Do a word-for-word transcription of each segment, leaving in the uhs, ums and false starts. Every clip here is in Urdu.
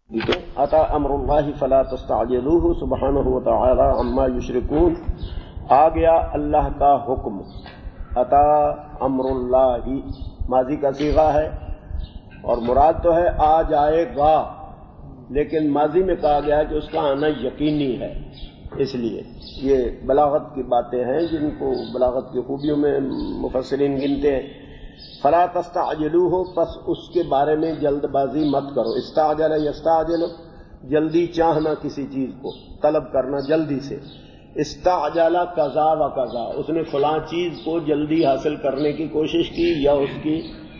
اتا امر اللہ فلا تستعجلوہ سبحانہ وتعالی عما یشرکون، آ گیا اللہ کا حکم. اتا امر اللہ ماضی کا صیغہ ہے اور مراد تو ہے آ جائے گا، لیکن ماضی میں کہا گیا کہ اس کا آنا یقینی ہے. اس لیے یہ بلاغت کی باتیں ہیں جن کو بلاغت کی خوبیوں میں مفسرین گنتے ہیں. فلا تستعجلوہ، پس اس کے بارے میں جلد بازی مت کرو. استعجل یستعجل، جلدی چاہنا کسی چیز کو، طلب کرنا جلدی سے. استعجل قضا و قضا، اس نے فلاں چیز کو جلدی حاصل کرنے کی کوشش کی یا اس کی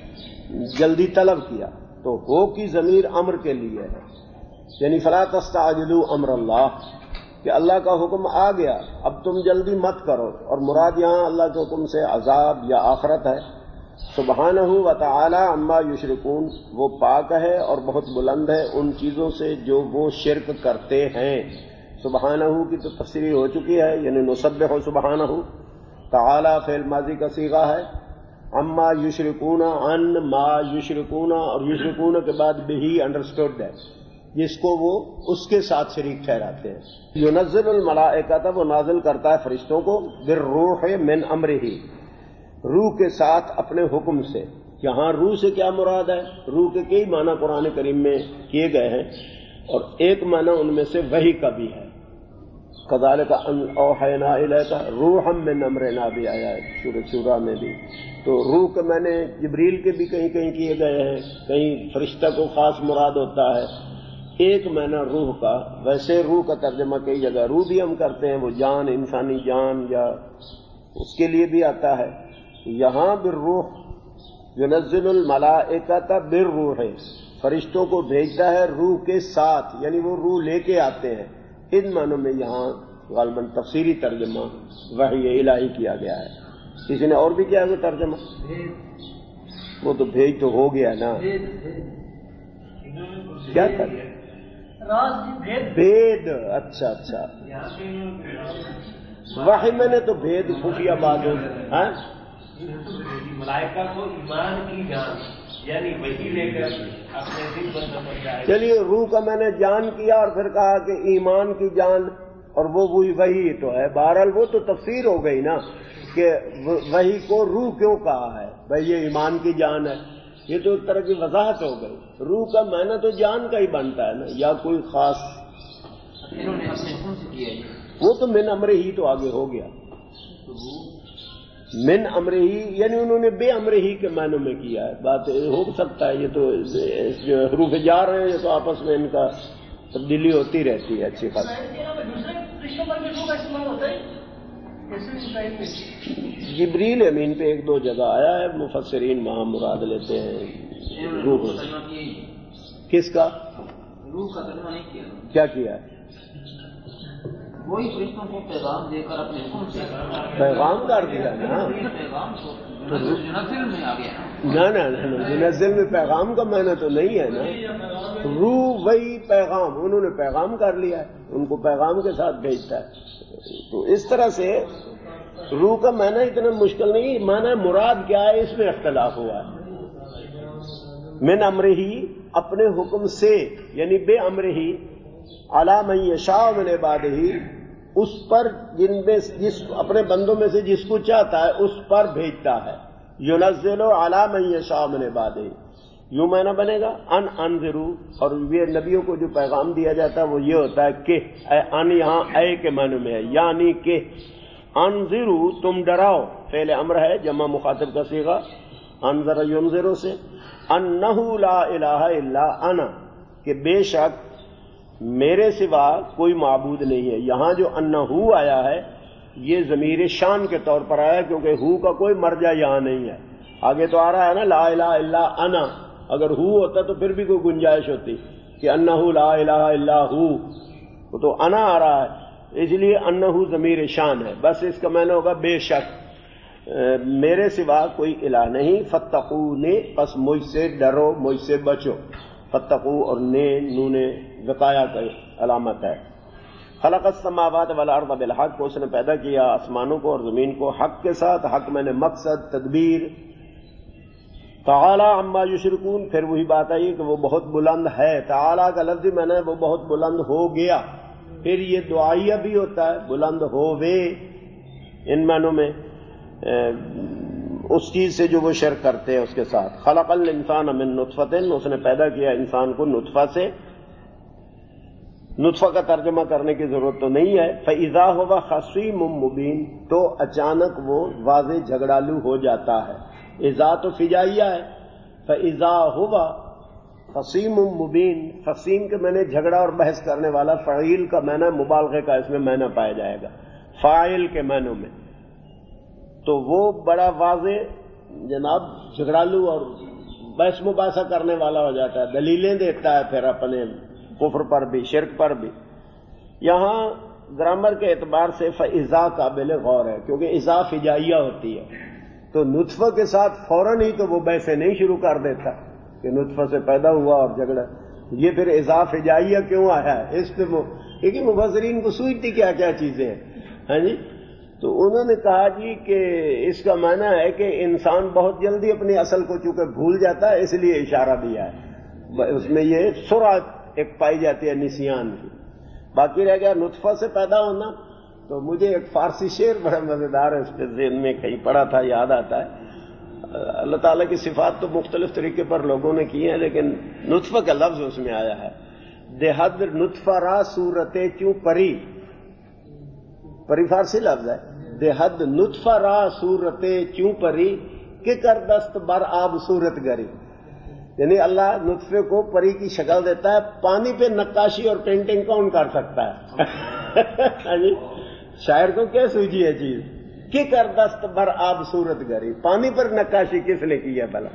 جلدی طلب کیا، تو ہو کی ضمیر امر کے لیے ہے. یعنی فلا تستعجلوا امر اللہ، کہ اللہ کا حکم آ گیا اب تم جلدی مت کرو. اور مراد یہاں اللہ کے حکم سے عذاب یا آخرت ہے. سبحانہ و تعالی عما یشرکون، وہ پاک ہے اور بہت بلند ہے ان چیزوں سے جو وہ شرک کرتے ہیں. سبحانہ کی تو تفسیری ہو چکی ہے، یعنی نسبح سبحانہ. تعالی فعل ماضی کا صیغہ ہے. عما یشرکون، عن ما یشرکون، اور یشرکون کے بعد بہی انڈرسٹوڈ ہے جس کو وہ اس کے ساتھ شریک ٹھہراتے ہیں. ینزل الملائکۃ، وہ نازل کرتا ہے فرشتوں کو، بالروح من امرہ، روح کے ساتھ اپنے حکم سے. یہاں روح سے کیا مراد ہے؟ روح کے کئی معنی قرآن کریم میں کیے گئے ہیں اور ایک معنی ان میں سے وحی کا بھی ہے. کذالک اوحینا الیک روحا من امرنا بھی آیا ہے سورۃ شورى میں بھی. تو روح کے معنی جبریل کے بھی کہیں کہیں کیے گئے ہیں، کہیں فرشتہ کو خاص مراد ہوتا ہے. ایک معنی روح کا، ویسے روح کا ترجمہ کئی جگہ روح بھی ہم کرتے ہیں، وہ جان، انسانی جان، یا اس کے لیے بھی آتا ہے. یہاں بالروح، ینزل الملائکۃ بالروح، فرشتوں کو بھیجتا ہے روح کے ساتھ، یعنی وہ روح لے کے آتے ہیں. ان معنوں میں یہاں غالباً تفسیری ترجمہ وحی الہی کیا گیا ہے. کسی نے اور بھی کیا ہے ترجمہ؟ وہ تو بھیج تو ہو گیا نا، کیا تھا؟ بھید. اچھا اچھا، وحی میں نے تو بھید خفیہ باتوں. ملائکہ کو ایمان کی جان، یعنی وہی لے کر اپنے دل پر نظر جائے. چلیے، روح کا میں نے جان کیا اور پھر کہا کہ ایمان کی جان، اور وہ وہی وہی تو ہے. بہرحال وہ تو تفسیر ہو گئی نا کہ وہی کو روح کیوں کہا ہے، بھائی یہ ایمان کی جان ہے. یہ تو ایک طرح کی وضاحت ہو گئی. روح کا معنی تو جان کا ہی بنتا ہے نا، یا کوئی خاص. انہوں نے اپنے حکم سے کیا ہے، وہ تو من امر ہی تو آگے ہو گیا. من امر ہی یعنی انہوں نے بے امر ہی کے معنوں میں کیا ہے. بات ہو سکتا ہے، یہ تو جو حروف جار ہیں یہ تو آپس میں ان کا تبدیلی ہوتی رہتی ہے اچھی خاص. جبریل امین پہ ایک دو جگہ آیا ہے، مفسرین وہاں مراد لیتے ہیں روح. کس کا؟ روح کا ترجمہ نہیں کیا. کیا کیا ہے؟ وہی فرشتوں کو پیغام دے کر اپنے حکم سے پیغام کر دیا نا. پیغام کو منزل میں آ گیا. نہ نہ منزل میں پیغام کا معنی تو نہیں ہے نا. روح وہی پیغام، انہوں نے پیغام کر لیا ہے، ان کو پیغام کے ساتھ بھیجتا ہے. تو اس طرح سے روح کا معنی اتنا مشکل نہیں. معنی مراد کیا ہے اس میں اختلاف ہوا ہے. من امرہ، اپنے حکم سے، یعنی بے امرہ، علی من یشاء من عبادہ، اس پر جن میں جس اپنے بندوں میں سے جس کو چاہتا ہے اس پر بھیجتا ہے. ینزل علی من یشاء من عبادہ، یوں معنی بنے گا ان انذروا. اور یہ نبیوں کو جو پیغام دیا جاتا ہے وہ یہ ہوتا ہے کہ اے ان یہاں اے کے معنی میں ہے، یعنی کہ انذروا، تم ڈراؤ. فعل امر ہے، جمع مخاطب کا صیغہ انذر ینذر سے. انہ لا الہ الا انا، کہ بے شک میرے سوا کوئی معبود نہیں ہے. یہاں جو انہو آیا ہے یہ ضمیر شان کے طور پر آیا کیونکہ ہو کا کوئی مرجع یہاں نہیں ہے. آگے تو آ رہا ہے نا لا الہ الا انا، اگر ہو ہوتا تو پھر بھی کوئی گنجائش ہوتی کہ انہو لا الہ الا ہو، وہ تو انا آ رہا ہے، اس لیے انہو ضمیر شان ہے. بس اس کا معنی ہوگا بے شک میرے سوا کوئی الہ نہیں. فتقونی، پس مجھ سے ڈرو، مجھ سے بچو. فتقو اور نے نون وقایا کا علامت ہے. خلق السماوات والارض بالحق، کو اس نے پیدا کیا آسمانوں کو اور زمین کو حق کے ساتھ. حق میں نے مقصد، تدبیر. تعالی عما یشرکون، پھر وہی بات آئی کہ وہ بہت بلند ہے. تعالی کا لفظ میں نے وہ بہت بلند ہو گیا. پھر یہ دعائیہ بھی ہوتا ہے بلند ہووے، ان معنوں میں اس چیز سے جو وہ شرک کرتے ہیں اس کے ساتھ. خلق الانسان من نطفۃ، اس نے پیدا کیا انسان کو نطفہ سے. نطفہ کا ترجمہ کرنے کی ضرورت تو نہیں ہے. فَإِذَا هُوَ خَصِيمٌ مُبِينٌ، تو اچانک وہ واضح جھگڑالو ہو جاتا ہے. اذا تو فجائیہ ہے. فَإِذَا هُوَ خَصِيمٌ مُبِينٌ، خصیم کے معنی جھگڑا اور بحث کرنے والا. فعیل کا معنی مبالغے کا اس میں معنی پایا جائے گا فاعل کے معنوں میں. تو وہ بڑا واضح جناب جھگڑالو اور بحث مباحثہ کرنے والا ہو جاتا ہے، دلیلیں دیتا ہے پھر اپنے کفر پر بھی شرک پر بھی. یہاں گرامر کے اعتبار سے فَإِذَا قابل غور ہے، کیونکہ اذا فجائیہ ہوتی ہے تو نطفہ کے ساتھ فوراً ہی تو وہ بحثیں نہیں شروع کر دیتا کہ نطفہ سے پیدا ہوا اور جھگڑا. یہ پھر اذا فجائیہ کیوں آیا ہے؟ اس پہ کیونکہ مفسرین کو سوچتی کیا کیا چیزیں ہیں. ہاں جی، تو انہوں نے کہا جی کہ اس کا معنی ہے کہ انسان بہت جلدی اپنی اصل کو چونکہ بھول جاتا ہے، اس لیے اشارہ دیا ہے. اس میں یہ سرعت ایک پائی جاتی ہے نسیان کی. باقی رہ گیا نطفہ سے پیدا ہونا، تو مجھے ایک فارسی شعر بڑا مزیدار ہے، اس پہ ذہن میں کہیں پڑھا تھا، یاد آتا ہے. اللہ تعالیٰ کی صفات تو مختلف طریقے پر لوگوں نے کی ہیں، لیکن نطفہ کا لفظ اس میں آیا ہے. دہد نطفہ را صورت چوں پری، پری فارسی لفظ ہے. دہد نطفہ را صورت چوں پری، کہ کر دست بر آب صورت گری. یعنی اللہ نطفے کو پری کی شکل دیتا ہے، پانی پہ نقاشی اور پینٹنگ کون کر سکتا ہے؟ شاعر کو کیا سوجی ہے چیز کہ کر دست بر آب صورت گری، پانی پر نقاشی کس نے کی ہے بھلا؟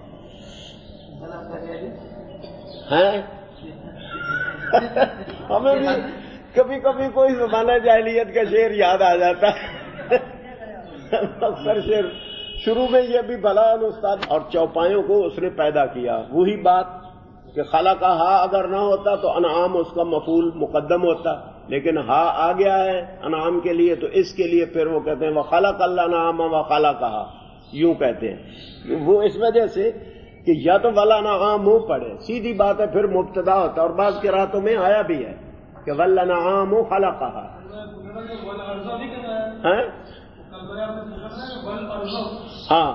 ہمیں بھی کبھی کبھی کوئی زمانہ جاہلیت کا شعر یاد آ جاتا ہے. اکثر شعر شروع میں یہ بھی بھلا استاد اور چوپایوں کو اس نے پیدا کیا. وہی بات کہ خلق ہا اگر نہ ہوتا تو انعام اس کا مفعول مقدم ہوتا، لیکن ہا آ گیا ہے انعام کے لیے، تو اس کے لیے پھر وہ کہتے ہیں وخلق الانعام وخلقھا، یوں کہتے ہیں. وہ اس وجہ سے کہ یا تو والانعام ہو پڑے، سیدھی بات ہے، پھر مبتدا ہوتا ہے. اور بعض قراتوں میں آیا بھی ہے کہ والانعام خلقھا. ہاں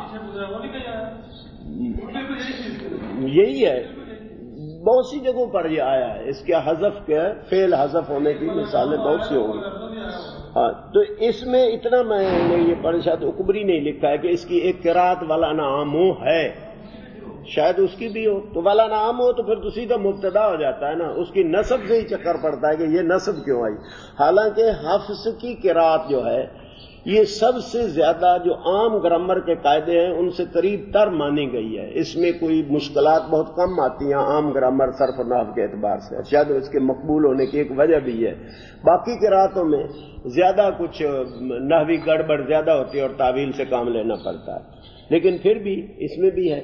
یہی ہے، بہت سی جگہوں پر یہ آیا ہے. اس کے حذف کے فعل حذف ہونے کی مثالیں بہت سی ہوں گی. ہاں تو اس میں اتنا میں نے یہ پڑھا، شاید اکبری نہیں لکھا ہے کہ اس کی ایک قرات والا نعام ہے، شاید اس کی بھی ہو. تو والا نعام ہو تو پھر تو سیدھا مبتدا ہو جاتا ہے نا، اس کی نصب سے ہی چکر پڑتا ہے کہ یہ نصب کیوں آئی. حالانکہ حفظ کی قرات جو ہے یہ سب سے زیادہ جو عام گرامر کے قاعدے ہیں ان سے قریب تر مانی گئی ہے. اس میں کوئی مشکلات بہت کم آتی ہیں عام گرامر صرف نحو کے اعتبار سے، شاید اس کے مقبول ہونے کی ایک وجہ بھی ہے. باقی قراتوں میں زیادہ کچھ نحوی گڑبڑ زیادہ ہوتی ہے اور تعویل سے کام لینا پڑتا ہے. لیکن پھر بھی اس میں بھی ہے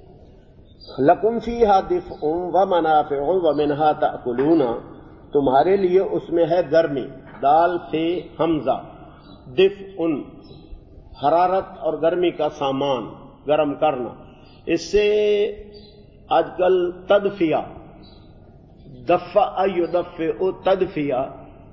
لَكُمْ فِيهَا دِفْءٌ وَمَنَافِعُ وَمِنْهَا تَأْكُلُونَ، تمہارے لیے اس میں ہے گرمی. دال فے حمزہ، دفء حرارت اور گرمی کا سامان، گرم کرنا. اس سے آج کل تدفیہ، دفع یدفع تدفیہ،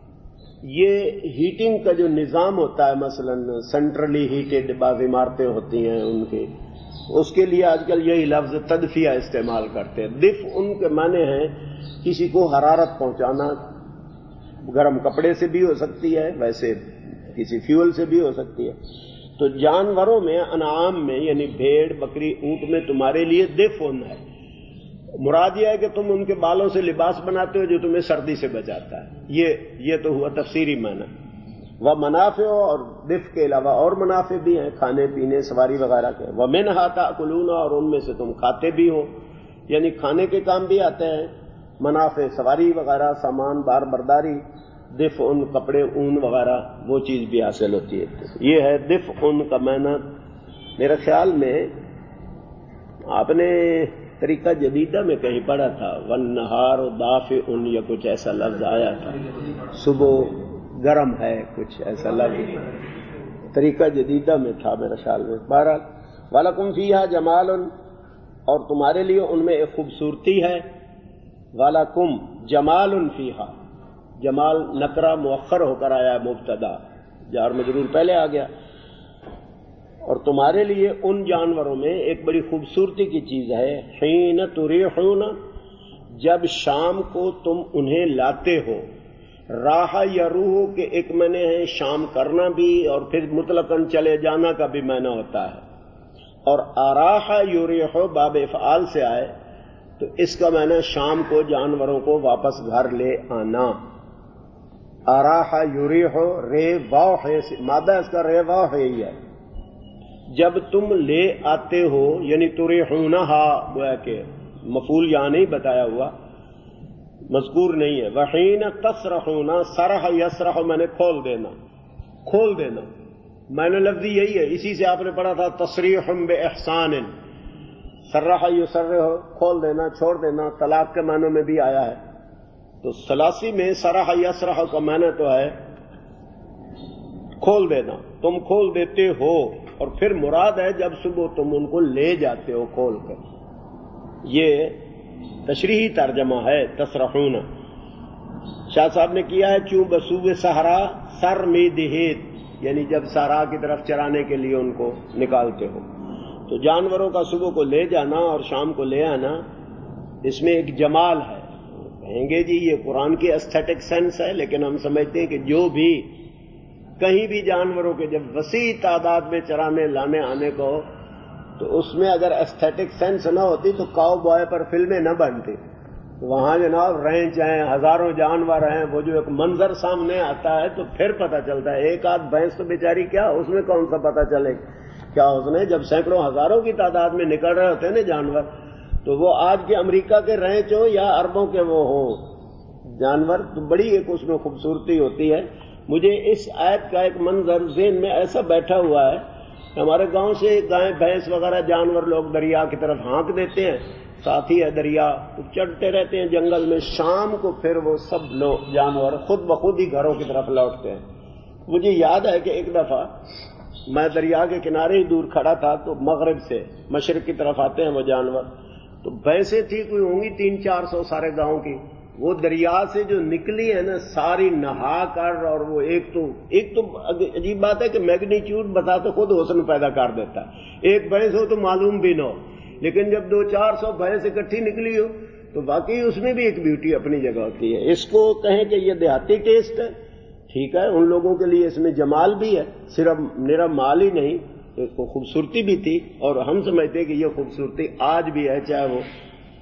یہ ہیٹنگ کا جو نظام ہوتا ہے، مثلا سینٹرلی ہیٹڈ بعض عمارتیں ہوتی ہیں ان کے، اس کے لیے آج کل یہی لفظ تدفیہ استعمال کرتے ہیں. دفء ان کے معنی ہیں کسی کو حرارت پہنچانا، گرم کپڑے سے بھی ہو سکتی ہے، ویسے کسی فیول سے بھی ہو سکتی ہے. تو جانوروں میں انعام میں یعنی بھیڑ بکری اونٹ میں تمہارے لیے دفء ہے. مراد یہ ہے کہ تم ان کے بالوں سے لباس بناتے ہو جو تمہیں سردی سے بچاتا ہے. یہ یہ تو ہوا تفسیری معنی. وہ منافع، اور دفء کے علاوہ اور منافع بھی ہیں، کھانے پینے سواری وغیرہ کے. وَمِنْهَا تَأْكُلُونَ، اور ان میں سے تم کھاتے بھی ہو، یعنی کھانے کے کام بھی آتے ہیں. منافع سواری وغیرہ، سامان بار برداری. دفء ان کپڑے اون وغیرہ وہ چیز بھی حاصل ہوتی ہے. یہ ہے دفء ان کا معنی. میرے خیال میں آپ نے طریقہ جدیدہ میں کہیں پڑھا تھا وَالنَّهَارُ دَافِئٌ، یا کچھ ایسا لفظ آیا تھا، صبح گرم ہے، کچھ ایسا لفظ طریقہ جدیدہ میں تھا میرے خیال میں. بہرحال وَلَكُمْ فِيهَا جَمَالٌ، اور تمہارے لیے ان میں ایک خوبصورتی ہے، وَلَكُمْ جَمَالٌ فِيهَا، جمال نکرہ مؤخر ہو کر آیا ہے، مبتدا جار مجرور پہلے آ گیا، اور تمہارے لیے ان جانوروں میں ایک بڑی خوبصورتی کی چیز ہے، حین تریحون، جب شام کو تم انہیں لاتے ہو، راح یا روح کے ایک معنی ہے شام کرنا بھی، اور پھر مطلقاً چلے جانا کا بھی معنی ہوتا ہے، اور آراح یریح باب افعال سے آئے تو اس کا معنی شام کو جانوروں کو واپس گھر لے آنا۔ آراح یریح رے واو ہے، مادہ اس کا رے واو ہے ہی ہے، جب تم لے آتے ہو، یعنی تریحونہا، گویا کہ مفعول یہاں نہیں بتایا ہوا، مذکور نہیں ہے۔ وحین تسرحون، سرح یسرح میں نے کھول دینا، کھول دینا معنی لفظی یہی ہے، اسی سے آپ نے پڑھا تھا تصریح باحسان، سرح یسرح کھول دینا، چھوڑ دینا، طلاق کے معنوں میں بھی آیا ہے۔ تو ثلاثی میں سرح یسرح کا معنی تو ہے کھول دینا، تم کھول دیتے ہو، اور پھر مراد ہے جب صبح تم ان کو لے جاتے ہو کھول کر، یہ تشریحی ترجمہ ہے تسرحون۔ شاہ صاحب نے کیا ہے چوں بصوب صحرا سر میں دہیت، یعنی جب صحرا کی طرف چرانے کے لیے ان کو نکالتے ہو، تو جانوروں کا صبح کو لے جانا اور شام کو لے آنا، اس میں ایک جمال ہے۔ کہیں گے جی یہ قرآن کی ایستھیٹک سینس ہے، لیکن ہم سمجھتے ہیں کہ جو بھی کہیں بھی جانوروں کے جب وسیع تعداد میں چرانے لانے آنے کو، تو اس میں اگر ایستھیٹک سینس نہ ہوتی تو کاؤ بوائے پر فلمیں نہ بنتی۔ وہاں جناب رینچ ہیں، ہزاروں جانور ہیں، وہ جو ایک منظر سامنے آتا ہے تو پھر پتہ چلتا ہے۔ ایک آدھ بھینس تو بیچاری کیا، اس میں کون سا پتہ چلے کیا اس نے، جب سینکڑوں ہزاروں کی تعداد میں نکل رہے ہوتے ہیں نا جانور، تو وہ آج کے امریکہ کے رینچ ہوں یا عربوں کے وہ ہوں جانور، تو بڑی ایک اس میں خوبصورتی ہوتی ہے۔ مجھے اس آیت کا ایک منظر ذہن میں ایسا بیٹھا ہوا ہے، ہمارے گاؤں سے گائے بھینس وغیرہ جانور لوگ دریا کی طرف ہانک دیتے ہیں، ساتھ ہی ہے دریا، چڑھتے رہتے ہیں جنگل میں، شام کو پھر وہ سب لوگ جانور خود بخود ہی گھروں کی طرف لوٹتے ہیں۔ مجھے یاد ہے کہ ایک دفعہ میں دریا کے کنارے ہی دور کھڑا تھا، تو مغرب سے مشرق کی طرف آتے ہیں وہ جانور، تو بھینسیں تھی کوئی ہوں گی تین چار سو سارے گاؤں کی، وہ دریا سے جو نکلی ہے نا ساری نہا کر، اور وہ ایک تو ایک تو عجیب بات ہے کہ میگنیچیوڈ بتا تو خود حسن پیدا کر دیتا ہے، ایک بھینس ہو تو معلوم بھی نہ ہو، لیکن جب دو چار سو بھینس اکٹھی نکلی ہو تو واقعی اس میں بھی ایک بیوٹی اپنی جگہ ہوتی ہے۔ اس کو کہیں کہ یہ دیہاتی ٹیسٹ ہے، ٹھیک ہے، ان لوگوں کے لیے اس میں جمال بھی ہے، صرف میرا مال ہی نہیں، اس کو خوبصورتی بھی تھی، اور ہم سمجھتے ہیں کہ یہ خوبصورتی آج بھی ہے، چاہے وہ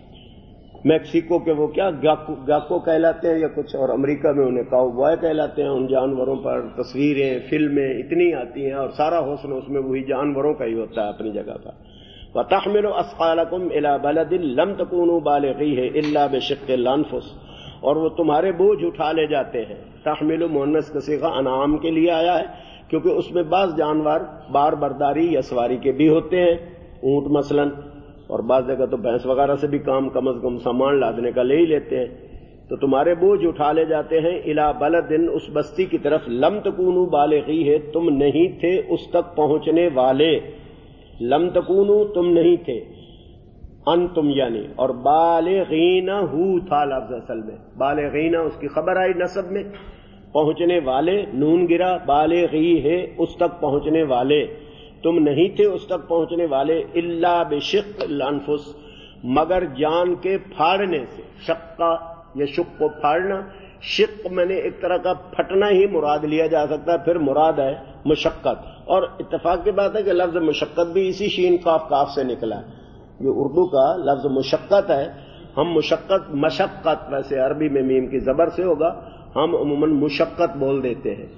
میکسیکو کے وہ کیا گاکو گاکو کہلاتے ہیں یا کچھ، اور امریکہ میں انہیں کاؤ بوائے کہلاتے ہیں۔ ان جانوروں پر تصویریں فلمیں اتنی آتی ہیں، اور سارا حسن اس میں وہی جانوروں کا ہی ہوتا ہے اپنی جگہ پر۔ وَتَحْمِلُ أَثْقَالَكُمْ إِلَى بَلَدٍ لَمْ تَكُونُوا بَالِغِيهِ إِلَّا بِشِقِّ الْأَنفُسِ، اور وہ تمہارے بوجھ اٹھا لے جاتے ہیں۔ تحمل مؤنث کا صیغہ انعام کے لیے آیا ہے، کیونکہ اس میں بعض جانور بار برداری یا سواری کے بھی ہوتے ہیں، اونٹ مثلاً، اور بعض جگہ تو بھینس وغیرہ سے بھی کام کم از کم سامان لادنے کا لے ہی لیتے ہیں، تو تمہارے بوجھ اٹھا لے جاتے ہیں الی بلدن، اس بستی کی طرف، لم تکونوا بالغیہ، تم نہیں تھے اس تک پہنچنے والے، لم تکونوا تم نہیں تھے، انتم یعنی، اور بالغین ہو تھا لفظ اصل میں، بالغین اس کی خبر آئی نسب میں، پہنچنے والے، نون گرا، بالغی ہے اس تک پہنچنے والے، تم نہیں تھے اس تک پہنچنے والے، الا بشق الانفس، مگر جان کے پھاڑنے سے، شقہ یا شق کو پھاڑنا، شق میں نے ایک طرح کا پھٹنا ہی مراد لیا جا سکتا ہے، پھر مراد ہے مشقت، اور اتفاق کی بات ہے کہ لفظ مشقت بھی اسی شین کاف کاف سے نکلا ہے، جو اردو کا لفظ مشقت ہے، ہم مشقت مشقت ویسے عربی میں میم کی زبر سے ہوگا، ہم عموماً مشقت بول دیتے ہیں۔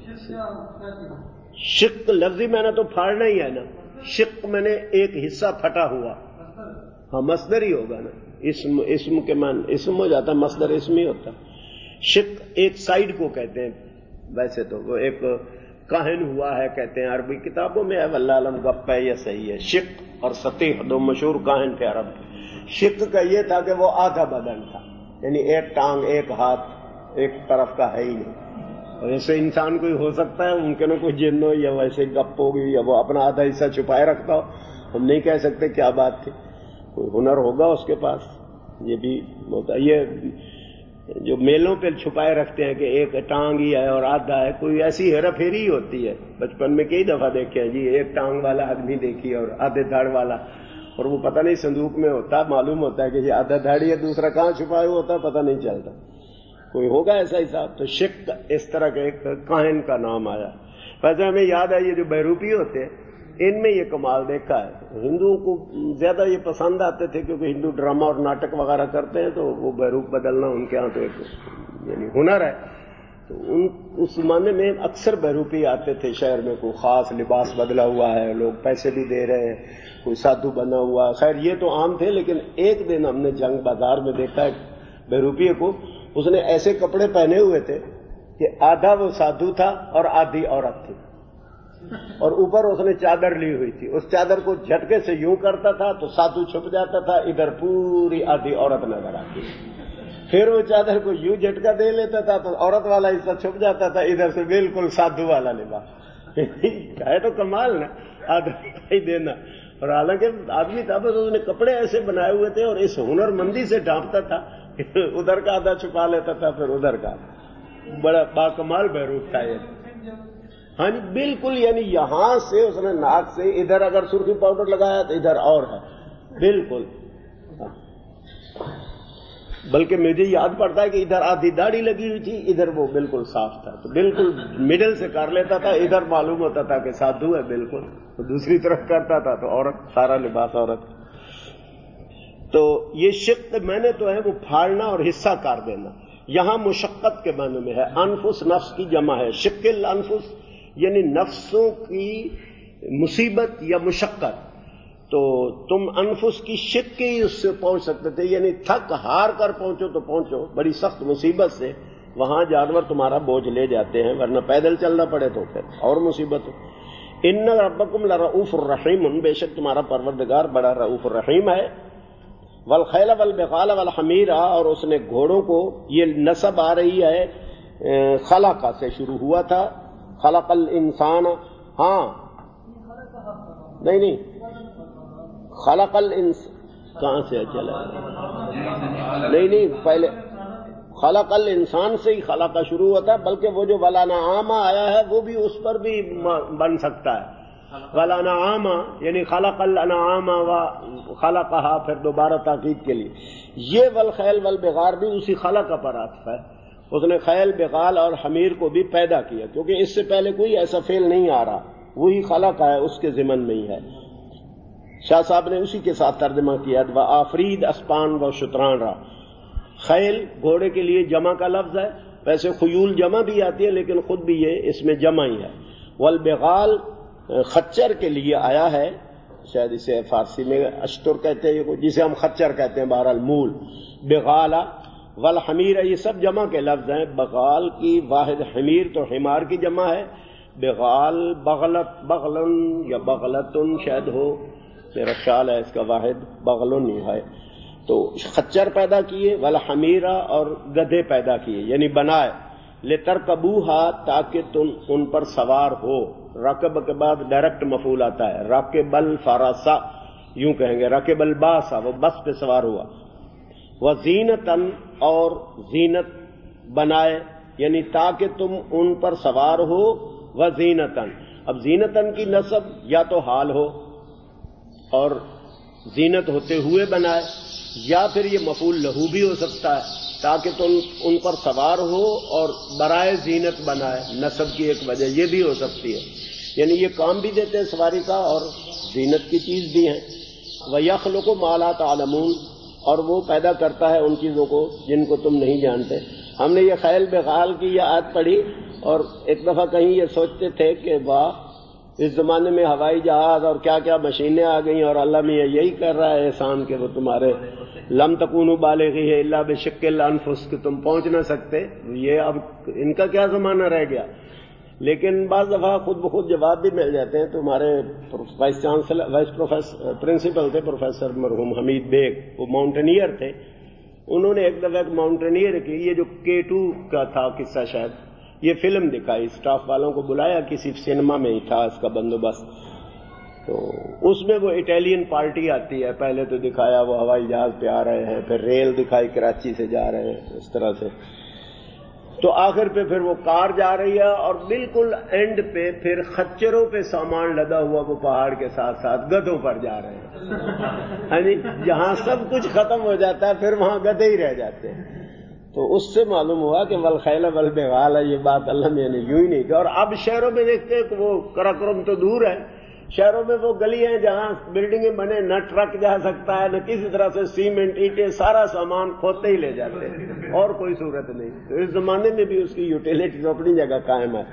شق لفظی میں نے تو پھاڑنا ہی ہے نا، شق میں نے ایک حصہ پھٹا ہوا، ہاں مصدر ہی ہوگا نا، اسم اسم کے من اسم ہو جاتا ہے، مصدر اسم ہی ہوتا ہے۔ شق ایک سائڈ کو کہتے ہیں، ویسے تو وہ ایک کاہن ہوا ہے کہتے ہیں، عربی کتابوں میں ہے، واللہ علم گپ ہے یا صحیح ہے۔ شق اور سطیح دو مشہور کاہن تھے عرب۔ شق کا یہ تھا کہ وہ آدھا بدن تھا، یعنی ایک ٹانگ ایک ہاتھ ایک طرف کا ہے ہی نہیں، اور ایسے انسان کوئی ہو سکتا ہے، ممکن ہے کوئی جن ہو یا ویسے گپ ہوگی یا وہ اپنا آدھا حصہ چھپائے رکھتا ہو، ہم نہیں کہہ سکتے کیا بات تھی۔ کوئی ہنر ہوگا اس کے پاس. یہ بھی ہوتا ہے. یہ جو میلوں پہ چھپائے رکھتے ہیں کہ ایک ٹانگ ہی ہے اور آدھا ہے, کوئی ایسی ہیرا پھیری ہوتی ہے. بچپن میں کئی دفعہ دیکھے ہیں جی, ایک ٹانگ والا آدمی دیکھی اور آدھے دھڑ والا, اور وہ پتہ نہیں صندوق میں ہوتا, معلوم ہوتا ہے کہ یہ آدھا دھاڑی ہے, دوسرا کہاں چھپا ہوا ہوتا ہے پتہ نہیں چلتا. کوئی ہوگا ایسا حساب. تو شق اس طرح کے ایک کاہن کا نام آیا. ویسے ہمیں یاد ہے یہ جو بہروپی ہوتے ہیں ان میں یہ کمال دیکھا ہے. ہندوؤں کو زیادہ یہ پسند آتے تھے کیونکہ ہندو ڈرامہ اور ناٹک وغیرہ کرتے ہیں, تو وہ بہروپ بدلنا ان کے ہاں تو ایک یعنی ہنر ہے. تو ان اس زمانے میں اکثر بہروپی آتے تھے شہر میں. کوئی خاص لباس بدلا ہوا ہے, لوگ پیسے بھی دے رہے ہیں, کوئی سادھو بنا ہوا ہے. خیر یہ تو عام تھے, لیکن ایک دن ہم نے جنگ بازار میں دیکھا ہے بہروپی کو, اس نے ایسے کپڑے پہنے ہوئے تھے کہ آدھا وہ سادھو تھا اور آدھی عورت تھی, اور اوپر اس نے چادر لی ہوئی تھی. اس چادر کو جھٹکے سے یوں کرتا تھا تو سادھو چھپ جاتا تھا, ادھر پوری آدھی عورت نظر آتی. پھر وہ چادر کو یوں جھٹکا دے لیتا تھا تو عورت والا حصہ چھپ جاتا تھا, ادھر سے بالکل سادھو والا لباس. ہے تو کمال نا, آدھا ہی دینا. اور حالانکہ آدمی تھا بس اس نے کپڑے ایسے بنائے ہوئے تھے اور اس ہنر مندی سے ڈھانپتا تھا, ادھر کا آدھا چھپا لیتا تھا پھر ادھر کا. بڑا باکمال بہروپ تھا یہ. ہاں جی بالکل, یعنی یہاں سے اس نے ناک سے ادھر اگر سرخی پاؤڈر لگایا تو ادھر اور ہے بالکل. بلکہ مجھے یاد پڑتا ہے کہ ادھر آدھی داڑھی لگی ہوئی تھی, ادھر وہ بالکل صاف تھا, تو بالکل مڈل سے کر لیتا تھا. ادھر معلوم ہوتا تھا کہ سادھو ہے بالکل, تو دوسری طرف کرتا تھا تو عورت, سارا لباس عورت. تو یہ شق میں نے تو ہے وہ پھاڑنا اور حصہ کر دینا. یہاں مشقت کے معنی میں ہے. انفس نفس کی جمع ہے. شق الانفس یعنی نفسوں کی مصیبت یا مشقت. تو تم انفس کی شق کے ہی اس سے پہنچ سکتے تھے, یعنی تھک ہار کر پہنچو تو پہنچو بڑی سخت مصیبت سے. وہاں جانور تمہارا بوجھ لے جاتے ہیں, ورنہ پیدل چلنا پڑے تو پھر اور مصیبت ہو. ان ربکم لرؤوف الرحیم, بے شک تمہارا پروردگار بڑا رؤوف الرحیم ہے. والخیل والبغال والحمیر, اور اس نے گھوڑوں کو, یہ نسب آ رہی ہے خلق سے شروع ہوا تھا. خلق الانسان, ہاں نہیں نہیں خلق الانسان کہاں سے چلا, نہیں نہیں پہلے خلق الانسان سے ہی خلق کا شروع ہوتا ہے. بلکہ وہ جو ولانعام آیا ہے وہ بھی اس پر بھی بن سکتا ہے. ولانعام یعنی خلق الانعام و خلقها, پھر دوبارہ تاکید کے لیے. یہ والخیل والبغال بھی اسی خلق پر عطف ہے. اس نے خیل بغال اور حمیر کو بھی پیدا کیا, کیونکہ اس سے پہلے کوئی ایسا فعل نہیں آ رہا, وہی خلق ہے, اس کے ضمن میں ہی ہے. شاہ صاحب نے اسی کے ساتھ ترجمہ کیا و آفرید اسپان و شتران را. خیل گھوڑے کے لیے جمع کا لفظ ہے, ویسے خیول جمع بھی آتی ہے لیکن خود بھی یہ اس میں جمع ہی ہے. والبغال خچر کے لیے آیا ہے, شاید اسے فارسی میں اشتر کہتے ہیں, جسے ہم خچر کہتے ہیں بہرحال مول. بغالا والحمیر, یہ سب جمع کے لفظ ہیں. بغال کی واحد, حمیر تو حمار کی جمع ہے. بغال بغلت بغلن یا بغلتن شاید ہو, میرا خیال ہے اس کا واحد بغلن ہی ہے. تو خچر پیدا کیے, والحمیرہ اور گدھے پیدا کیے یعنی بنائے. لترکبوها, تاکہ تم ان پر سوار ہو. رکب کے بعد ڈائریکٹ مفعول آتا ہے, راکب الفرسا یوں کہیں گے, راکب الباسا وہ بس پہ سوار ہوا. وزینتن, اور زینت بنائے یعنی تاکہ تم ان پر سوار ہو. وزینتن, اب زینتن کی نسب یا تو حال ہو اور زینت ہوتے ہوئے بنائے, یا پھر یہ مفعول لہو بھی ہو سکتا ہے, تاکہ تم ان پر سوار ہو اور برائے زینت بنائے. نسب کی ایک وجہ یہ بھی ہو سکتی ہے, یعنی یہ کام بھی دیتے ہیں سواری کا اور زینت کی چیز بھی ہے. وَيَخْلُقُ مَا لَا تَعْلَمُونَ, اور وہ پیدا کرتا ہے ان چیزوں کو جن کو تم نہیں جانتے. ہم نے یہ خیل بغال کی یہ آیت پڑھی اور ایک دفعہ کہیں یہ سوچتے تھے کہ واہ اس زمانے میں ہوائی جہاز اور کیا کیا مشینیں آ گئیں اور اللہ میں یہی کر رہا ہے احسان کہ وہ تمہارے لم تکونوا بالغیہ الا بشق الانفس, کہ تم پہنچ نہ سکتے. یہ اب ان کا کیا زمانہ رہ گیا. لیکن بعض دفعہ خود بخود جواب بھی مل جاتے ہیں. تمہارے vice chancellor vice professor principal تھے پروفیسر مرحوم حمید بیگ, وہ ماؤنٹینئر تھے. انہوں نے ایک دفعہ ایک ماؤنٹینئر کی, یہ جو کے ٹو کا تھا قصہ, شاید یہ فلم دکھائی, اسٹاف والوں کو بلایا, کسی سینما میں ہی تھا اس کا بندوبست. تو اس میں وہ اٹیلین پارٹی آتی ہے، پہلے تو دکھایا وہ ہوائی جہاز پہ آ رہے ہیں، پھر ریل دکھائی کراچی سے جا رہے ہیں، اس طرح سے، تو آخر پہ پھر وہ کار جا رہی ہے، اور بالکل اینڈ پہ پھر خچروں پہ سامان لدا ہوا وہ پہاڑ کے ساتھ ساتھ گدھوں پر جا رہے ہیں، ہاں جی، جہاں سب کچھ ختم ہو جاتا ہے پھر وہاں گدھے ہی رہ جاتے ہیں۔ تو اس سے معلوم ہوا کہ والخیل والبغال ہے، یہ بات اللہ نے یوں ہی نہیں کی۔ اور اب شہروں میں دیکھتے ہیں کہ وہ قراقرم تو دور ہے، شہروں میں وہ گلی ہیں جہاں بلڈنگیں بنے، نہ ٹرک جا سکتا ہے، نہ کسی طرح سے سیمنٹ اینٹیں، سارا سامان کھوتے ہی لے جاتے ہیں، اور کوئی صورت نہیں۔ تو اس زمانے میں بھی اس کی یوٹیلیٹی تو اپنی جگہ قائم ہے۔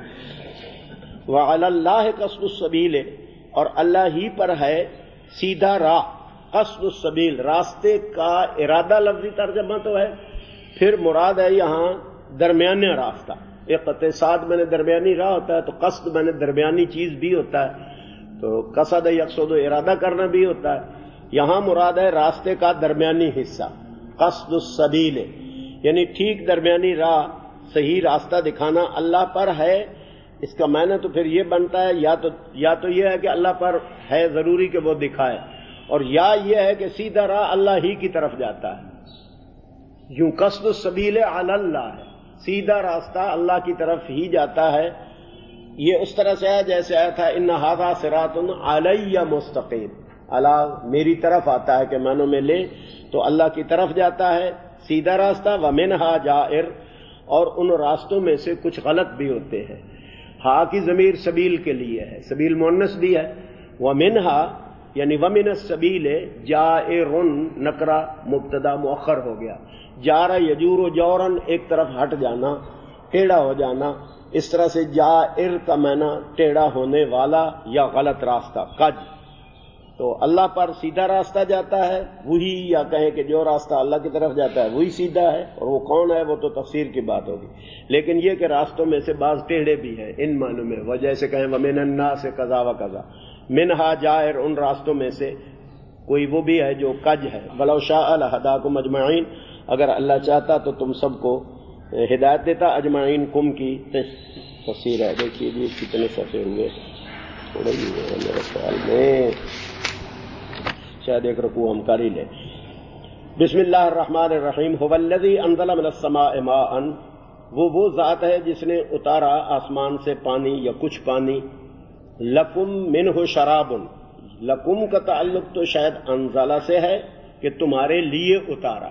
وعلی اللہ قصد السبیل، اور اللہ ہی پر ہے سیدھا راہ، قصد السبیل راستے کا ارادہ لفظی ترجمہ تو ہے، پھر مراد ہے یہاں درمیانی راستہ۔ اقتصاد میں نے درمیانی راہ ہوتا ہے، تو قصد میں نے درمیانی چیز بھی ہوتا ہے، تو قصد یقصد ارادہ کرنا بھی ہوتا ہے۔ یہاں مراد ہے راستے کا درمیانی حصہ، قصد السبیل، یعنی ٹھیک درمیانی راہ، صحیح راستہ دکھانا اللہ پر ہے۔ اس کا معنی تو پھر یہ بنتا ہے یا تو یا تو یہ ہے کہ اللہ پر ہے ضروری کہ وہ دکھائے، اور یا یہ ہے کہ سیدھا راہ اللہ ہی کی طرف جاتا ہے۔ یوں قصد السبیل علی اللہ ہے، سیدھا راستہ اللہ کی طرف ہی جاتا ہے۔ یہ اس طرح سے ہے جیسے آیا تھا ان ھذا صراط علی مستقیم، اللہ میری طرف آتا ہے کہ معنوں میں لے تو اللہ کی طرف جاتا ہے سیدھا راستہ۔ ومنھا جائر، اور ان راستوں میں سے کچھ غلط بھی ہوتے ہیں۔ ہا کی ضمیر سبیل کے لیے ہے، سبیل مؤنث بھی ہے۔ ومنھا یعنی ومن السبیل جائر، نکرہ مبتدا مؤخر ہو گیا، جارا یجور و جورن، ایک طرف ہٹ جانا، ٹیڑھا ہو جانا، اس طرح سے جائر کا معنی ٹیڑھا ہونے والا یا غلط راستہ، کج۔ تو اللہ پر سیدھا راستہ جاتا ہے وہی، یا کہیں کہ جو راستہ اللہ کی طرف جاتا ہے وہی سیدھا ہے، اور وہ کون ہے وہ تو تفسیر کی بات ہوگی، لیکن یہ کہ راستوں میں سے بعض ٹیڑھے بھی ہیں ان معنوں میں، وہ جیسے کہیں ومن الناس قضا و قضا، منہا جائر، ان راستوں میں سے کوئی وہ بھی ہے جو کج ہے۔ ولو شاء لہداکم اجمعین، اگر اللہ چاہتا تو تم سب کو ہدایت دیتا۔ اجمعین کم کی تفسیر ہے، دیکھیے جی کتنے صفحے ہوئے، تھوڑے ہی ہوئے میرے خیال میں، شاید ایک رکوع ہم کر ہی لیں۔ بسم اللہ الرحمن الرحیم۔ هو الذی انزل من السماء ماء، وہ وہ ذات ہے جس نے اتارا آسمان سے پانی یا کچھ پانی۔ لکم منہ شراب، لکم کا تعلق تو شاید انزلہ سے ہے کہ تمہارے لیے اتارا،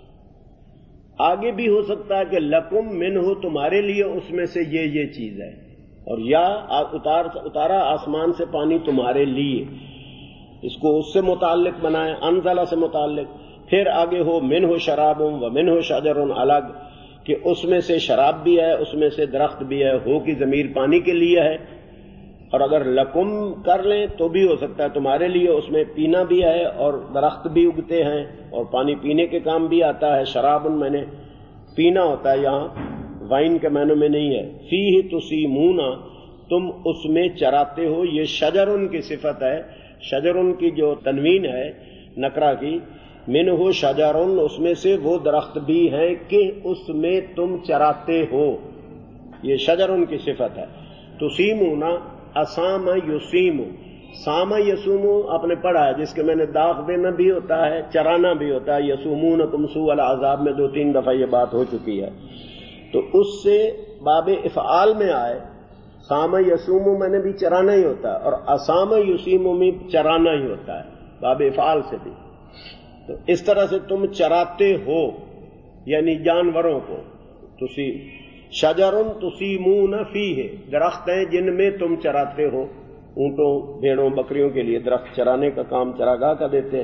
آگے بھی ہو سکتا ہے کہ لکم منہ تمہارے لیے اس میں سے یہ یہ چیز ہے، اور یا اتار اتارا آسمان سے پانی تمہارے لیے، اس کو اس سے متعلق بنائے، انزلہ سے متعلق۔ پھر آگے ہو منہ شراب و منہ شجر الگ، کہ اس میں سے شراب بھی ہے، اس میں سے درخت بھی ہے، ہو کی ضمیر پانی کے لیے ہے، اور اگر لکم کر لیں تو بھی ہو سکتا ہے تمہارے لیے، اس میں پینا بھی ہے اور درخت بھی اگتے ہیں، اور پانی پینے کے کام بھی آتا ہے۔ شراب میں نے پینا ہوتا ہے، یہاں وائن کے معنوں میں نہیں ہے۔ فیہ تسیمون، تم اس میں چراتے ہو، یہ شجرن کی صفت ہے، شجرن کی جو تنوین ہے نکرہ کی، منہ شجرن، اس میں سے وہ درخت بھی ہیں کہ اس میں تم چراتے ہو، یہ شجرن کی صفت ہے۔ تسیمون اسام یسیم، سام یسوم آپ نے پڑھا ہے، جس کے میں نے داغ دینا بھی ہوتا ہے، چرانا بھی ہوتا ہے۔ یسومونکم سوء العذاب میں دو تین دفعہ یہ بات ہو چکی ہے، تو اس سے باب افعال میں آئے، سام یسوم میں نے بھی چرانا ہی ہوتا ہے، اور اسام یسیم میں چرانا ہی ہوتا ہے باب افعال سے بھی۔ تو اس طرح سے تم چراتے ہو، یعنی جانوروں کو۔ تسی شجرن تسیمون فیہ، درخت ہیں جن میں تم چراتے ہو، اونٹوں بھیڑوں بکریوں کے لیے درخت چرانے کا کام چراگاہ کا دیتے ہیں۔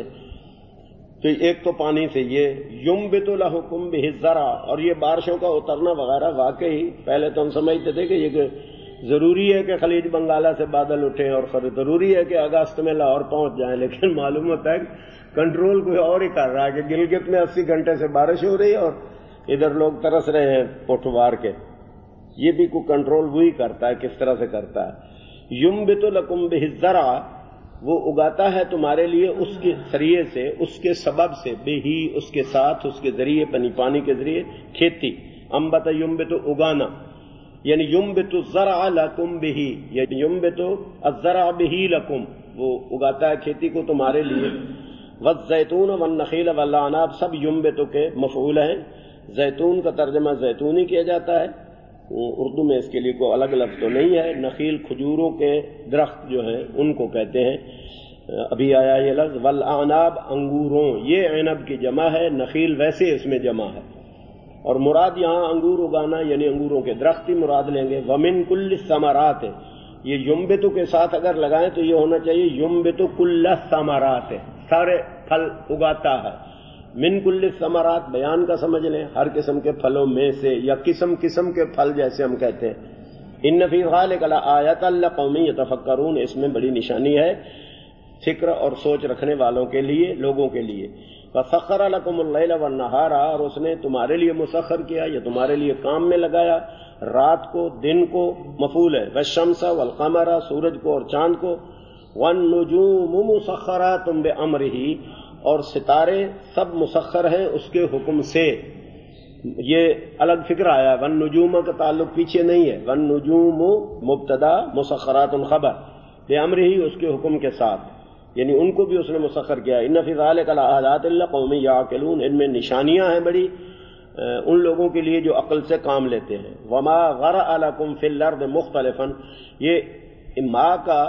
تو ایک تو پانی سے یہ ینبت لہکم بہ الزرع، اور یہ بارشوں کا اترنا وغیرہ واقعی پہلے تو ہم سمجھتے تھے کہ یہ ضروری ہے کہ خلیج بنگالہ سے بادل اٹھیں اور ضروری ہے کہ اگست میں لاہور پہنچ جائیں، لیکن معلوم ہوتا ہے کہ کنٹرول کوئی اور ہی کر رہا ہے، کہ گلگت میں اسی گھنٹے سے بارش ہو رہی ہے اور ادھر لوگ ترس رہے ہیں پٹوار کے۔ یہ بھی کوئی کنٹرول وہی کرتا ہے، کس طرح سے کرتا ہے۔ ینبت لکم بہ الزرع، وہ اگاتا ہے تمہارے لیے اس کے ذریعے سے، اس کے سبب سے، بہی اس کے ساتھ، اس کے ذریعے، پانی پانی کے ذریعے کھیتی۔ انبت ینبت اگانا، یعنی ینبت الزرع لکم بہی، یعنی ینبت الزرع بہی لکم، وہ اگاتا ہے کھیتی کو تمہارے لیے. والزیتون والنخیل والاعناب سب ینبت کے مفعول ہیں. زیتون کا ترجمہ زیتون ہی کیا جاتا ہے، اردو میں اس کے لیے کوئی الگ لفظ تو نہیں ہے. نخیل کھجوروں کے درخت جو ہیں ان کو کہتے ہیں، ابھی آیا یہ لفظ. والاعناب انگوروں، یہ عنب کی جمع ہے، نخیل ویسے اس میں جمع ہے، اور مراد یہاں انگور اگانا یعنی انگوروں کے درخت ہی مراد لیں گے. ومن کل الثمرات، یہ ینبتو کے ساتھ اگر لگائیں تو یہ ہونا چاہیے ینبتو کل الثمرات، سارے پھل اگاتا ہے. من کل الثمرات بیان کا سمجھ لیں، ہر قسم کے پھلوں میں سے، یا قسم قسم کے پھل جیسے ہم کہتے ہیں. ان فی ذلک لآیۃ لقوم یتفکرون، اس میں بڑی نشانی ہے فکر اور سوچ رکھنے والوں کے لیے، لوگوں کے لیے. وسخر لکم اللیل والنہار، اور اس نے تمہارے لیے مسخر کیا یا تمہارے لیے کام میں لگایا رات کو دن کو، مفعول ہے. والشمس والقمر، سورج کو اور چاند کو. والنجوم مسخرات بامرہ، اور ستارے سب مسخر ہیں اس کے حکم سے. یہ الگ فکر آیا. والنجوم کا تعلق پیچھے نہیں ہے، والنجوم مبتدا مسخرات خبر، بامرہ اس کے حکم کے ساتھ، یعنی ان کو بھی اس نے مسخر کیا. ان فی ذلک لآیات لقوم یعقلون، ان میں نشانیاں ہیں بڑی ان لوگوں کے لیے جو عقل سے کام لیتے ہیں. وما غرأ لکم فی الارض مختلفا، یہ ما کا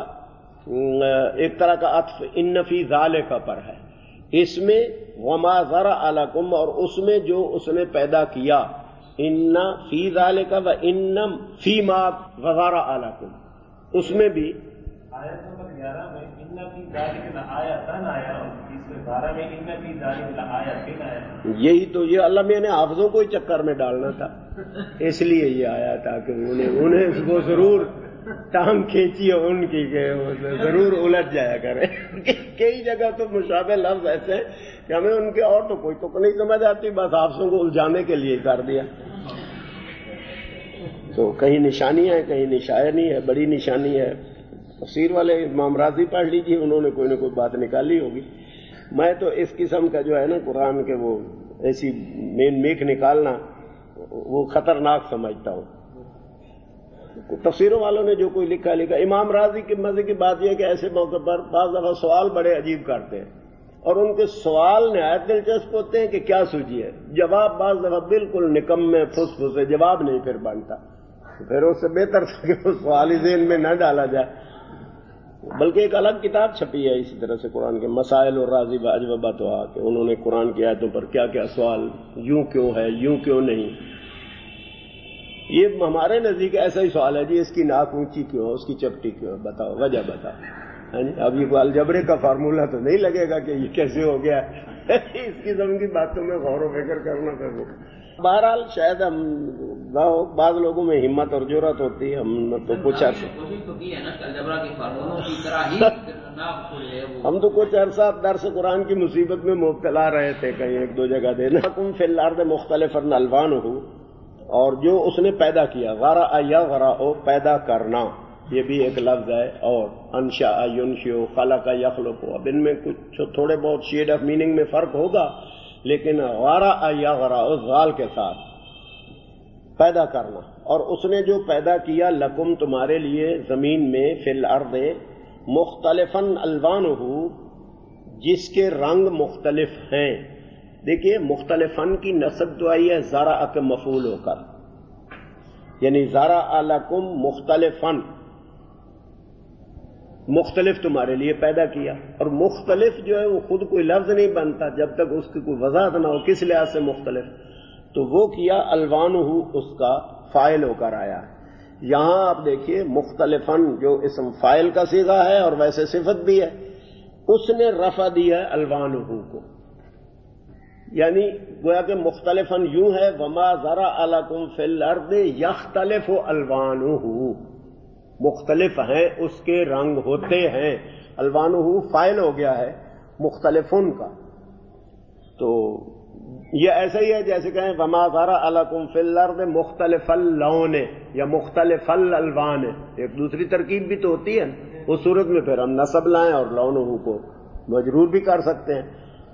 ایک طرح کا عطف ان فی ذلک پر ہے. اس میں وما ذرأ لکم، اور اس میں جو اس نے پیدا کیا، ان فی ذلک و ان فی ما ذرأ لکم، اس میں بھی آیت نمبر گیارہ میں ان فی ذلک لآیۃ آیا، اس میں بارہ میں ان فی ذلک لآیۃ آیا. یہی تو یہ اللہ میں نے حافظوں کو ہی چکر میں ڈالنا تھا، اس لیے یہ آیا تھا کہ انہیں انہیں اس کو ضرور ٹانگ کھینچی ہے ان کی کہ ضرور الجھ جایا کرے. کئی جگہ تو مشابہ لفظ ایسے ہیں کہ ہمیں ان کے اور تو کوئی تک نہیں سمجھ آتی، بس حافظوں کو الجھانے کے لیے کر دیا. تو کہیں نشانی ہے کہیں نشانی ہے، بڑی نشانی ہے. تفسیر والے امام راضی پڑھ لیجیے، انہوں نے کوئی نہ کوئی بات نکالی ہوگی. میں تو اس قسم کا جو ہے نا قرآن کے وہ ایسی مین میک نکالنا وہ خطرناک سمجھتا ہوں. تفسیروں والوں نے جو کوئی لکھا لکھا. امام راضی کے مزے کی بات یہ ہے کہ ایسے موقع پر بعض دفعہ سوال بڑے عجیب کرتے ہیں اور ان کے سوال نہایت دلچسپ ہوتے ہیں کہ کیا سوچیے، جواب بعض دفعہ بالکل نکمے پھس پھسے، جواب نہیں پھر بنتا. پھر اس سے بہتر تھا کہ وہ سوال ہی ذہن میں نہ ڈالا جائے. بلکہ ایک الگ کتاب چھپی ہے اسی طرح سے قرآن کے مسائل اور راضی باجوباتها، کہ انہوں نے قرآن کی آیتوں پر کیا کیا سوال، یوں کیوں ہے یوں کیوں نہیں. یہ ہمارے نزدیک ایسا ہی سوال ہے جی اس کی ناک اونچی کیوں ہے، اس کی چپٹی کیوں ہے، بتاؤ وجہ بتاؤ. اب یہ الجبرے کا فارمولہ تو نہیں لگے گا کہ یہ کیسے ہو گیا. اس قسم کی باتوں میں غور و فکر کرنا پڑے. بہرحال شاید ہم بعض لوگوں میں ہمت اور جرات ہوتی ہے، ہم تو کچھ عرصہ ہم تو کچھ عرصہ درس قرآن کی مصیبت میں مبتلا رہے تھے کہیں ایک دو جگہ دینا. کم فی الارض مختلفا الوانہ، اور جو اس نے پیدا کیا، غرأ یغرأ پیدا کرنا، یہ بھی ایک لفظ ہے. اور انشاء ینشئ، خلق یخلق، اب ان میں کچھ تھوڑے بہت شیڈ آف میننگ میں فرق ہوگا، لیکن غرأ یغرأ غال کے ساتھ پیدا کرنا. اور اس نے جو پیدا کیا لکم تمہارے لیے زمین میں، فی الارض مختلفا الوانہ، جس کے رنگ مختلف ہیں. دیکھیے مختلفن کی نسب تو آئی ہے زرع کے مفعول ہو کر، یعنی زرع لکم مختلفن، مختلف تمہارے لیے پیدا کیا. اور مختلف جو ہے وہ خود کوئی لفظ نہیں بنتا جب تک اس کی کوئی وضاحت نہ ہو کس لحاظ سے مختلف. تو وہ کیا الوانہ اس کا فاعل ہو کر آیا. یہاں آپ دیکھیے مختلفن جو اسم فاعل کا صیغہ ہے اور ویسے صفت بھی ہے، اس نے رفع دیا الوانہ کو، یعنی گویا کہ مختلفن یوں ہے وما ذرأ لکم فی الارض یختلف الوانہ، مختلف ہیں اس کے رنگ ہوتے ہیں. الوانہ فاعل ہو گیا ہے مختلفن کا. تو یہ ایسا ہی ہے جیسے کہیں وما ذرأ لکم فی الارض مختلف اللون یا مختلف الالوان، ایک دوسری ترکیب بھی تو ہوتی ہے. اس صورت میں پھر ہم نصب لائیں اور لونہ کو مجرور بھی کر سکتے ہیں.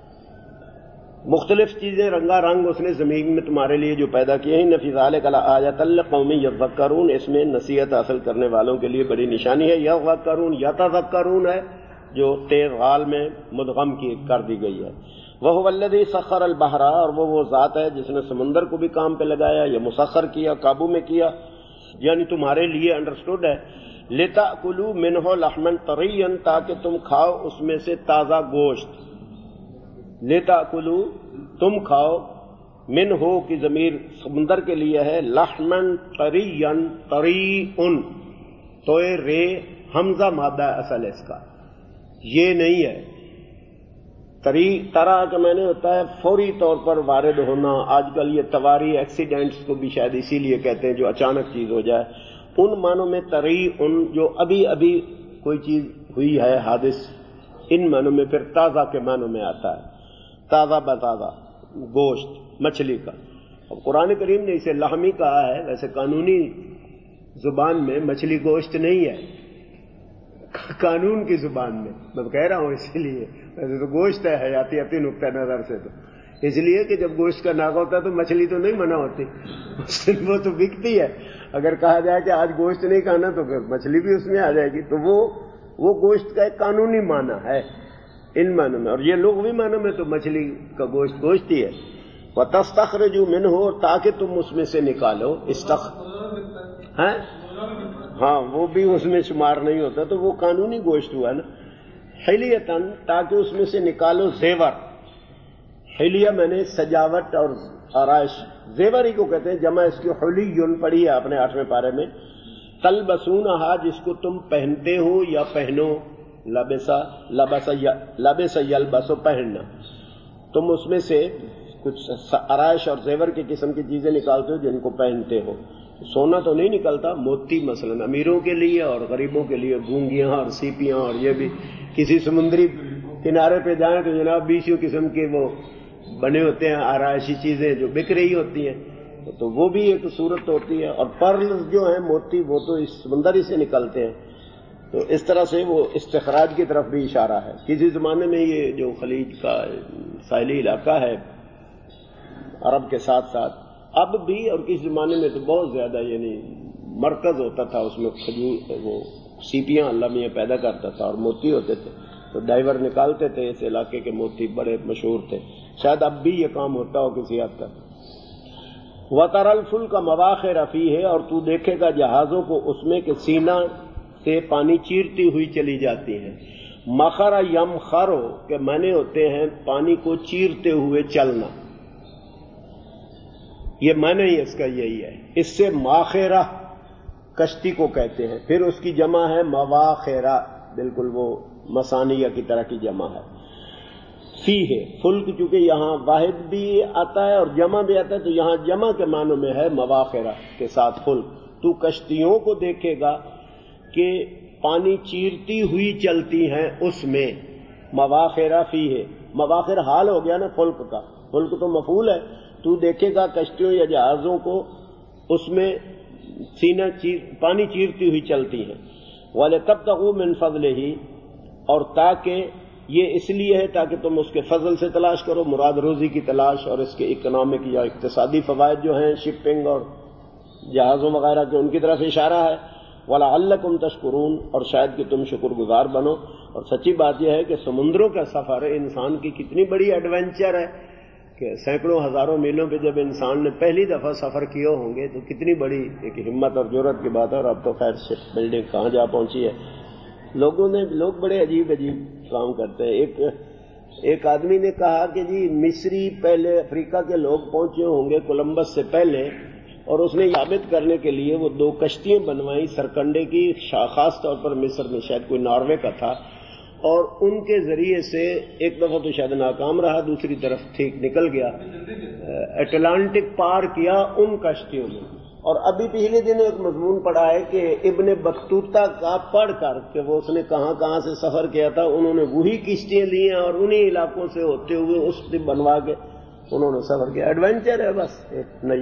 مختلف چیزیں رنگا رنگ اس نے زمین میں تمہارے لیے جو پیدا کیے ہیں. فی ذلک لآیۃ لقوم یذکرون، اس میں نصیحت حاصل کرنے والوں کے لیے بڑی نشانی ہے. یذکرون یتذکرون ہے، جو تیز غال میں مدغم کی کر دی گئی ہے. وَهُوَ الَّذِي سَخَّرَ الْبَحْرَ، اور وہ وہ ذات ہے جس نے سمندر کو بھی کام پہ لگایا یا مسخر کیا، قابو میں کیا، یعنی تمہارے لیے انڈرسٹوڈ ہے. لِتَأْكُلُوا مِنْهُ لَحْمًا طَرِيًّا، تاکہ تم کھاؤ اس میں سے تازہ گوشت. لِتَأْكُلُوا تم کھاؤ، منہ کی ضمیر سمندر کے لیے ہے، لحمن طریًّا، طریٌ تو رے حمزہ مادہ اصل ہے اس کا، یہ نہیں ہے. طری طرح کا میں نے ہوتا ہے فوری طور پر وارد ہونا. آج کل یہ تواری ایکسیڈنٹس کو بھی شاید اسی لیے کہتے ہیں جو اچانک چیز ہو جائے. ان معنوں میں طری ان جو ابھی ابھی کوئی چیز ہوئی ہے حادث، ان معنوں میں پھر تازہ کے معنوں میں آتا ہے، تازہ بتازہ گوشت مچھلی کا. اب قرآن کریم نے اسے لحمی کہا ہے، ویسے قانونی زبان میں مچھلی گوشت نہیں ہے، قانون کی زبان میں میں کہہ رہا ہوں اسی لیے. ویسے تو گوشت ہے حیاتیاتی نقطہ نظر سے، تو اس لیے کہ جب گوشت کا ناغہ ہوتا ہے تو مچھلی تو نہیں منع ہوتی، وہ تو بکتی ہے. اگر کہا جائے کہ آج گوشت نہیں کھانا تو پھر مچھلی بھی اس میں آ جائے گی. تو وہ وہ گوشت کا ایک قانونی معنی ہے ان معنوں میں، اور یہ لغوی معنوں میں تو مچھلی کا گوشت گوشت ہی ہے. وَتَسْتَخْرِجُوا مِنْهُ، تاکہ تم اس میں سے نکالو. استخ ہاں ہاں وہ بھی اس میں شمار نہیں ہوتا، تو وہ قانونی گوشت ہوا نا. حلیتاً، تاکہ اس میں سے نکالو زیور. حلیہ میں نے سجاوٹ اور آرائش، زیور ہی کو کہتے ہیں، جمع اس کی حلیٌ پڑھی ہے آپ نے آٹھویں پارے میں. تلبسونہا، جس کو تم پہنتے ہو یا پہنو. لبسا لبسا لبسا یلبسو، پہننا. تم اس میں سے کچھ آرائش اور زیور کی قسم کی چیزیں نکالتے ہو جن کو پہنتے ہو. سونا تو نہیں نکلتا، موتی مثلا امیروں کے لیے اور غریبوں کے لیے گونگیاں اور سیپیاں، اور یہ بھی کسی سمندری کنارے پہ جائیں تو جناب بیسوں قسم کے وہ بنے ہوتے ہیں آرائشی چیزیں جو بک رہی ہوتی ہیں، تو وہ بھی ایک صورت ہوتی ہے. اور پرلز جو ہیں موتی، وہ تو اس سمندر ہی سے نکلتے ہیں. تو اس طرح سے وہ استخراج کی طرف بھی اشارہ ہے. کسی زمانے میں یہ جو خلیج کا ساحلی علاقہ ہے عرب کے ساتھ ساتھ، اب بھی اور کس زمانے میں تو بہت زیادہ یعنی مرکز ہوتا تھا، اس میں کھجور وہ سیپیاں اللہ میاں پیدا کرتا تھا اور موتی ہوتے تھے، تو ڈائیور نکالتے تھے اس علاقے کے موتی بڑے مشہور تھے. شاید اب بھی یہ کام ہوتا ہو کسی حد تک. وَتَرَى الْفُلْكَ مَوَاخِرَ فِيهِ، اور تو دیکھے گا جہازوں کو اس میں کہ سینہ سے پانی چیرتی ہوئی چلی جاتی ہیں. مخر یمخرو، کہ معنی ہوتے ہیں پانی کو چیرتے ہوئے چلنا، یہ معنی ہی اس کا یہی ہے. اس سے ماخرہ کشتی کو کہتے ہیں، پھر اس کی جمع ہے مواخرہ، بالکل وہ مسانیہ کی طرح کی جمع ہے. فی ہے فلک، چونکہ یہاں واحد بھی آتا ہے اور جمع بھی آتا ہے، تو یہاں جمع کے معنوں میں ہے مواخرہ کے ساتھ فلک. تو کشتیوں کو دیکھے گا کہ پانی چیرتی ہوئی چلتی ہیں اس میں. مواخرہ فی ہے، مواخر حال ہو گیا نا فلک کا، فلک تو مفعول ہے. تو دیکھے گا کشتیوں یا جہازوں کو اس میں سینہ چیر پانی چیرتی ہوئی چلتی ہیں. وَلِتَبْتَغُوا مِنْ فَضْلِهِ، اور تاکہ یہ اس لیے ہے تاکہ تم اس کے فضل سے تلاش کرو، مراد روزی کی تلاش اور اس کے اکنامک یا اقتصادی فوائد جو ہیں شپنگ اور جہازوں وغیرہ کے، ان کی طرف اشارہ ہے. وَلَعَلَّكُمْ تَشْكُرُونَ، اور شاید کہ تم شکر گزار بنو. اور سچی بات یہ ہے کہ سمندروں کا سفر انسان کی کتنی بڑی ایڈونچر ہے کہ سینکڑوں ہزاروں میلوں پہ جب انسان نے پہلی دفعہ سفر کیے ہوں گے تو کتنی بڑی ایک ہمت اور جرأت کی بات ہے. اور اب تو خیر شپ بلڈنگ کہاں جا پہنچی ہے. لوگوں نے لوگ بڑے عجیب عجیب کام کرتے ہیں. ایک ایک آدمی نے کہا کہ جی مصری پہلے افریقہ کے لوگ پہنچے ہوں گے کولمبس سے پہلے، اور اس نے ثابت کرنے کے لیے وہ دو کشتیاں بنوائیں سرکنڈے کی، خاص طور پر مصر میں، شاید کوئی ناروے کا تھا، اور ان کے ذریعے سے ایک دفعہ تو شاید ناکام رہا، دوسری طرف ٹھیک نکل گیا، اٹلانٹک پار کیا ان کشتیوں میں. اور ابھی پچھلے دن ایک مضمون پڑھا ہے کہ ابن بطوطہ کا پڑھ کر کہ وہ اس نے کہاں کہاں سے سفر کیا تھا، انہوں نے وہی کشتیاں لی ہیں اور انہی علاقوں سے ہوتے ہوئے اس نے بنوا کے انہوں نے سفر کیا. ایڈونچر ہے بس ایک نئی.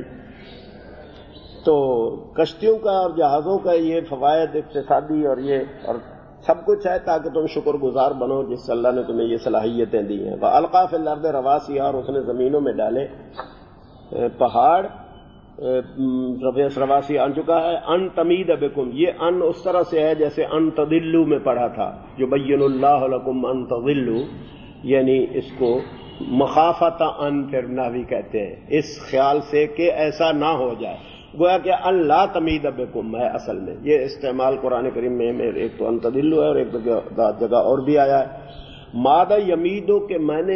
تو کشتیوں کا اور جہازوں کا یہ فوائد اقتصادی اور یہ اور سب کچھ ہے تاکہ تم شکر گزار بنو جس سے اللہ نے تمہیں یہ صلاحیتیں دی ہیں. وَأَلْقَىٰ فِي الْأَرْضِ رَوَاسِيَ، اور اس نے زمینوں میں ڈالے پہاڑ سرواسی آن چکا ہے. ان تمید بکم، یہ ان اس طرح سے ہے جیسے ان تضلوا میں پڑھا تھا، جو بین اللہ لکم ان تضلوا، یعنی اس کو مخافت ان پھر نحوی کہتے ہیں، اس خیال سے کہ ایسا نہ ہو جائے. گویا کہ ان لا تمید بکم ہے اصل میں. یہ استعمال قرآن کریم میں ایک تو ان تضلوا ہے اور ایک جگہ اور بھی آیا ہے. مادہ یمیدو کے معنی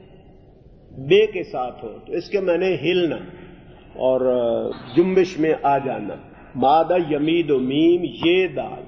بے کے ساتھ ہو تو اس کے معنی ہلنا اور جنبش میں آ جانا. مادہ یمیدو میم یہ دال،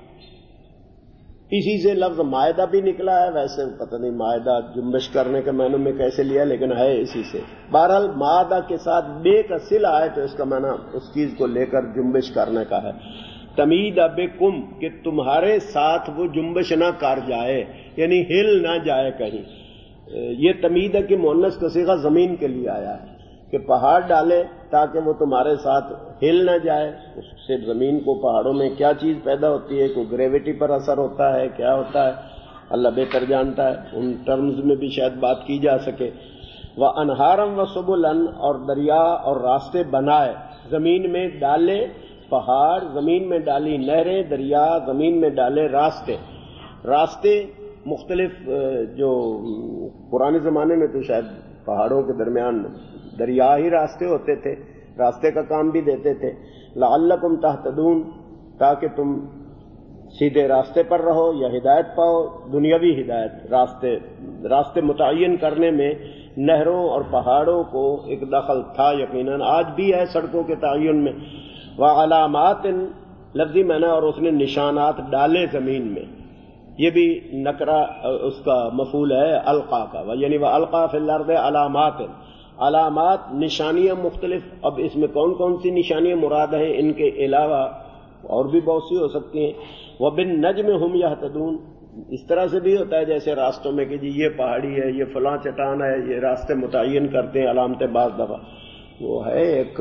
اسی سے لفظ معدہ بھی نکلا ہے. ویسے پتہ نہیں معدہ جنبش کرنے کے معنی میں کیسے لیا، لیکن ہے اسی سے. بہرحال معدہ کے ساتھ بے کا صلہ ہے تو اس کا معنی اس چیز کو لے کر جنبش کرنے کا ہے. تمید بکم کہ تمہارے ساتھ وہ جنبش نہ کر جائے، یعنی ہل نہ جائے کہیں. یہ تمید کی مؤنث کا صیغہ زمین کے لیے آیا ہے کہ پہاڑ ڈالے تاکہ وہ تمہارے ساتھ ہل نہ جائے. اس سے زمین کو پہاڑوں میں کیا چیز پیدا ہوتی ہے، کوئی گریوٹی پر اثر ہوتا ہے، کیا ہوتا ہے اللہ بہتر جانتا ہے. ان ٹرمز میں بھی شاید بات کی جا سکے. وہ انہارم و سبلن، اور دریا اور راستے بنائے، زمین میں ڈالے پہاڑ، زمین میں ڈالی نہریں، دریا زمین میں ڈالے راستے. راستے مختلف جو پرانے زمانے میں تو شاید پہاڑوں کے درمیان دریا ہی راستے ہوتے تھے، راستے کا کام بھی دیتے تھے. لعلکم تہتدون، تاکہ تم سیدھے راستے پر رہو یا ہدایت پاؤ، دنیاوی ہدایت. راستے راستے متعین کرنے میں نہروں اور پہاڑوں کو ایک دخل تھا یقیناً، آج بھی ہے سڑکوں کے تعین میں. وعلامات لفظی معنی، اور اس نے نشانات ڈالے زمین میں. یہ بھی نکرہ اس کا مفعول ہے القا کا، یعنی وہ القا فی الارض علامات. علامات نشانیاں مختلف. اب اس میں کون کون سی نشانیاں مراد ہیں، ان کے علاوہ اور بھی بہت سی ہو سکتی ہیں. وبالنجم هم یہتدون، اس طرح سے بھی ہوتا ہے جیسے راستوں میں کہ جی یہ پہاڑی ہے، یہ فلاں چٹان ہے، یہ راستے متعین کرتے ہیں علامتیں. بعض دفعہ وہ ہے ایک،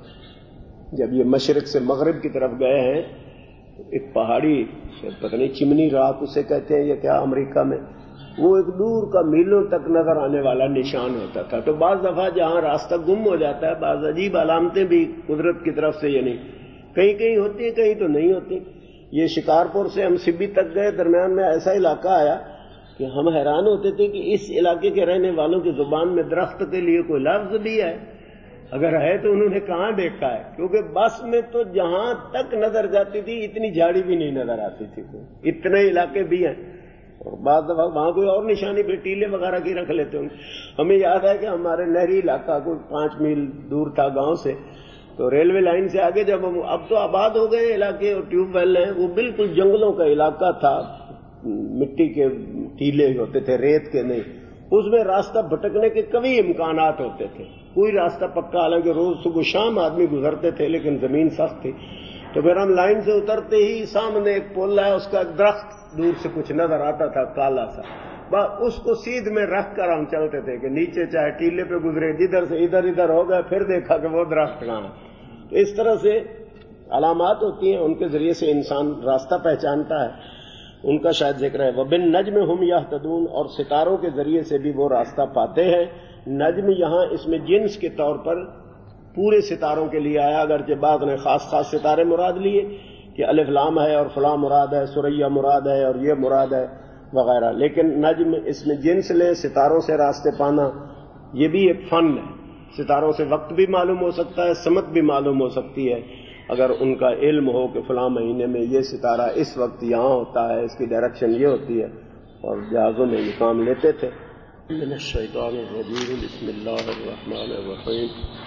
جب یہ مشرق سے مغرب کی طرف گئے ہیں، ایک پہاڑی پتہ نہیں چمنی راک اسے کہتے ہیں، یہ کیا امریکہ میں، وہ ایک دور کا میلوں تک نظر آنے والا نشان ہوتا تھا. تو بعض دفعہ جہاں راستہ گم ہو جاتا ہے، بعض عجیب علامتیں بھی قدرت کی طرف سے، یعنی کہیں کہیں ہوتی ہیں کہیں تو نہیں ہوتی. یہ شکارپور سے ہم سبی تک گئے، درمیان میں ایسا علاقہ آیا کہ ہم حیران ہوتے تھے کہ اس علاقے کے رہنے والوں کی زبان میں درخت کے لیے کوئی لفظ بھی ہے، اگر ہے تو انہوں نے کہاں دیکھا ہے، کیونکہ بس میں تو جہاں تک نظر جاتی تھی اتنی جھاڑی بھی نہیں نظر آتی تھی. اتنے علاقے بھی ہیں، اور بعض دفعہ وہاں کوئی اور نشانی بھی ٹیلے وغیرہ کی رکھ لیتے ہوں. ہمیں یاد ہے کہ ہمارے نہری علاقہ کوئی پانچ میل دور تھا گاؤں سے، تو ریلوے لائن سے آگے جب ہم، اب تو آباد ہو گئے علاقے اور ٹیوب ویل ہیں، وہ بالکل جنگلوں کا علاقہ تھا، مٹی کے ٹیلے ہوتے تھے، ریت کے نہیں. اس میں راستہ بھٹکنے کے کبھی امکانات ہوتے تھے، کوئی راستہ پکا، حالانکہ روز صبح شام آدمی گزرتے تھے، لیکن زمین سخت تھی. تو پھر ہم لائن سے اترتے ہی سامنے ایک پل ہے، اس کا ایک درخت دور سے کچھ نظر آتا تھا کالا سا، بس اس کو سیدھ میں رکھ کر ہم چلتے تھے کہ نیچے چاہے ٹیلے پہ گزرے، جدھر سے ادھر ادھر ہو گئے، پھر دیکھا کہ وہ درخت کہاں ہے. تو اس طرح سے علامات ہوتی ہیں، ان کے ذریعے سے انسان راستہ پہچانتا ہے. ان کا شاید ذکر ہے. وبالنجم هم یہتدون، اور ستاروں کے ذریعے سے بھی وہ راستہ پاتے ہیں. نجم یہاں اس میں جنس کے طور پر پورے ستاروں کے لیے آیا، اگرچہ بعض نے خاص خاص ستارے مراد لیے کہ الف لام ہے اور فلاں مراد ہے، سریا مراد ہے اور یہ مراد ہے وغیرہ، لیکن نجم اس میں جنس لیں، ستاروں سے راستے پانا، یہ بھی ایک فن ہے. ستاروں سے وقت بھی معلوم ہو سکتا ہے، سمت بھی معلوم ہو سکتی ہے، اگر ان کا علم ہو کہ فلاں مہینے میں یہ ستارہ اس وقت یہاں ہوتا ہے، اس کی ڈائریکشن یہ ہوتی ہے، اور جہازوں میں یہ کام لیتے تھے. من الشیطان الرجیم، بسم اللہ الرحمن الرحیم.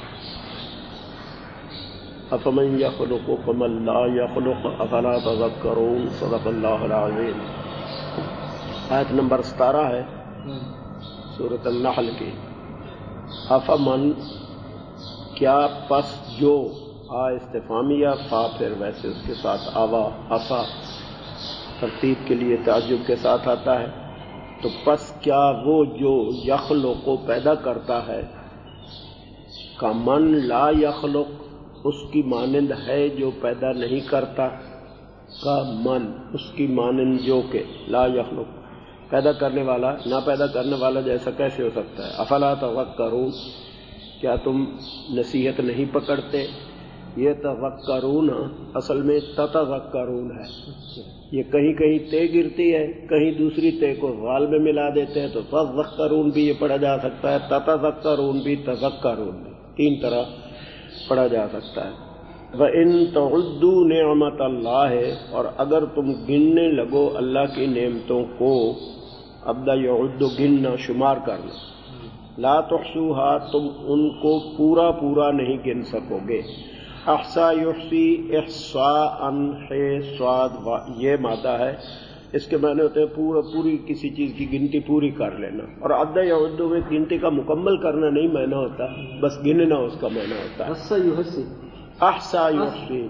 افمن یخلق کمن لا یخلق افلا تذکرون. صدق اللہ العظیم. آیت نمبر ستارہ ہے سورۃ النحل کی. افمن کیا، پس جو، آ استفہامیہ، فا پھر ویسے اس کے ساتھ آوا، افا ترتیب کے لیے تعجب کے ساتھ آتا ہے. تو پس کیا وہ جو یخلق کو پیدا کرتا ہے، کا من لا یخلق، اس کی مانند ہے جو پیدا نہیں کرتا، کا من اس کی مانند جو کہ لا یخلق پیدا کرنے والا نہ پیدا کرنے والا جیسا کیسے ہو سکتا ہے. افلا تذکرون، کیا تم نصیحت نہیں پکڑتے. یہ تذکرون اصل میں تتذکرون ہے. یہ کہیں کہیں تے گرتی ہے، کہیں دوسری تے کو غال میں ملا دیتے ہیں، تو تذکرون بھی یہ پڑھا جا سکتا ہے، تتذکرون بھی، تذکرون بھی، تین طرح پڑھا جا سکتا ہے. وَإِن تَعُدُّوا نِعْمَتَ اللَّهِ، اور اگر تم گننے لگو اللہ کی نعمتوں کو، ابدا یعد گننا، شمار کرنا، لا تحصوها، تم ان کو پورا پورا نہیں گن سکو گے. احصا یحصی احصاء صاد، یہ مادہ ہے، اس کے معنی ہوتے ہیں پورا پوری کسی چیز کی گنتی پوری کر لینا. اور عد یعد میں گنتی کا مکمل کرنا نہیں معنی ہوتا، بس گننا اس کا معنی ہوتا ہے. احصا یحصی، احصا یحصی،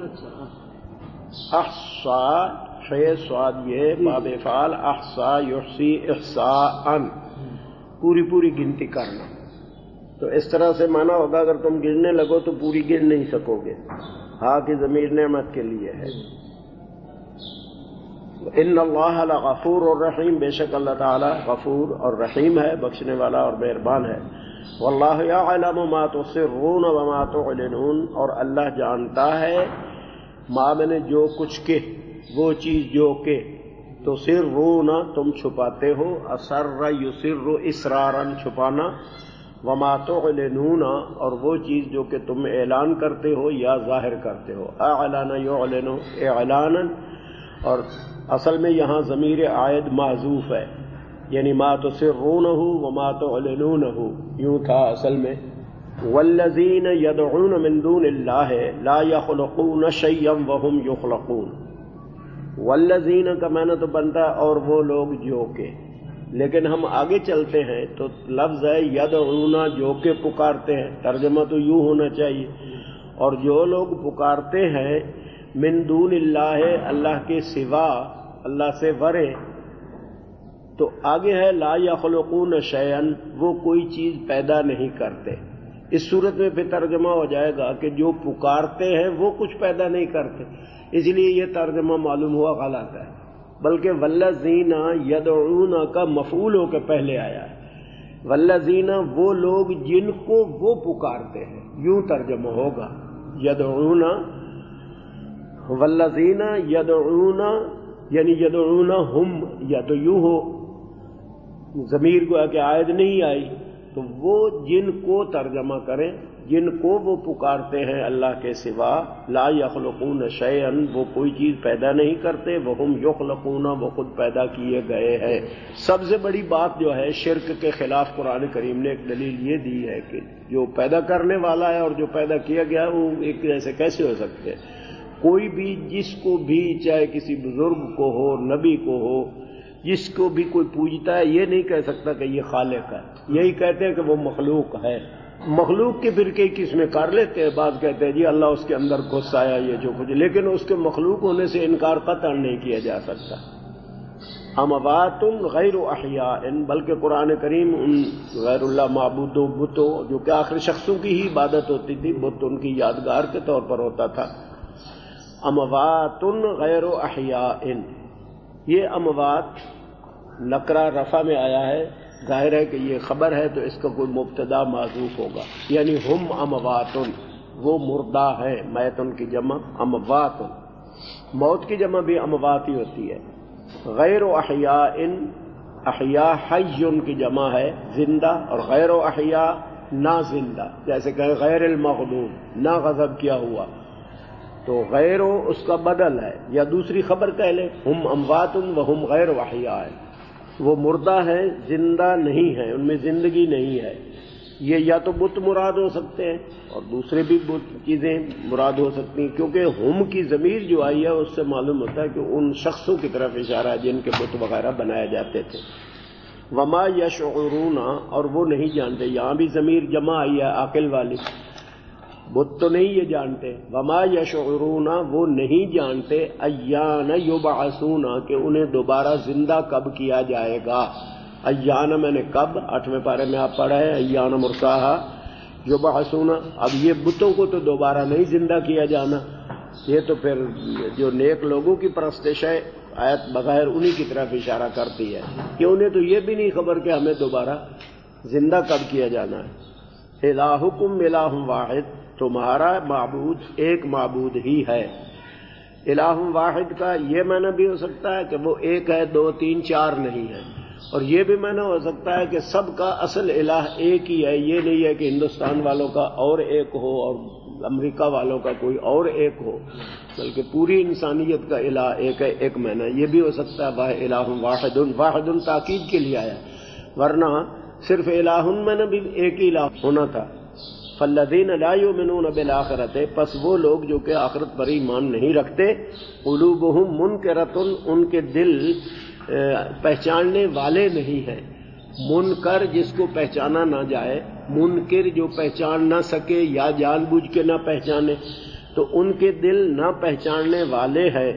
احصا ہے صاد، یہ باب فعال، احصا یحصی احصاء، پوری پوری گنتی کرنا. تو اس طرح سے مانا ہوگا اگر تم گرنے لگو تو پوری گر نہیں سکو گے. ہاں کی ضمیر نعمت کے لیے ہے. ان اللہ لغفور الرحیم، بے شک اللہ تعالی غفور اور رحیم ہے، بخشنے والا اور مہربان ہے. واللہ یعلم ما تسرون وما تعلنون، اور اللہ جانتا ہے ما میں نے جو کچھ کہ، وہ چیز جو کہ، تو سرون تم چھپاتے ہو، اسر یسر اسرارا چھپانا، وما تعلنون اور وہ چیز جو کہ تم اعلان کرتے ہو یا ظاہر کرتے ہو. اعلن یعلن اعلانا، اور اصل میں یہاں ضمیر عائد محذوف ہے، یعنی ما تسرونہ وما تعلنونہ، یوں تھا اصل میں. والذین یدعون من دون اللہ لا یخلقون شیئا وهم یخلقون. والذین کا معنی تو بنتا ہے اور وہ لوگ جو کہ، لیکن ہم آگے چلتے ہیں تو لفظ ہے یدعون، جو کہ پکارتے ہیں، ترجمہ تو یوں ہونا چاہیے. اور جو لوگ پکارتے ہیں من دون اللہ، اللہ کے سوا، اللہ سے ورے، تو آگے ہے لا یخلقون شیئا، وہ کوئی چیز پیدا نہیں کرتے. اس صورت میں پھر ترجمہ ہو جائے گا کہ جو پکارتے ہیں وہ کچھ پیدا نہیں کرتے، اس لیے یہ ترجمہ معلوم ہوا غلط ہے. بلکہ والذین یدعون کا مفعول ہو کے پہلے آیا ہے. والذین وہ لوگ جن کو وہ پکارتے ہیں، یوں ترجمہ ہوگا یدعون. والذین یدعون یعنی یدعون ہم، یا تو یوں ہو ضمیر کو کہ عائد نہیں آئی، تو وہ جن کو ترجمہ کریں، جن کو وہ پکارتے ہیں اللہ کے سوا. لا یخلقون شیئا، وہ کوئی چیز پیدا نہیں کرتے. وہم یخلقون، وہ خود پیدا کیے گئے ہیں. سب سے بڑی بات جو ہے شرک کے خلاف قرآن کریم نے ایک دلیل یہ دی ہے کہ جو پیدا کرنے والا ہے اور جو پیدا کیا گیا ہے وہ ایک جیسے کیسے ہو سکتے ہیں. کوئی بھی جس کو بھی، چاہے کسی بزرگ کو ہو، نبی کو ہو، جس کو بھی کوئی پوجتا ہے، یہ نہیں کہہ سکتا کہ یہ خالق ہے. یہی کہتے ہیں کہ وہ مخلوق ہے. مخلوق کے پھر کئی قسمیں کر لیتے ہیں. بعض کہتے ہیں جی اللہ اس کے اندر گھس آیا، یہ جو کچھ، لیکن اس کے مخلوق ہونے سے انکار قطعا نہیں کیا جا سکتا. اموات غیر احیاء، بلکہ قرآن کریم ان غیر اللہ معبودوں، بتوں، جو کہ آخر شخصوں کی ہی عبادت ہوتی تھی، بت ان کی یادگار کے طور پر ہوتا تھا. اموات غیر احیاء، یہ اموات نکرہ رفع میں آیا ہے. ظاہر ہے کہ یہ خبر ہے تو اس کا کوئی مبتدا محذوف ہوگا، یعنی ہم اموات، وہ مردہ ہیں. میتن کی جمع اموات، موت کی جمع بھی اموات ہی ہوتی ہے. غیر احیاء، احیاء حی کی جمع ہے زندہ، اور غیر احیاء نہ زندہ. جیسے کہ غیر المغضوب، نہ غضب کیا ہوا، تو غیر اس کا بدل ہے، یا دوسری خبر کہہ لیں ہم اموات وہم غیر احیاء، وہ مردہ ہیں، زندہ نہیں ہیں، ان میں زندگی نہیں ہے. یہ یا تو بت مراد ہو سکتے ہیں اور دوسرے بھی بت چیزیں مراد ہو سکتی ہیں، کیونکہ ہم کی ضمیر جو آئی ہے اس سے معلوم ہوتا ہے کہ ان شخصوں کی طرف اشارہ ہے جن کے بت وغیرہ بنائے جاتے تھے. وما یشعرون، اور وہ نہیں جانتے. یہاں بھی ضمیر جمع آئی ہے عاقل والی، بت تو نہیں یہ جانتے. وما یشعرون، وہ نہیں جانتے. ایان یبعثون، کہ انہیں دوبارہ زندہ کب کیا جائے گا. ایان میں نے کب، آٹھویں پارے میں آپ پڑھا ہے ایان مرساہا یبعثون. اب یہ بتوں کو تو دوبارہ نہیں زندہ کیا جانا، یہ تو پھر جو نیک لوگوں کی پرستش ہے آیت بغیر انہی کی طرف اشارہ کرتی ہے کہ انہیں تو یہ بھی نہیں خبر کہ ہمیں دوبارہ زندہ کب کیا جانا ہے. الہکم الہ واحد، تمہارا معبود ایک معبود ہی ہے۔ الہ واحد کا یہ معنی بھی ہو سکتا ہے کہ وہ ایک ہے، دو تین چار نہیں ہے، اور یہ بھی معنی ہو سکتا ہے کہ سب کا اصل الہ ایک ہی ہے، یہ نہیں ہے کہ ہندوستان والوں کا اور ایک ہو اور امریکہ والوں کا کوئی اور ایک ہو، بلکہ پوری انسانیت کا الہ ایک ہے، ایک معنی یہ بھی ہو سکتا ہے۔ وہ الہ واحد، واحد تاکید کے لیے آیا، ورنہ صرف الہ میں بھی ایک ہی الہ ہونا تھا۔ فالذین لا یؤمنون بالآخرۃ، پس وہ لوگ جو کہ آخرت پر ایمان نہیں رکھتے، قلوبہم منکرۃ، ان کے دل پہچاننے والے نہیں ہیں۔ منکر جس کو پہچانا نہ جائے، منکر جو پہچان نہ سکے یا جان بوجھ کے نہ پہچانے، تو ان کے دل نہ پہچاننے والے ہیں،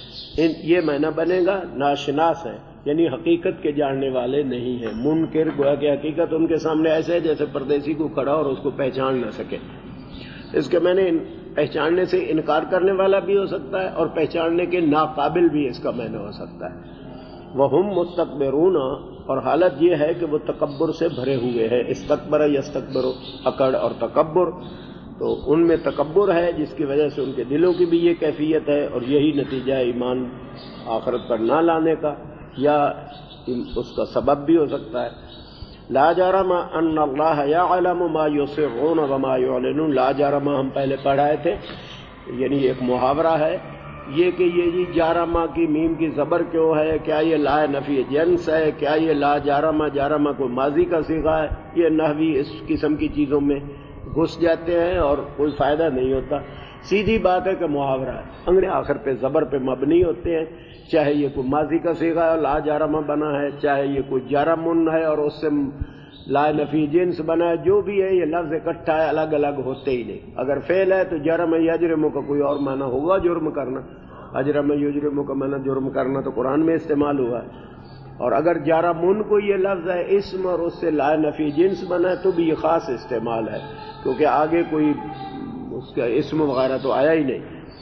یہ معنی بنے گا ناشناس ہے، یعنی حقیقت کے جاننے والے نہیں ہیں۔ منکر گویا کہ حقیقت ان کے سامنے ایسے ہے جیسے پردیسی کو کھڑا اور اس کو پہچان نہ سکے۔ اس کے معنی پہچاننے سے انکار کرنے والا بھی ہو سکتا ہے اور پہچاننے کے ناقابل بھی اس کا معنی ہو سکتا ہے۔ وَهُمْ مُسْتَكْبِرُونَ، اور حالت یہ ہے کہ وہ تکبر سے بھرے ہوئے ہیں۔ استکبر یستکبر، اکڑ اور تکبر، تو ان میں تکبر ہے جس کی وجہ سے ان کے دلوں کی بھی یہ کیفیت ہے، اور یہی نتیجہ ہے ایمان آخرت پر نہ لانے کا، یا اس کا سبب بھی ہو سکتا ہے۔ لا جرم ان اللہ یعلم ما یسرون وما یعلنون، لا جرم ہم پہلے پڑھائے تھے، یعنی ایک محاورہ ہے یہ کہ یہ جی جارما کی میم کی زبر کیوں ہے، کیا یہ لا نفی جنس ہے، کیا یہ لا جارما جارما کو ماضی کا صیغہ ہے، یہ نحوی اس قسم کی چیزوں میں گھس جاتے ہیں اور کوئی فائدہ نہیں ہوتا۔ سیدھی بات ہے کہ محاورہ ہے، انگڑے آخر پہ زبر پہ مبنی ہوتے ہیں، چاہے یہ کوئی ماضی کا صیغہ ہے اور لا جارما بنا ہے، چاہے یہ کوئی جارمن ہے اور اس سے لا نفی جنس بنا ہے، جو بھی ہے یہ لفظ اکٹھا ہے، الگ الگ ہوتے ہی نہیں۔ اگر فعل ہے تو جرم یجرم کا کوئی اور معنی ہوگا جرم کرنا، اجرم یجرم کا معنی جرم کرنا تو قرآن میں استعمال ہوا ہے، اور اگر جارمن کو یہ لفظ ہے اسم اور اس سے لا نفی جنس بنا ہے تو بھی یہ خاص استعمال ہے، کیونکہ آگے کوئی اس کا اسم وغیرہ تو آیا ہی نہیں۔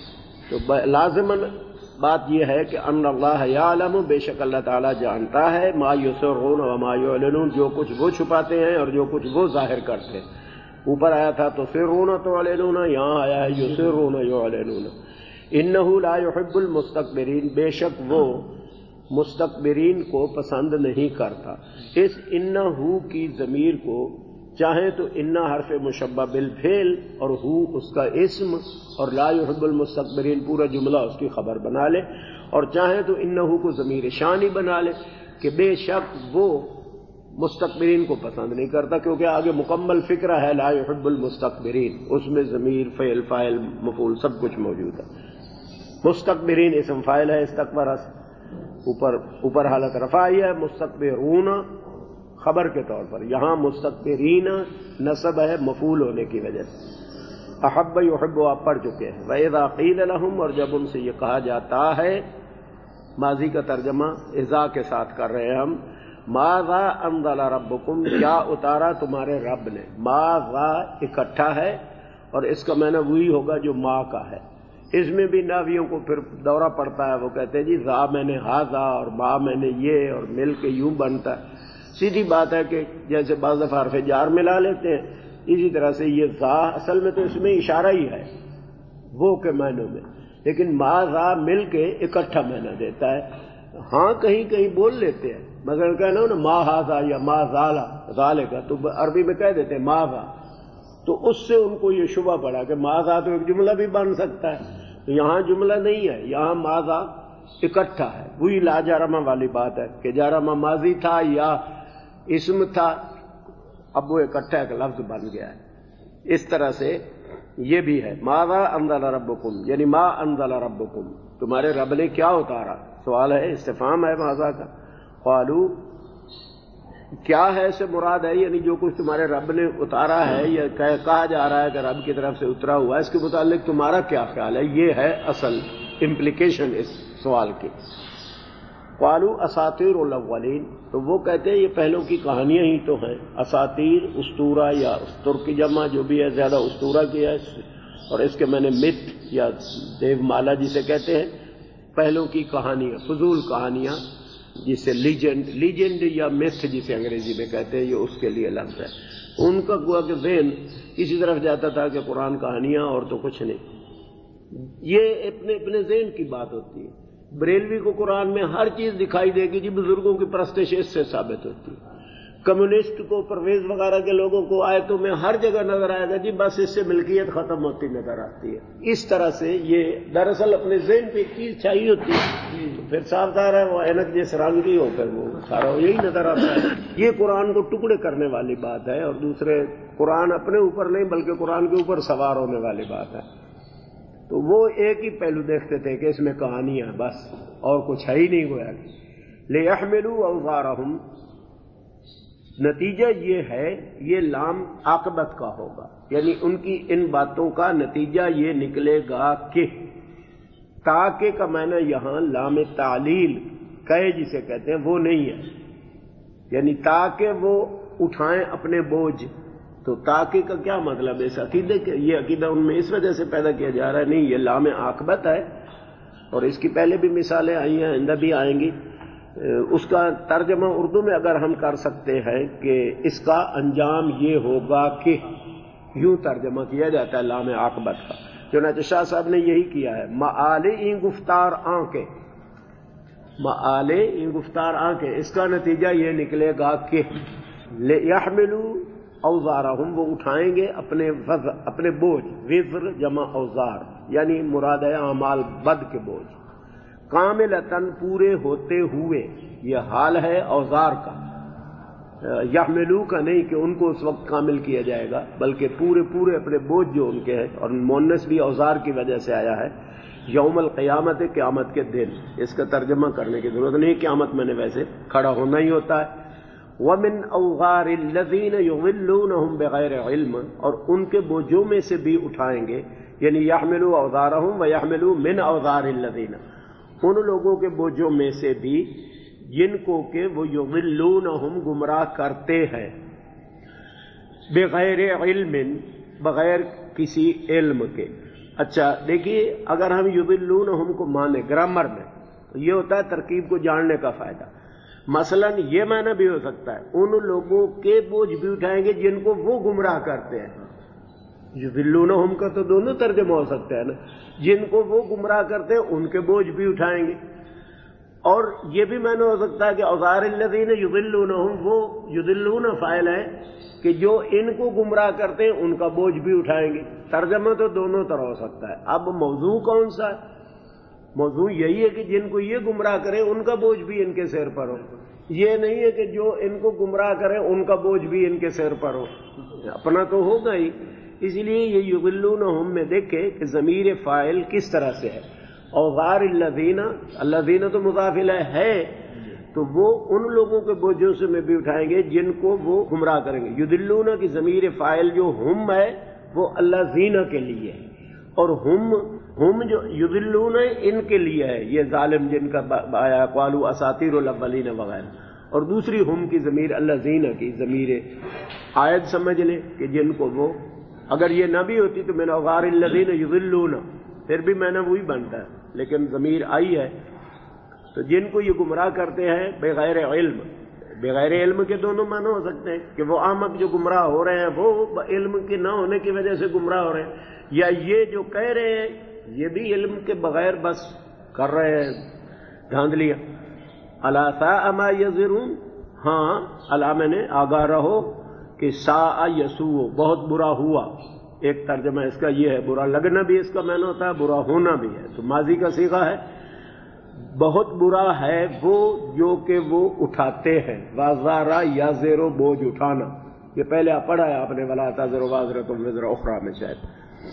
تو لازماً بات یہ ہے کہ ان اللہ یعلم، بے شک اللہ تعالیٰ جانتا ہے، ما یسرون و ما یعلنون، جو کچھ وہ چھپاتے ہیں اور جو کچھ وہ ظاہر کرتے ہیں۔ اوپر آیا تھا تو سرون تو علنون، یہاں آیا ہے یسرون یعلنون۔ انہ لا یحب المستکبرین، بے شک وہ مستکبرین کو پسند نہیں کرتا۔ اس انہ کی ضمیر کو چاہیں تو انہ حرف مشبہ بالفعل اور ہو اس کا اسم اور لا یحب المستکبرین پورا جملہ اس کی خبر بنا لے، اور چاہیں تو انہ کو ضمیر شانی بنا لے کہ بے شک وہ مستکبرین کو پسند نہیں کرتا، کیونکہ آگے مکمل فکرہ ہے لا یحب المستکبرین، اس میں ضمیر فعل فاعل مفعول سب کچھ موجود ہے۔ مستکبرین اسم فاعل ہے استکبر سے، اوپر اوپر حالت رفاعی ہے، مستکبرون خبر کے طور پر، یہاں مستکبرین نصب ہے مفعول ہونے کی وجہ سے۔ احب یحب آپ پڑھ چکے ہیں۔ وَإِذَا قِيلَ لَهُمْ، اور جب ان سے یہ کہا جاتا ہے، ماضی کا ترجمہ اذا کے ساتھ کر رہے ہیں ہم، ماذا انزل ربکم، کیا اتارا تمہارے رب نے، ماذا اکٹھا ہے اور اس کا معنی وہی ہوگا جو ما کا ہے۔ اس میں بھی ناویوں کو پھر دورہ پڑتا ہے، وہ کہتے ہیں جی ذا میں نے ہاذا اور با میں نے یہ، اور مل کے یوں بنتا ہے۔ سیدھی بات ہے کہ جیسے بعض دفعہ حرف جار ملا لیتے ہیں، اسی طرح سے یہ ذا اصل میں تو اس میں اشارہ ہی ہے وہ کے معنوں میں، لیکن ما ذا مل کے اکٹھا معنی دیتا ہے۔ ہاں کہیں کہیں بول لیتے ہیں، مثلا کہنا نا ما ہاذا یا ما ذالا ذالک، تو عربی میں کہہ دیتے ہیں ما ذا، تو اس سے ان کو یہ شبہ پڑا کہ ما ذا تو ایک جملہ بھی بن سکتا ہے، تو یہاں جملہ نہیں ہے، یہاں ما ذا اکٹھا ہے۔ وہی لا جارمہ والی بات ہے کہ جارمہ ماضی تھا یا اسم تھا، اب وہ اکٹھا ایک لفظ بن گیا ہے۔ اس طرح سے یہ بھی ہے ماذا انزل ربکم، یعنی ما انزل ربکم، تمہارے رب نے کیا اتارا، سوال ہے، استفہام ہے ماذا کا۔ قالو، کیا ہے سے مراد ہے، یعنی جو کچھ تمہارے رب نے اتارا ہے یا کہا جا رہا ہے کہ رب کی طرف سے اترا ہوا ہے، اس کے متعلق تمہارا کیا خیال ہے، یہ ہے اصل امپلیکیشن اس سوال کی۔ قالو اساطیر الاولین، تو وہ کہتے ہیں یہ پہلوں کی کہانیاں ہی تو ہیں۔ اساطیر اسطورہ یا استر کی جمع جو بھی ہے، زیادہ اسطورہ کی ہے، اور اس کے میں نے مت یا دیو مالا جسے کہتے ہیں، پہلوں کی کہانیاں، فضول کہانیاں، جسے لیجنڈ لیجنڈ یا متھ جسے انگریزی میں کہتے ہیں، یہ اس کے لیے لفظ ہے۔ ان کا گوا کہ ذہن اسی طرف جاتا تھا کہ قرآن کہانیاں اور تو کچھ نہیں. یہ اپنے اپنے ذہن کی بات ہوتی ہے. بریلوی کو قرآن میں ہر چیز دکھائی دے گی جی بزرگوں کی پرستش اس سے ثابت ہوتی ہے. کمیونسٹ کو پرویز وغیرہ کے لوگوں کو آیتوں میں ہر جگہ نظر آئے گا جی بس اس سے ملکیت ختم ہوتی نظر آتی ہے. اس طرح سے یہ دراصل اپنے ذہن پہ ایک چیز چاہیے ہوتی ہے تو پھر صاف ظاہر ہے وہ اینک جیس رنگ کی ہو کر وہ سارا یہی نظر آتا ہے. یہ قرآن کو ٹکڑے کرنے والی بات ہے اور دوسرے قرآن اپنے اوپر نہیں بلکہ قرآن کے اوپر سوار ہونے والی بات ہے. تو وہ ایک ہی پہلو دیکھتے تھے کہ اس میں کہانیاں بس اور کچھ ہے ہی نہیں گویا. لِيَحْمِلُوا أَوْزَارَهُمْ نتیجہ یہ ہے یہ لام عاقبت کا ہوگا یعنی ان کی ان باتوں کا نتیجہ یہ نکلے گا کہ تاکہ کا معنی یہاں لام تعلیل کہے جسے کہتے ہیں وہ نہیں ہے یعنی تاکہ وہ اٹھائیں اپنے بوجھ. تو تاکہ کا کیا مطلب ہے؟ اس عقیدے کے یہ عقیدہ ان میں اس وجہ سے پیدا کیا جا رہا ہے. نہیں یہ لام عاقبت ہے اور اس کی پہلے بھی مثالیں آئی ہیں آئندہ بھی آئیں گی. اس کا ترجمہ اردو میں اگر ہم کر سکتے ہیں کہ اس کا انجام یہ ہوگا کہ یوں ترجمہ کیا جاتا ہے لام عاقبت کا. چنانچہ شاہ صاحب نے یہی کیا ہے. مآلِ این گفتار آنکھیں مآلِ این گفتار آنکھیں اس کا نتیجہ یہ نکلے گا کہ لِيَحْمِلُوا اوزارہم وہ اٹھائیں گے اپنے وزر اپنے بوجھ. وزر جمع اوزار یعنی مراد ہے اعمال بد کے بوجھ. کاملتاً پورے ہوتے ہوئے یہ حال ہے اوزار کا. یحملو کا نہیں کہ ان کو اس وقت کامل کیا جائے گا بلکہ پورے پورے اپنے بوجھ جو ان کے ہیں. اور مونس بھی اوزار کی وجہ سے آیا ہے. یوم القیامت قیامت کے دن اس کا ترجمہ کرنے کی ضرورت نہیں. قیامت میں نے ویسے کھڑا ہونا ہی ہوتا ہے. وَمِنْ أَوْغَارِ الَّذِينَ يُضِلُّونَهُم بِغَيْرِ عِلْمٍ اور ان کے بوجھوں میں سے بھی اٹھائیں گے یعنی يَحْمِلُوا أَوْزَارَهُمْ وَيَحْمِلُوا مِنْ أَوْزَارِ الَّذِينَ ان لوگوں کے بوجھوں میں سے بھی جن کو کہ وہ يُضِلُّونَهُم گمراہ کرتے ہیں بغیر علم بغیر کسی علم کے. اچھا دیکھیے اگر ہم يُضِلُّونَهُم کو مانیں گرامر میں تو یہ ہوتا ہے ترکیب کو جاننے کا فائدہ. مثلا یہ معنی بھی ہو سکتا ہے ان لوگوں کے بوجھ بھی اٹھائیں گے جن کو وہ گمراہ کرتے ہیں. یضلونہم کا تو دونوں ترجمہ ہو سکتا ہے نا. جن کو وہ گمراہ کرتے ہیں ان کے بوجھ بھی اٹھائیں گے. اور یہ بھی معنی ہو سکتا ہے کہ اوزار الذین یضلونہم وہ یضلون فاعل ہے کہ جو ان کو گمراہ کرتے ہیں ان کا بوجھ بھی اٹھائیں گے. ترجمہ تو دونوں طرح ہو سکتا ہے. اب موضوع کون سا ہے؟ موضوع یہی ہے کہ جن کو یہ گمراہ کریں ان کا بوجھ بھی ان کے سر پر ہو. یہ نہیں ہے کہ جو ان کو گمراہ کریں ان کا بوجھ بھی ان کے سر پر ہو. اپنا تو ہوگا ہی. اس لیے یہ یضلونہم میں دیکھے کہ ضمیر فاعل کس طرح سے ہے. اوزار الذین الذین تو مضاف الیہ ہے تو وہ ان لوگوں کے بوجھوں سے میں بھی اٹھائیں گے جن کو وہ گمراہ کریں گے. یضلون کی ضمیر فاعل جو ہم ہے وہ الذین کے لیے ہے اور ہم ہم جو یضلون ان کے لیے ہے یہ ظالم جن کا آیا قالوا اساطیر الاولین وغیرہ. اور دوسری ہم کی ضمیر الذین کی ضمیر آیت سمجھ لیں کہ جن کو وہ اگر یہ نہ بھی ہوتی تو من اوزار الذین یضلون پھر بھی میں نے وہی بنتا ہے لیکن ضمیر آئی ہے تو جن کو یہ گمراہ کرتے ہیں بغیر علم. بغیر علم کے دونوں معنی ہو سکتے ہیں کہ وہ احمق جو گمراہ ہو رہے ہیں وہ علم کے نہ ہونے کی وجہ سے گمراہ ہو رہے ہیں یا یہ جو کہہ رہے ہیں یہ بھی علم کے بغیر بس کر رہے ہیں دھاندلیاں. الا ساء ما یزرون ہاں الا میں نے آگاہ رہو کہ ساء یسوء بہت برا ہوا. ایک ترجمہ اس کا یہ ہے برا لگنا بھی اس کا معنی ہوتا ہے برا ہونا بھی ہے. تو ماضی کا صیغہ ہے بہت برا ہے وہ جو کہ وہ اٹھاتے ہیں. وازارا یا زیرو بوجھ اٹھانا یہ پہلے آپ پڑھا ہے آپ نے ولا تزر وازرۃ وزر اخرى میں شاید.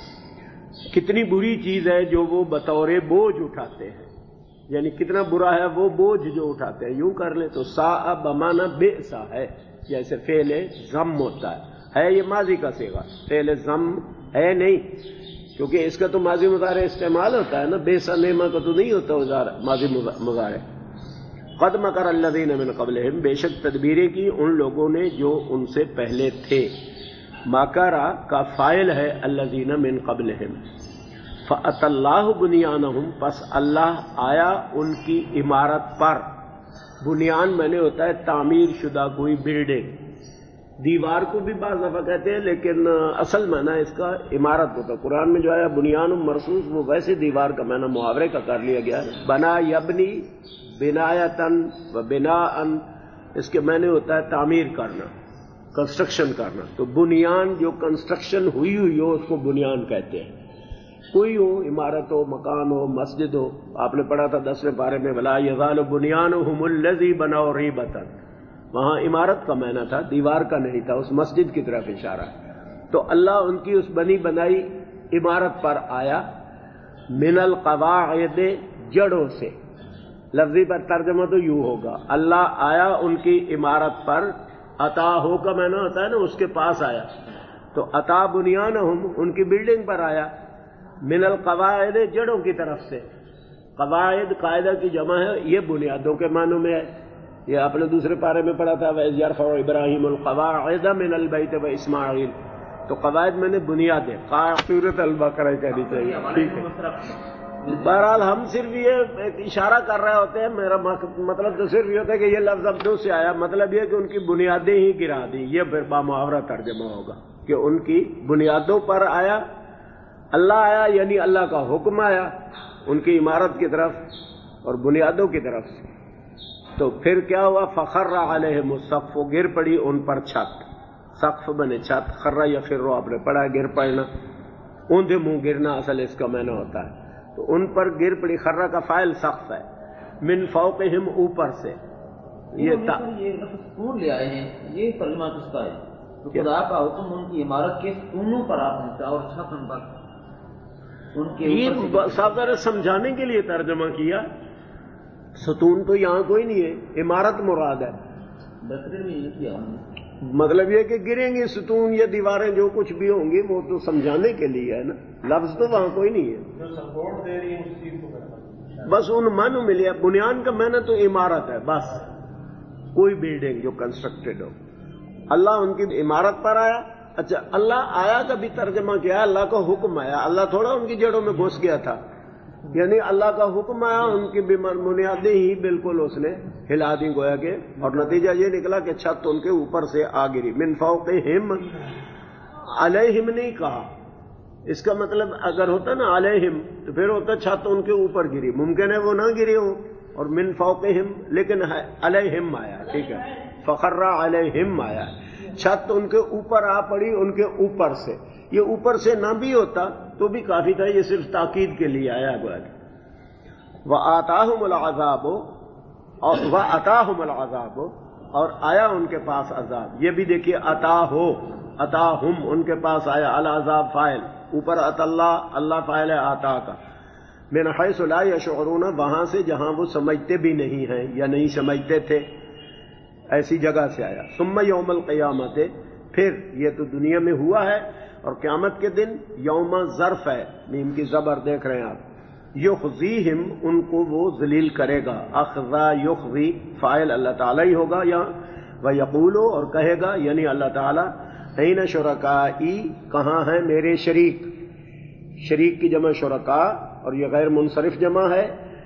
کتنی بری چیز ہے جو وہ بطور بوجھ اٹھاتے ہیں یعنی کتنا برا ہے وہ بوجھ جو اٹھاتے ہیں. یوں کر لیں تو ساء بمعنی بئسا ہے جیسے فعل ذم ہوتا ہے. ہے یہ ماضی کا صیغہ فعل ذم ہے نہیں کیونکہ اس کا تو ماضی مضارع استعمال ہوتا ہے نا. بئسا نعمہ کا تو نہیں ہوتا ماضی مضارع. قد مکر الذین من قبلہم بے شک تدبیریں کی ان لوگوں نے جو ان سے پہلے تھے. مکرا کا فاعل ہے الذین من قبلہم. فأتی اللہ بنیانہم پس اللہ آیا ان کی عمارت پر. بنیان میں نے ہوتا ہے تعمیر شدہ کوئی بلڈنگ دیوار کو بھی بعض دفعہ کہتے ہیں، لیکن اصل معنی اس کا عمارت ہوتا ہے۔ قرآن میں جو آیا بنیان مرصوص، وہ ویسے دیوار کا معنی محاورے کا کر لیا گیا ہے۔ بنا یبنی بنایتن و بناءن، اس کے معنی ہوتا ہے تعمیر کرنا، کنسٹرکشن کرنا۔ تو بنیان جو کنسٹرکشن ہوئی ہوئی ہو اس کو بنیان کہتے ہیں۔ کوئی ہو، عمارت ہو، مکان ہو، مسجد ہو، آپ نے پڑھا تھا دسویں پارے میں ولا یزال بنیانہم الذی بنوا ریبۃ، وہاں عمارت کا معنی تھا، دیوار کا نہیں تھا، اس مسجد کی طرف اشارہ ہے۔ تو اللہ ان کی اس بنی بنائی عمارت پر آیا، من القواعد، جڑوں سے۔ لفظی پر ترجمہ تو یوں ہوگا، اللہ آیا ان کی عمارت پر، عطا ہو کا معنی ہوتا ہے نا اس کے پاس آیا، تو عطا بنیانہم، ان کی بلڈنگ پر آیا، من القواعد، جڑوں کی طرف سے۔ قواعد قاعدہ کی جمع ہے، یہ بنیادوں کے معنوں میں ہے۔ یہ آپ نے دوسرے پارے میں پڑھا تھا وَإِذْ يَرْفَعُ إِبْرَاهِيمُ الْقَوَاعِدَ مِنَ الْبَيْتِ وَإِسْمَاعِيلُ، تو قواعد میں نے بنیادیں، سورۃ البقرہ کہنی چاہیے، ٹھیک ہے۔ بہرحال ہم صرف یہ ایک اشارہ کر رہے ہوتے ہیں، میرا مطلب تو صرف یہ ہوتا ہے کہ یہ لفظ عبدوں سے آیا، مطلب یہ کہ ان کی بنیادیں ہی گرا دی، یہ پھر بامحاورہ ترجمہ ہوگا کہ ان کی بنیادوں پر آیا، اللہ آیا یعنی اللہ کا حکم آیا ان کی عمارت کی طرف اور بنیادوں کی طرف سے۔ تو پھر کیا ہوا، فخر علیہم السقف، گر پڑی ان پر چھت، سقف بنے چھت، خر یخر، آپ نے پڑھا گر پڑنا، اوندھے منہ گرنا اصل اس کا معنی ہوتا ہے۔ تو ان پر گر پڑی، خرہ کا فاعل سقف ہے، من فوقہم، اوپر سے۔ یہ ستون لے آئے ہیں، یہ ترجمہ کس کا ہے؟ تو خدا کا حکم ان کی عمارت کے ستونوں پر آپ پہنچا اور چھت ان پر ان کے یہ صاحب ذرا سمجھانے کے لیے ترجمہ کیا، ستون تو یہاں کوئی نہیں ہے، عمارت مراد ہے۔ بکرے میں یہ کیا ہم نے، مطلب یہ کہ گریں گے ستون یا دیواریں جو کچھ بھی ہوں گی وہ تو سمجھانے کے لیے ہے نا، لفظ تو وہاں کوئی نہیں ہے، جو سپورٹ دے رہی ہے اس چیز کو، بس ان معنوں میں لیا۔ بنیان کا معنی تو عمارت ہے، بس کوئی بلڈنگ جو کنسٹرکٹڈ ہو۔ اللہ ان کی عمارت پر آیا۔ اچھا، اللہ آیا کا بھی ترجمہ کیا، اللہ کا حکم آیا، اللہ تھوڑا ان کی جڑوں میں گھس گیا تھا، یعنی اللہ کا حکم آیا، ان کی بنیادیں ہی بالکل اس نے ہلا دی گویا کہ، اور نتیجہ یہ نکلا کہ چھت ان کے اوپر سے آ گری۔ من فوقہم، علیہم نہیں کہا، اس کا مطلب اگر ہوتا نا علیہم تو پھر ہوتا چھت ان کے اوپر گری، ممکن ہے وہ نہ گری ہوں، اور من فوقہم، لیکن علیہم آیا، ٹھیک ہے، فخر علیہم آیا، چھت ان کے اوپر آ پڑی، ان کے اوپر سے۔ یہ اوپر سے نہ بھی ہوتا تو بھی کافی تھا، یہ صرف تاکید کے لیے آیا گیا۔ وَآتَاهُمُ الْعَذَابُ، اور وَأَتَاهُمُ الْعَذَابُ، اور آیا ان کے پاس عذاب۔ یہ بھی دیکھیے، عطا ہو، عطاہم، ان کے پاس آیا، العذاب فاعل، اوپر عطا اللہ، اللہ فاعل ہے عطا کا، من حیث لا یشعرون، وہاں سے جہاں وہ سمجھتے بھی نہیں ہیں یا نہیں سمجھتے تھے، ایسی جگہ سے آیا۔ ثم یوم القیامت، پھر یہ تو دنیا میں ہوا ہے، اور قیامت کے دن یوم ظرف ہے، میم کی زبر دیکھ رہے ہیں آپ، یخزیہم، ان کو وہ ذلیل کرے گا، اخذا یخزی، فاعل اللہ تعالیٰ ہی ہوگا یہاں، ویقول، اور کہے گا یعنی اللہ تعالیٰ، این شرکائی، کہاں ہیں میرے شریک، شریک کی جمع شرکا، اور یہ غیر منصرف جمع ہے،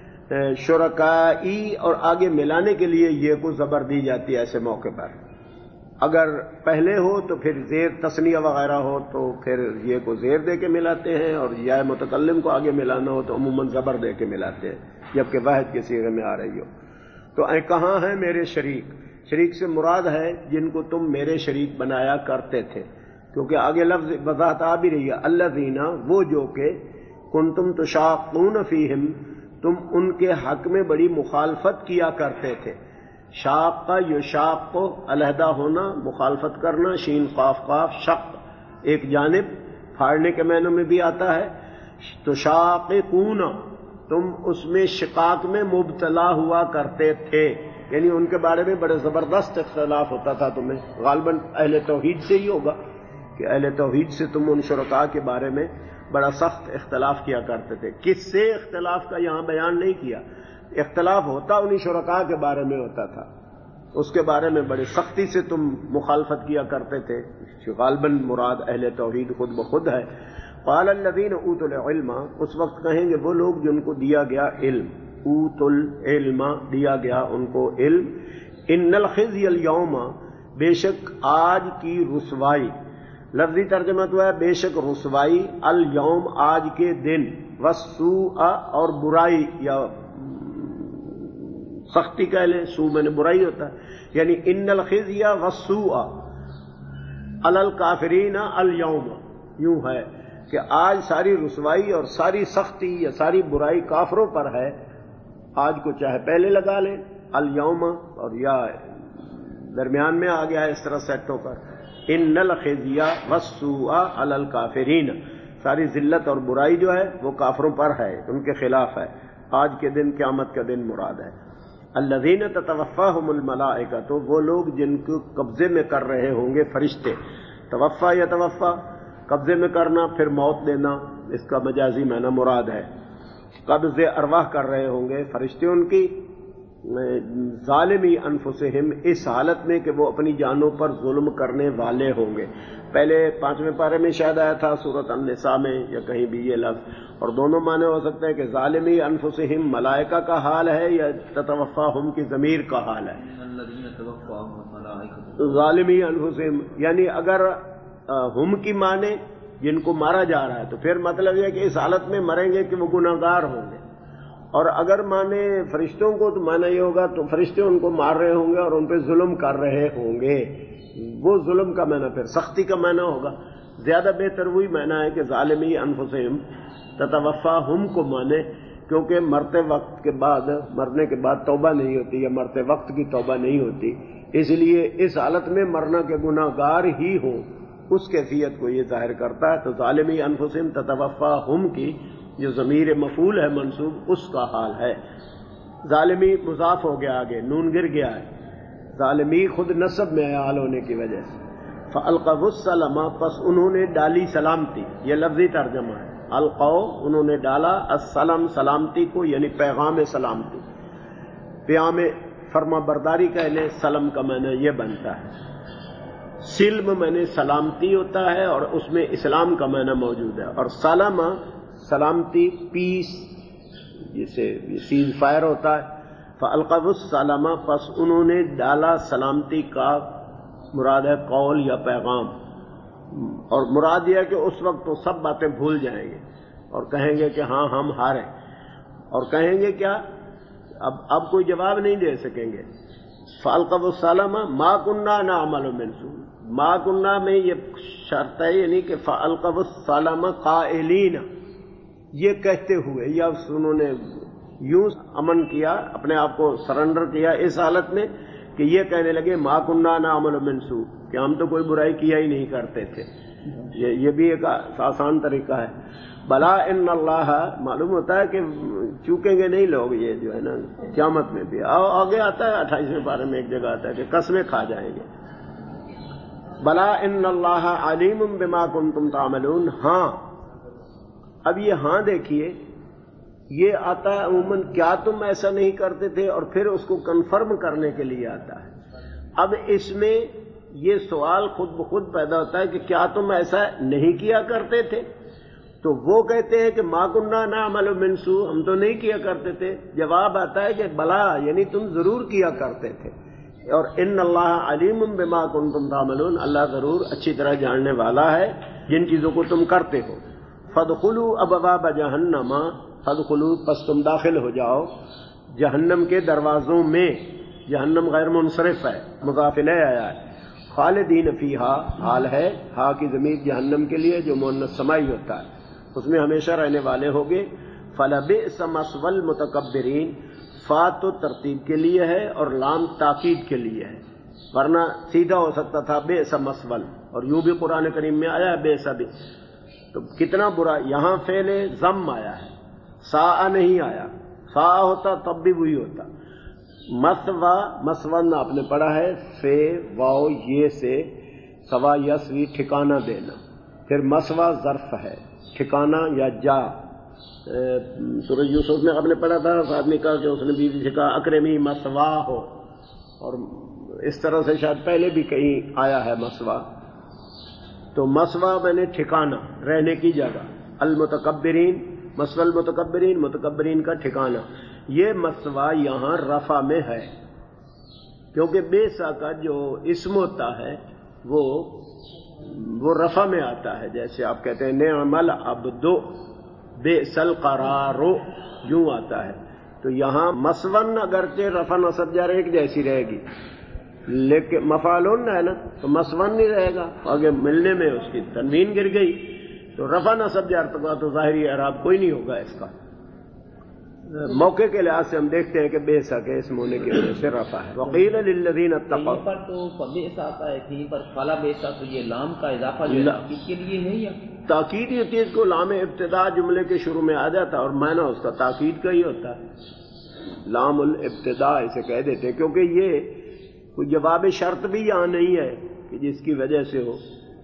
شرکائی، اور آگے ملانے کے لیے یہ کو زبر دی جاتی ہے ایسے موقع پر، اگر پہلے ہو تو پھر زیر تثنیہ وغیرہ ہو تو پھر یہ کو زیر دے کے ملاتے ہیں، اور یا متکلم کو آگے ملانا ہو تو عموماً زبر دے کے ملاتے ہیں جبکہ واحد کے صیغے میں آ رہی ہو۔ تو اے کہاں ہیں میرے شریک، شریک سے مراد ہے جن کو تم میرے شریک بنایا کرتے تھے، کیونکہ آگے لفظ وضاحت آ بھی رہی ہے، الذین، وہ جو کہ کنتم تشاقون فیہم، تم ان کے حق میں بڑی مخالفت کیا کرتے تھے۔ شاق کا یشاق کو علیحدہ ہونا، مخالفت کرنا، شین قاف قاف، شق ایک جانب، پھاڑنے کے معنوں میں بھی آتا ہے۔ تو شاقون، تم اس میں شقاق میں مبتلا ہوا کرتے تھے، یعنی ان کے بارے میں بڑے زبردست اختلاف ہوتا تھا تمہیں، غالباً اہل توحید سے ہی ہوگا کہ اہل توحید سے تم ان شرکاء کے بارے میں بڑا سخت اختلاف کیا کرتے تھے۔ کس سے اختلاف کا یہاں بیان نہیں کیا، اختلاف ہوتا انہی شرکاء کے بارے میں ہوتا تھا، اس کے بارے میں بڑی سختی سے تم مخالفت کیا کرتے تھے، غالباً مراد اہل توحید خود بخود ہے۔ قال الذین اوتوا العلم، اس وقت کہیں گے وہ لوگ جن کو دیا گیا علم، اوتوا العلم، دیا گیا ان کو علم، ان الخزي اليوم، بے شک آج کی رسوائی، لفظی ترجمہ تو ہے بے شک رسوائی، الیوم آج کے دن، والسوء اور برائی یا سختی کہہ لیں، سو میں نے برائی ہوتا ہے، یعنی ان الخزی والسوء علی الکافرین الیوم، یوں ہے کہ آج ساری رسوائی اور ساری سختی یا ساری برائی کافروں پر ہے، آج کو چاہے پہلے لگا لیں الیوم، اور یا درمیان میں آ گیا ہے اس طرح سیٹ ہو کر، ان الخزی والسوء علی الکافرین، ساری ذلت اور برائی جو ہے وہ کافروں پر ہے، ان کے خلاف ہے، آج کے دن قیامت کا دن مراد ہے۔ الذین تتوفاہم الملائکہ، تو وہ لوگ جن کو قبضے میں کر رہے ہوں گے فرشتے، توفا یا توفا قبضے میں کرنا، پھر موت دینا، اس کا مجازی معنی مراد ہے، قبض ارواح کر رہے ہوں گے فرشتے ان کی، ظالمی انفسہم، اس حالت میں کہ وہ اپنی جانوں پر ظلم کرنے والے ہوں گے۔ پہلے پانچویں پارے میں شاید آیا تھا سورۃ النساء میں یا کہیں بھی یہ لفظ، اور دونوں معنی ہو سکتے ہیں کہ ظالمی انفسہم ملائکہ کا حال ہے یا تتوفاہم کی ضمیر کا حال ہے۔ ظالمی انفسہم یعنی اگر ہم کی معنی جن کو مارا جا رہا ہے تو پھر مطلب یہ کہ اس حالت میں مریں گے کہ وہ گناہ گار ہوں گے، اور اگر مانے فرشتوں کو تو مانا یہ ہوگا تو فرشتے ان کو مار رہے ہوں گے اور ان پہ ظلم کر رہے ہوں گے، وہ ظلم کا معنی پھر سختی کا معنی ہوگا۔ زیادہ بہتر وہی معنی ہے کہ ظالمی انفسہم تتوفاہم کو مانے، کیونکہ مرتے وقت کے بعد، مرنے کے بعد توبہ نہیں ہوتی یا مرتے وقت کی توبہ نہیں ہوتی، اس لیے اس حالت میں مرنا کے گناہ گار ہی ہوں، اس کیفیت کو یہ ظاہر کرتا ہے۔ تو ظالمی انفسہم تتوفاہم کی جو ضمیر مفعول ہے منصوب، اس کا حال ہے۔ ظالمی مضاف ہو گیا، آگے نون گر گیا ہے، ظالمی خود نصب میں ہے حال ہونے کی وجہ سے۔ فَأَلْقَوْا السَّلَامَ، پس انہوں نے ڈالی سلامتی، یہ لفظی ترجمہ ہے، القوا انہوں نے ڈالا، السلام سلامتی کو، یعنی پیغام سلامتی، پیام فرما برداری کہہ لیں، سلم کا معنی یہ بنتا ہے۔ سلم معنی سلامتی ہوتا ہے اور اس میں اسلام کا معنی موجود ہے، اور سلام سلامتی پیس، جسے سیز فائر ہوتا ہے۔ فَأَلْقَوْا السَّلَامَ، پس انہوں نے ڈالا سلامتی کا، مراد ہے قول یا پیغام، اور مراد یہ ہے کہ اس وقت تو سب باتیں بھول جائیں گے اور کہیں گے کہ ہاں ہم ہارے، اور کہیں گے کیا، اب اب کوئی جواب نہیں دے سکیں گے۔ فَأَلْقَوْا السَّلَامَ مَا كُنَّا نَعْمَلُ مِن سُوءٍ، ما كُنَّا میں یہ شرط ہے، یعنی کہ فَأَلْقَوْا السَّلَامَ قائلین، یہ کہتے ہوئے، یا انہوں نے یوں امن کیا، اپنے آپ کو سرنڈر کیا اس حالت میں کہ یہ کہنے لگے ما كُنَّا نَعْمَلُ مِن سُوءٍ، کہ ہم تو کوئی برائی کیا ہی نہیں کرتے تھے۔ یہ یہ بھی ایک آسان طریقہ ہے۔ بلا ان اللہ، معلوم ہوتا ہے کہ چوکیں گے نہیں لوگ، یہ جو ہے نا قیامت میں بھی آگے آتا ہے، اٹھائیسویں پارے میں ایک جگہ آتا ہے کہ قسمیں کھا جائیں گے۔ بلا ان اللہ علیم بما کنتم تعملون، ہاں، اب یہ ہاں دیکھیے، یہ آتا ہے عموماً کیا تم ایسا نہیں کرتے تھے، اور پھر اس کو کنفرم کرنے کے لیے آتا ہے۔ اب اس میں یہ سوال خود بخود پیدا ہوتا ہے کہ کیا تم ایسا نہیں کیا کرتے تھے؟ تو وہ کہتے ہیں کہ ما كنا نعمل من سوء، ہم تو نہیں کیا کرتے تھے۔ جواب آتا ہے کہ بلا، یعنی تم ضرور کیا کرتے تھے، اور ان اللہ علیم بما کنتم تعملون، اللہ ضرور اچھی طرح جاننے والا ہے جن چیزوں کو تم کرتے ہو۔ فادخلوا ابواب جہنم، فادخلوا پس تم داخل ہو جاؤ جہنم کے دروازوں میں، جہنم غیر منصرف ہے، مضاف الیہ آیا ہے، خالدین فیہا، حال ہے ہا کی ضمیر جہنم کے لیے جو مؤنث سمائی ہوتا ہے، اس میں ہمیشہ رہنے والے ہوگے۔ فلبئس مثوى المتکبرین، فا تو ترتیب کے لیے ہے اور لام تاکید کے لیے ہے، ورنہ سیدھا ہو سکتا تھا بئس مثوى، اور یوں بھی قرآن کریم میں آیا ہے بئس بھی، تو کتنا برا، یہاں فعل ضم آیا ہے، ساء نہیں آیا، ساء ہوتا تب بھی وہی ہوتا۔ مسوا، مسون آپ نے پڑھا ہے، فے واو یہ سے، سوا یسوی ٹھکانہ دینا، پھر مسوا ظرف ہے، ٹھکانہ یا جا۔ سورہ یوسف میں آپ نے پڑھا تھا، آدمی کہا کہ اس نے بیوی سے کہا اکرمی مسوا ہو، اور اس طرح سے شاید پہلے بھی کہیں آیا ہے مسوا۔ تو مسوا میں نے ٹھکانہ، رہنے کی جگہ، المتکبرین، مسوا المتکبرین، متکبرین کا ٹھکانہ، یہ مسوا یہاں رفع میں ہے، کیونکہ بے سا کا جو اسم ہوتا ہے وہ وہ رفع میں آتا ہے، جیسے آپ کہتے ہیں نعم العبد بے سل قرارو، یوں آتا ہے. تو یہاں مسون اگرچہ رفع نصب جر ایک جیسی رہے گی، لیکن مفعولن ہے نا تو مسون نہیں رہے گا، آگے ملنے میں اس کی تنوین گر گئی تو رفع نصب جر کا تو ظاہری اعراب کوئی نہیں ہوگا اس کا. موقع کے لحاظ سے ہم دیکھتے ہیں کہ بے سا کے اسم ہونے کی وجہ سے رفع ہے. وقیل للذین اتقوا، پر تو فبئس آتا ہے، کہیں پر فلا بئس، تو یہ لام کا اضافہ جو ہے تاکید کے لیے ہے یا تاکید ہی ہوتی ہے؟ اس کو لام ابتدا جملے کے شروع میں آ جاتا اور معنی اس کا تاکید کا ہی ہوتا ہے. لام الابتدا اسے کہہ دیتے کیونکہ یہ کوئی جواب شرط بھی یہاں نہیں ہے کہ جس کی وجہ سے ہو.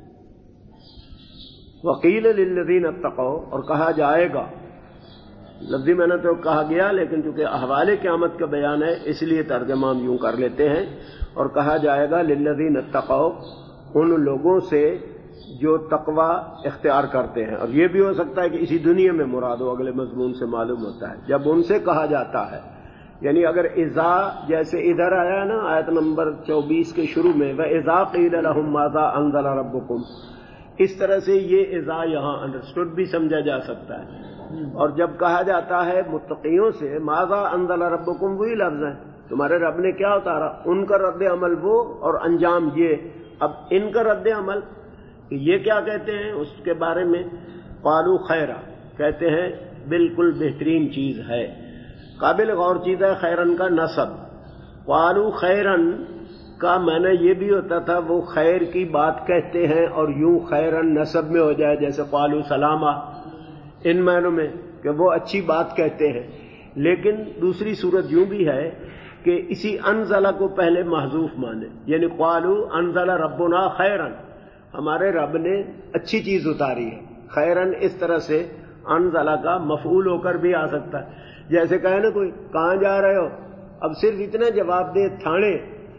وقیل للذین اتقوا، اور کہا جائے گا، لفظی میں نے تو کہا گیا لیکن چونکہ احوال قیامت کا بیان ہے اس لیے ترجمہ ہم یوں کر لیتے ہیں، اور کہا جائے گا للذین اتقوا، ان لوگوں سے جو تقوی اختیار کرتے ہیں. اور یہ بھی ہو سکتا ہے کہ اسی دنیا میں مراد ہو، اگلے مضمون سے معلوم ہوتا ہے. جب ان سے کہا جاتا ہے، یعنی اگر اذا جیسے ادھر آیا نا آیت نمبر چوبیس کے شروع میں وَإِذَا قِيلَ لَهُمْ مَاذَا أَنزَلَ رَبُّكُمْ، اس طرح سے یہ اذا یہاں انڈرسٹوڈ بھی سمجھا جا سکتا ہے. اور جب کہا جاتا ہے متقیوں سے ماذا انزل ربکم، وہی لفظ ہے تمہارے رب نے کیا اتارا، ان کا رد عمل وہ اور انجام یہ. اب ان کا رد عمل یہ کیا کہتے ہیں اس کے بارے میں، قالوا خیرا، کہتے ہیں بالکل بہترین چیز ہے. قابل غور چیز ہے خیرن کا نصب. قالوا خیرن کا معنی یہ بھی ہوتا تھا وہ خیر کی بات کہتے ہیں اور یوں خیرن نصب میں ہو جائے، جیسے قالوا سلاما، ان معنوں میں کہ وہ اچھی بات کہتے ہیں. لیکن دوسری صورت یوں بھی ہے کہ اسی انزلہ کو پہلے محذوف مانے، یعنی قالوا انزل ربنا خیرن، ہمارے رب نے اچھی چیز اتاری ہے. خیرن اس طرح سے انزلہ کا مفعول ہو کر بھی آ سکتا ہے. جیسے کہے نا کوئی کہاں جا رہے ہو، اب صرف اتنا جواب دے تھانے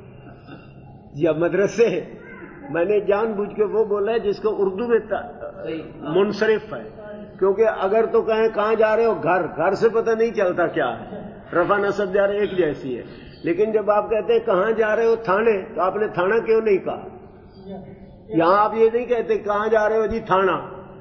یا مدرسے، میں نے جان بوجھ کے وہ بولا ہے جس کو اردو میں منصرف ہے، کیونکہ اگر تو کہیں کہاں جا رہے ہو، گھر، گھر سے پتہ نہیں چلتا کیا ہے، رفع نصب جار ایک جیسی ہے. لیکن جب آپ کہتے ہیں کہاں جا رہے ہو تھانے، تو آپ نے تھانہ کیوں نہیں کہا؟ یہاں آپ یہ نہیں کہتے کہاں جا رہے ہو جی تھانہ،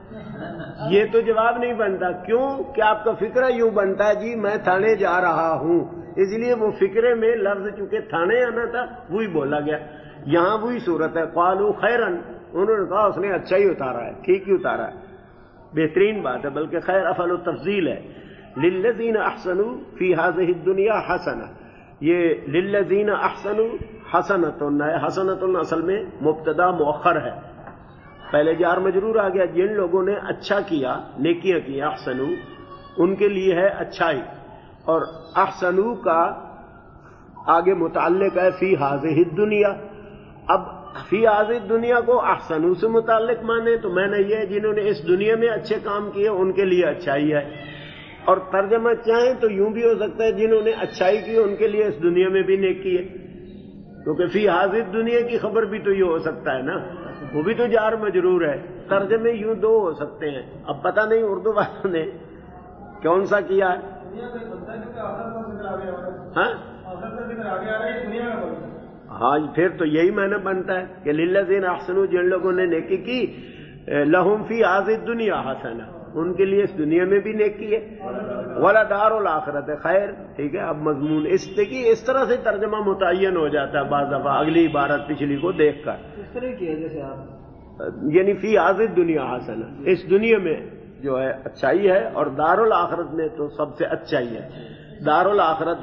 یہ تو جواب نہیں بنتا. کیوں کہ آپ کا فکرہ یوں بنتا ہے جی میں تھانے جا رہا ہوں، اس لیے وہ فکرے میں لفظ چونکہ تھانے آنا تھا وہی بولا گیا. یہاں وہی صورت ہے، قالوا خیرن، انہوں نے کہا اس نے اچھا ہی اتارا ہے، ٹھیک ہی اتارا ہے، بہترین بات ہے، بلکہ خیر افعل التفضیل ہے. للذین احسنوا فی هذه الدنیا حسنہ، یہ للذین احسنوا حسنۃ ہے، حسنۃ اصل میں مبتدا مؤخر ہے، پہلے جار مجرور آ گیا. جن لوگوں نے اچھا کیا، نیکیاں کی، احسنوا ان کے لیے ہے اچھائی. اور احسنوا کا آگے متعلق ہے فی هذه الدنیا. اب فی هذه الدنیا کو احسنوا سے متعلق مانے تو میں نے یہ جنہوں نے اس دنیا میں اچھے کام کیے ان کے لیے اچھائی ہے. اور ترجمہ چاہیں تو یوں بھی ہو سکتا ہے جنہوں نے اچھائی کی ان کے لیے اس دنیا میں بھی نیکی ہے، کیونکہ فی هذه الدنیا کی خبر بھی تو یہ ہو سکتا ہے نا، وہ بھی تو جار مجرور ہے. ترجمے یوں دو ہو سکتے ہیں. اب پتہ نہیں اردو والوں نے کون سا کیا ہے. ہاں ہاں پھر تو یہی معنی بنتا ہے کہ للذین احسنوا، جن لوگوں نے نیکی کی، لہم فی هذه الدنیا حسنہ، ان کے لیے اس دنیا میں بھی نیکی ہے، ولدار الآخرت خیر. ٹھیک ہے، اب مضمون اس کی اس طرح سے ترجمہ متعین ہو جاتا ہے بعض دفعہ اگلی عبارت پچھلی کو دیکھ کر. اس طرح کی ہے جیسے آپ یعنی فی هذه الدنیا حسنہ، اس دنیا میں جو ہے اچھائی ہے، اور دار الآخرت میں تو سب سے اچھائی ہے. دار الآخرت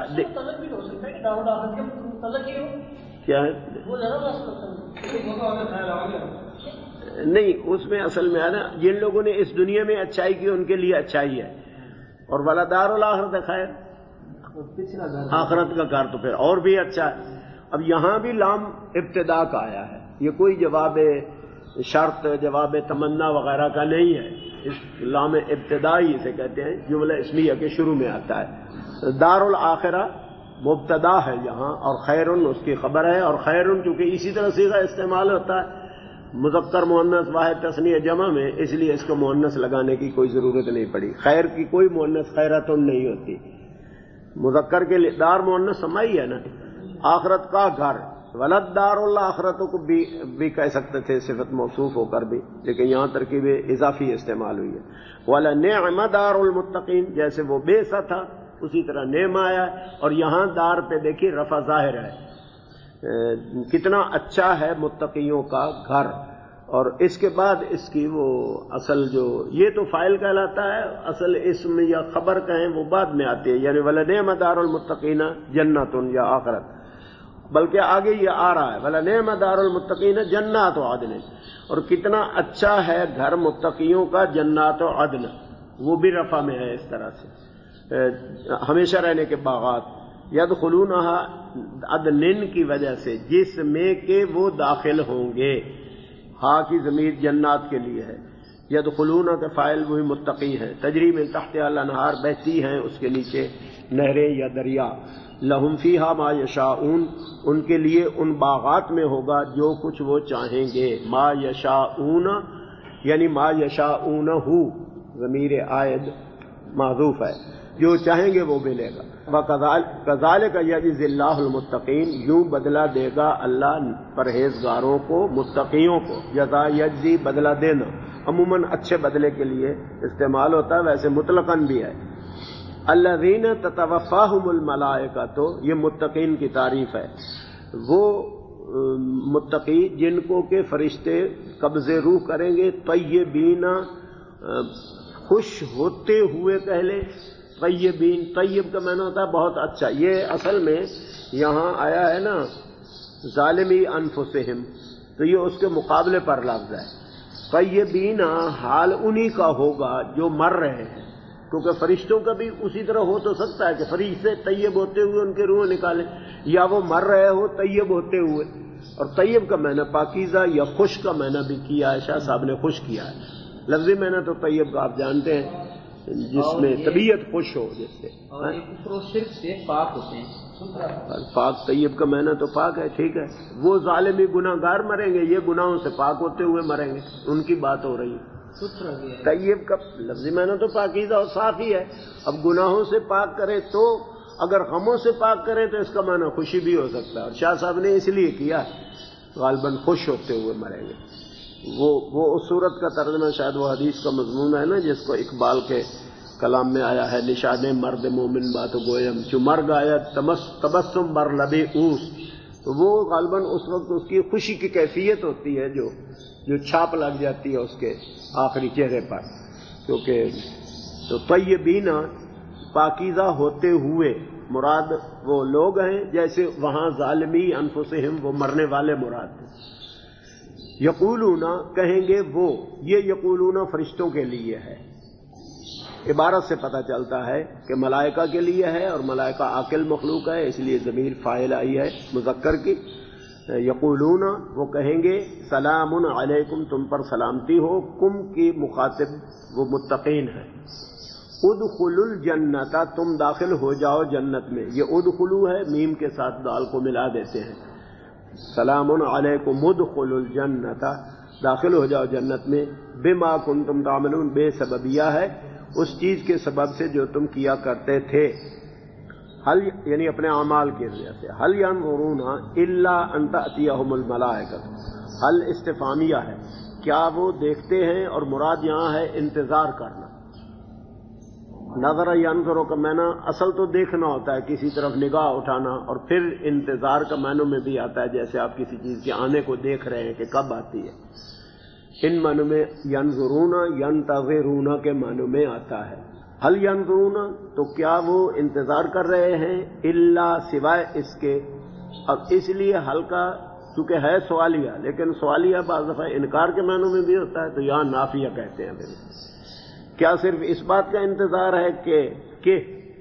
کیا ہے نہیں، اس میں اصل میں ہے نا جن لوگوں نے اس دنیا میں اچھائی کی ان کے لیے اچھائی ہے، اور والا دار الآخرت خیر، آخرت کا کار تو پھر اور بھی اچھا ہے. اب یہاں بھی لام ابتدا کا آیا ہے، یہ کوئی جواب شرط، جواب تمنا وغیرہ کا نہیں ہے. اس لام ابتدائی اسے کہتے ہیں، جملہ اسمیہ کے شروع میں آتا ہے. دار الآخرہ مبتدا ہے یہاں، اور خیرن اس کی خبر ہے. اور خیرن چونکہ اسی طرح صیغہ استعمال ہوتا ہے مذکر مؤنث واحد تثنیہ جمع میں، اس لیے اس کو مؤنث لگانے کی کوئی ضرورت نہیں پڑی. خیر کی کوئی مؤنث خیرتن نہیں ہوتی. مذکر کے لیے دار مؤنث سمائی ہے نا، آخرت کا گھر، ولد دار الآخرت کو بھی بھی کہہ سکتے تھے صفت موصوف ہو کر بھی، لیکن یہاں ترکیب اضافی استعمال ہوئی ہے۔ وَلَنِعْمَ دَارُ الْمُتَّقِينَ، جیسے وہ بے سا تھا اسی طرح نعم آیا ہے، اور یہاں دار پہ دیکھیے رفع ظاہر ہے، کتنا اچھا ہے متقیوں کا گھر۔ اور اس کے بعد اس کی وہ اصل جو یہ تو فاعل کہلاتا ہے، اصل اسم یا خبر کہیں وہ بعد میں آتی ہے، یعنی وَلَنِعْمَ دَارُ الْمُتَّقِينَ جَنَّةٌ یا آخرت، بلکہ آگے یہ آ رہا ہے وَلَنِعْمَ دَارُ الْمُتَّقِينَ جَنَّاتُ عَدْنٍ، اور کتنا اچھا ہے گھر متقیوں کا جنات و عدن، وہ بھی رفع میں ہے اس طرح سے، ہمیشہ رہنے کے باغات، یدخلونہا عدن کی وجہ سے، جس میں کہ وہ داخل ہوں گے، ہاں کی ضمیر جنات کے لیے ہے، یدخلون کے فاعل وہی متقی ہیں، تجری من تحتہا الانہار بہتی ہیں اس کے نیچے نہریں یا دریا، لہم فیہا ما یشاؤون، ان کے لیے ان باغات میں ہوگا جو کچھ وہ چاہیں گے، ما یشاؤون یعنی ما یشاؤونہ، ضمیر عائد محذوف ہے، جو چاہیں گے وہ ملے گا۔ وَكَذَلِكَ يَجْزِي اللَّهُ الْمُتَّقِينَ، یوں بدلہ دے گا اللہ پرہیزگاروں کو، متقیوں کو، جزا یجزی بدلہ دینا، عموماً اچھے بدلے کے لیے استعمال ہوتا ہے، ویسے مطلقاً بھی ہے۔ الذین تتوفاہم الملائکہ، تو یہ متقین کی تعریف ہے، وہ متقی جن کو کہ فرشتے قبضے روح کریں گے، طیبین خوش ہوتے ہوئے کہہ لیں، طیبین، طیب کا معنی ہوتا ہے بہت اچھا، یہ اصل میں یہاں آیا ہے نا ظالمی انفسہم، تو یہ اس کے مقابلے پر لفظ ہے، طیبین حال انہی کا ہوگا جو مر رہے ہیں، کیونکہ فرشتوں کا بھی اسی طرح ہو تو سکتا ہے کہ فرشتے طیب ہوتے ہوئے ان کے روح نکالیں، یا وہ مر رہے ہو طیب ہوتے ہوئے، اور طیب کا معنی پاکیزہ یا خوش کا معنی بھی کیا ہے، شاہ صاحب نے خوش کیا ہے، لفظی معنی تو طیب کا آپ جانتے ہیں جس میں طبیعت خوش ہو، جس سے اور ایک کفر و شرک سے پاک ہوتے ہیں، پاک طیب کا معنی تو پاک ہے، ٹھیک ہے، وہ ظالمی گناہ گار مریں گے، یہ گناہوں سے پاک ہوتے ہوئے مریں گے، ان کی بات ہو رہی ہے۔ طیب کا لفظی معنی تو پاکیزہ اور صاف ہی ہے، اب گناہوں سے پاک کرے تو، اگر غموں سے پاک کرے تو اس کا معنی خوشی بھی ہو سکتا ہے، اور شاہ صاحب نے اس لیے کیا غالباً خوش ہوتے ہوئے مریں گے۔ وہ وہ اس صورت کا ترجمہ شاید وہ حدیث کا مضمون ہے نا جس کو اقبال کے کلام میں آیا ہے، نشان مرد مومن بات گویم جو مرگ آیا تبسم بر لبے اوس، تو وہ غالباً اس وقت اس کی خوشی کی کیفیت ہوتی ہے جو جو چھاپ لگ جاتی ہے اس کے آخری چہرے پر، کیونکہ تو طیبین پاکیزہ ہوتے ہوئے مراد وہ لوگ ہیں جیسے وہاں ظالمی انفسہم وہ مرنے والے مراد ہیں۔ یقولون کہیں گے وہ، یہ یقولون فرشتوں کے لیے ہے، عبارت سے پتہ چلتا ہے کہ ملائکہ کے لیے ہے، اور ملائکہ عاقل مخلوق ہے، اس لیے ضمیر فاعل آئی ہے مذکر کی۔ یقولون وہ کہیں گے سلام علیکم، تم پر سلامتی ہو، کم کی مخاطب وہ متقین ہے، ادخلوا الجنت، تم داخل ہو جاؤ جنت میں، یہ ادخلو ہے، میم کے ساتھ دال کو ملا دیتے ہیں، سلام علیکم ادخلوا الجنت، داخل ہو جاؤ جنت میں، بما کنتم تعملون، بے سببیہ ہے اس چیز کے سبب سے جو تم کیا کرتے تھے، حل یعنی اپنے اعمال کی وجہ سے، حل ینظرون الا ان تأتیہم الملائکہ، حل استفہامیہ ہے، کیا وہ دیکھتے ہیں، اور مراد یہاں ہے انتظار کرنا، نظر ینظرو کا معنی اصل تو دیکھنا ہوتا ہے، کسی طرف نگاہ اٹھانا، اور پھر انتظار کا معنی میں بھی آتا ہے جیسے آپ کسی چیز کے آنے کو دیکھ رہے ہیں کہ کب آتی ہے، ان معنوں میں ینظرون ینتظرون کے معنوں میں آتا ہے۔ حل ینظرون تو کیا وہ انتظار کر رہے ہیں، الا سوائے اس کے، اب اس لیے حل کا چونکہ ہے سوالیہ، لیکن سوالیہ بعض دفعہ انکار کے معنوں میں بھی ہوتا ہے، تو یہاں نافیہ کہتے ہیں پھر، کیا صرف اس بات کا انتظار ہے کہ کہ